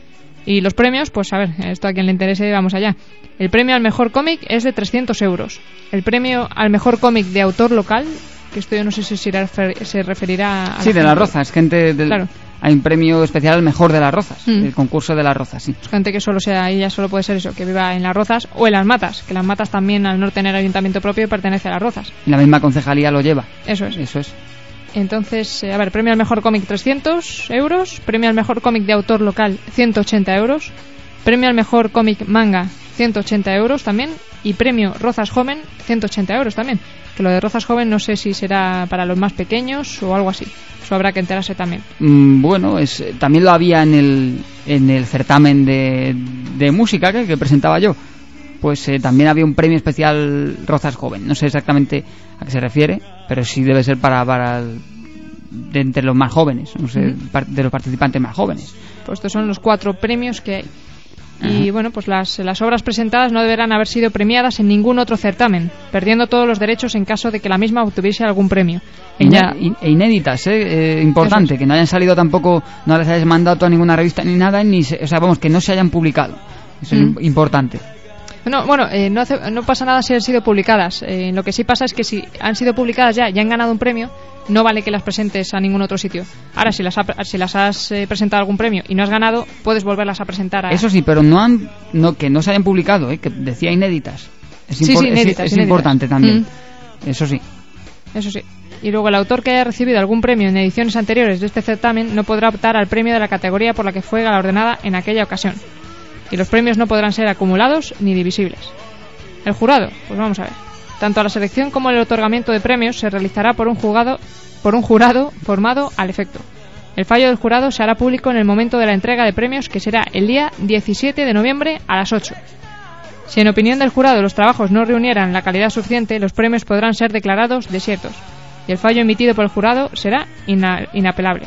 Y los premios, pues a ver, esto a quien le interese, vamos allá. El premio al mejor cómic es de trescientos euros. El premio al mejor cómic de autor local, que esto yo no sé si se refer- se referirá a... Sí, de Las Rozas, gente del... Claro. Hay un premio especial al mejor de Las Rozas, Mm. el concurso de Las Rozas, sí. Pues gente que solo sea ella, solo puede ser eso, que viva en Las Rozas o en Las Matas, que Las Matas también, al no tener ayuntamiento propio, pertenece a Las Rozas. Y la misma concejalía lo lleva. Eso es. Eso es. Entonces, eh, a ver, premio al mejor cómic trescientos euros, premio al mejor cómic de autor local ciento ochenta euros, premio al mejor cómic manga ciento ochenta euros también, y premio Rozas Joven ciento ochenta euros también. Que lo de Rozas Joven no sé si será para los más pequeños o algo así. Eso habrá que enterarse también. Mm, bueno, es, eh, también lo había en el, en el certamen de, de música que, que presentaba yo. Pues eh, también había un premio especial Rozas Joven. No sé exactamente a qué se refiere, pero sí debe ser para, para el- de entre los más jóvenes, no sé, Ujú. par- de los participantes más jóvenes. Pues estos son los cuatro premios que hay. Y Ajá. bueno, pues las, las obras presentadas no deberán haber sido premiadas en ningún otro certamen, perdiendo todos los derechos en caso de que la misma obtuviese algún premio. E, Ella- ine- e inéditas, ¿eh? Eh, importante, Eso es. que no hayan salido tampoco, no les hayas mandado a ninguna revista ni nada, ni se- o sea, vamos, que no se hayan publicado. Eso es Mm. im- importante. No, bueno, eh, no, hace- no pasa nada si han sido publicadas. Eh, lo que sí pasa es que si han sido publicadas ya y han ganado un premio, no vale que las presentes a ningún otro sitio. Ahora, si las, ha- si las has eh, presentado a algún premio y no has ganado, puedes volverlas a presentar a... Eso sí, pero no han, no, que no se hayan publicado, ¿eh? Que decía inéditas. Es, Sí, impor- sí, es- inéditas, es inéditas. importante también. Mm. Eso sí. Eso sí. Y luego el autor que haya recibido algún premio en ediciones anteriores de este certamen no podrá optar al premio de la categoría por la que fue galardonada en aquella ocasión. Y los premios no podrán ser acumulados ni divisibles. El jurado, pues vamos a ver. Tanto la selección como el otorgamiento de premios se realizará por un jurado, por un jurado formado al efecto. El fallo del jurado se hará público en el momento de la entrega de premios, que será el día diecisiete de noviembre a las ocho. Si en opinión del jurado los trabajos no reunieran la calidad suficiente, los premios podrán ser declarados desiertos, y el fallo emitido por el jurado será ina- inapelable.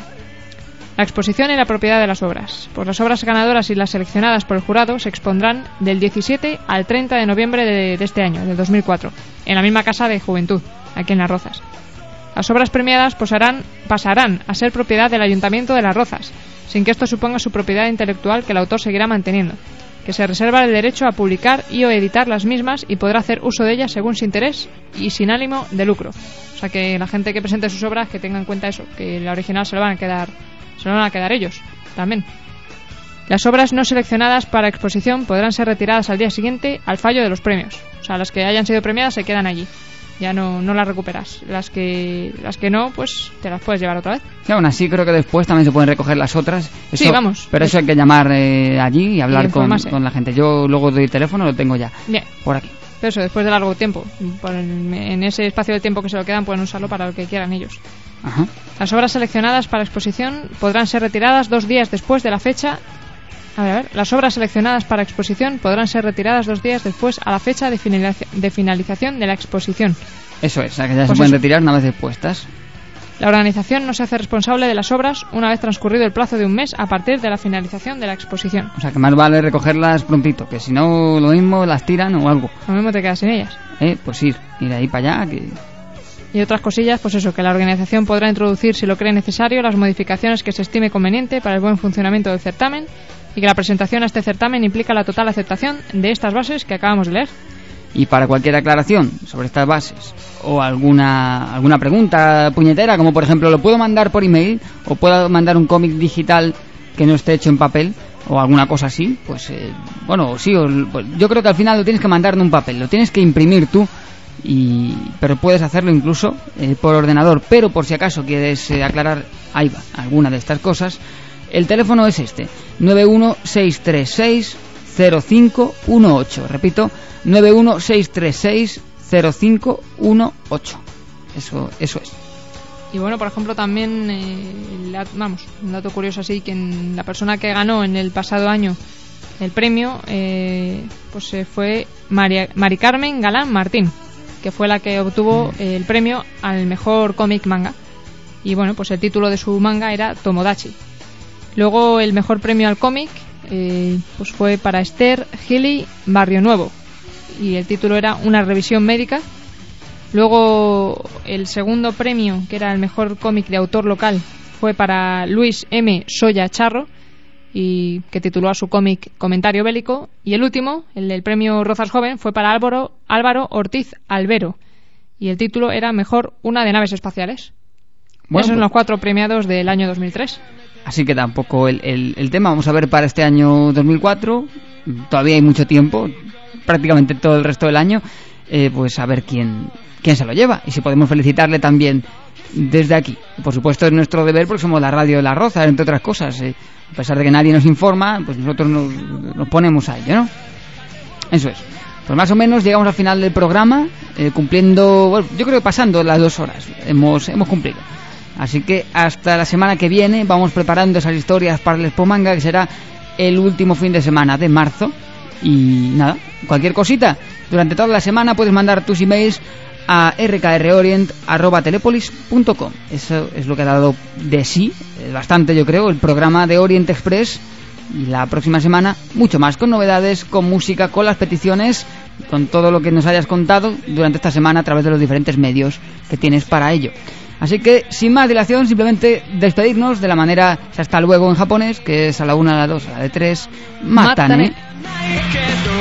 La exposición y la propiedad de las obras. Pues las obras ganadoras y las seleccionadas por el jurado se expondrán del diecisiete al treinta de noviembre de, de este año, del dos mil cuatro, en la misma Casa de Juventud, aquí en Las Rozas. Las obras premiadas posarán- pasarán a ser propiedad del Ayuntamiento de Las Rozas, sin que esto suponga su propiedad intelectual, que el autor seguirá manteniendo, que se reserva el derecho a publicar y o editar las mismas y podrá hacer uso de ellas según su interés y sin ánimo de lucro. O sea que la gente que presente sus obras que tenga en cuenta eso, que la original se lo van a quedar, se lo van a quedar ellos también. Las obras no seleccionadas para exposición podrán ser retiradas al día siguiente al fallo de los premios. O sea, las que hayan sido premiadas se quedan allí. Ya no, no las recuperas. Las que las que no, pues te las puedes llevar otra vez. Y aún así creo que después también se pueden recoger las otras. Eso- Sí, vamos. Pero eso hay que llamar eh, allí y hablar Y con, informarse. con la gente. Yo luego doy teléfono, lo tengo ya Bien. por aquí. Pero eso, después de largo tiempo. Por el- en ese espacio de tiempo que se lo quedan, pueden usarlo para lo que quieran ellos. Ajá. Las obras seleccionadas para exposición podrán ser retiradas dos días después de la fecha. A ver, a ver. Las obras seleccionadas para exposición podrán ser retiradas dos días después a la fecha de, finaliza- de finalización de la exposición. Eso es, o sea que ya Pues se pueden eso. retirar una vez expuestas. La organización no se hace responsable de las obras una vez transcurrido el plazo de un mes a partir de la finalización de la exposición. O sea que más vale recogerlas prontito, que si no lo mismo las tiran o algo. Lo mismo te quedas sin ellas. Eh, pues ir, ir ahí para allá, que Y otras cosillas, pues eso, que la organización podrá introducir, si lo cree necesario, las modificaciones que se estime conveniente para el buen funcionamiento del certamen, y que la presentación a este certamen implica la total aceptación de estas bases que acabamos de leer. Y para cualquier aclaración sobre estas bases o alguna alguna pregunta puñetera, como por ejemplo, ¿lo puedo mandar por email o puedo mandar un cómic digital que no esté hecho en papel o alguna cosa así? Pues eh, bueno, sí, o, pues, yo creo que al final lo tienes que mandar en un papel, lo tienes que imprimir tú, y pero puedes hacerlo incluso eh, por ordenador. Pero por si acaso quieres eh, aclarar ahí va, alguna de estas cosas, el teléfono es este: nueve uno seis tres seis cero cinco uno ocho. Repito, nueve uno seis tres seis cero cinco uno ocho. Eso, eso es. Y bueno, por ejemplo, también, eh, la, vamos, un dato curioso así, que en, la persona que ganó en el pasado año el premio, eh, pues eh, fue María, Mari Carmen Galán Martín, que fue la que obtuvo eh, el premio al mejor cómic manga. Y bueno, pues el título de su manga era Tomodachi. Luego el mejor premio al cómic eh, pues fue para Esther Gili Barrio Nuevo, y el título era Una revisión médica. Luego el segundo premio, que era el mejor cómic de autor local, fue para Luis M. Soya Charro, y que tituló a su cómic Comentario bélico. Y el último, el del premio Rozas Joven, fue para Álvaro, Álvaro Ortiz Albero, y el título era Mejor una de naves espaciales. Bueno, Esos son pues, los cuatro premiados del año dos mil tres. así que tampoco el, el, el tema. Vamos a ver para este año dos mil cuatro. Todavía hay mucho tiempo, prácticamente todo el resto del año. Eh, pues a ver quién, quién se lo lleva. Y si podemos felicitarle también desde aquí. Por supuesto es nuestro deber porque somos la radio de La Roza, entre otras cosas. Eh, a pesar de que nadie nos informa, pues nosotros nos, nos ponemos a ello, ¿no? Eso es. Pues más o menos llegamos al final del programa, eh, cumpliendo, bueno, yo creo que pasando las dos horas. Hemos, hemos cumplido. Así que hasta la semana que viene vamos preparando esas historias para el Expo Manga, que será el último fin de semana de marzo. Y nada, cualquier cosita, durante toda la semana puedes mandar tus emails a r k r orient arroba telepolis punto com. Eso es lo que ha dado de sí, eh, bastante yo creo, el programa de Orient Express. Y la próxima semana mucho más, con novedades, con música, con las peticiones, con todo lo que nos hayas contado durante esta semana a través de los diferentes medios que tienes para ello. Así que, sin más dilación, simplemente despedirnos de la manera hasta luego en japonés, que es a la una, a la dos, a la de tres, matane. Matane.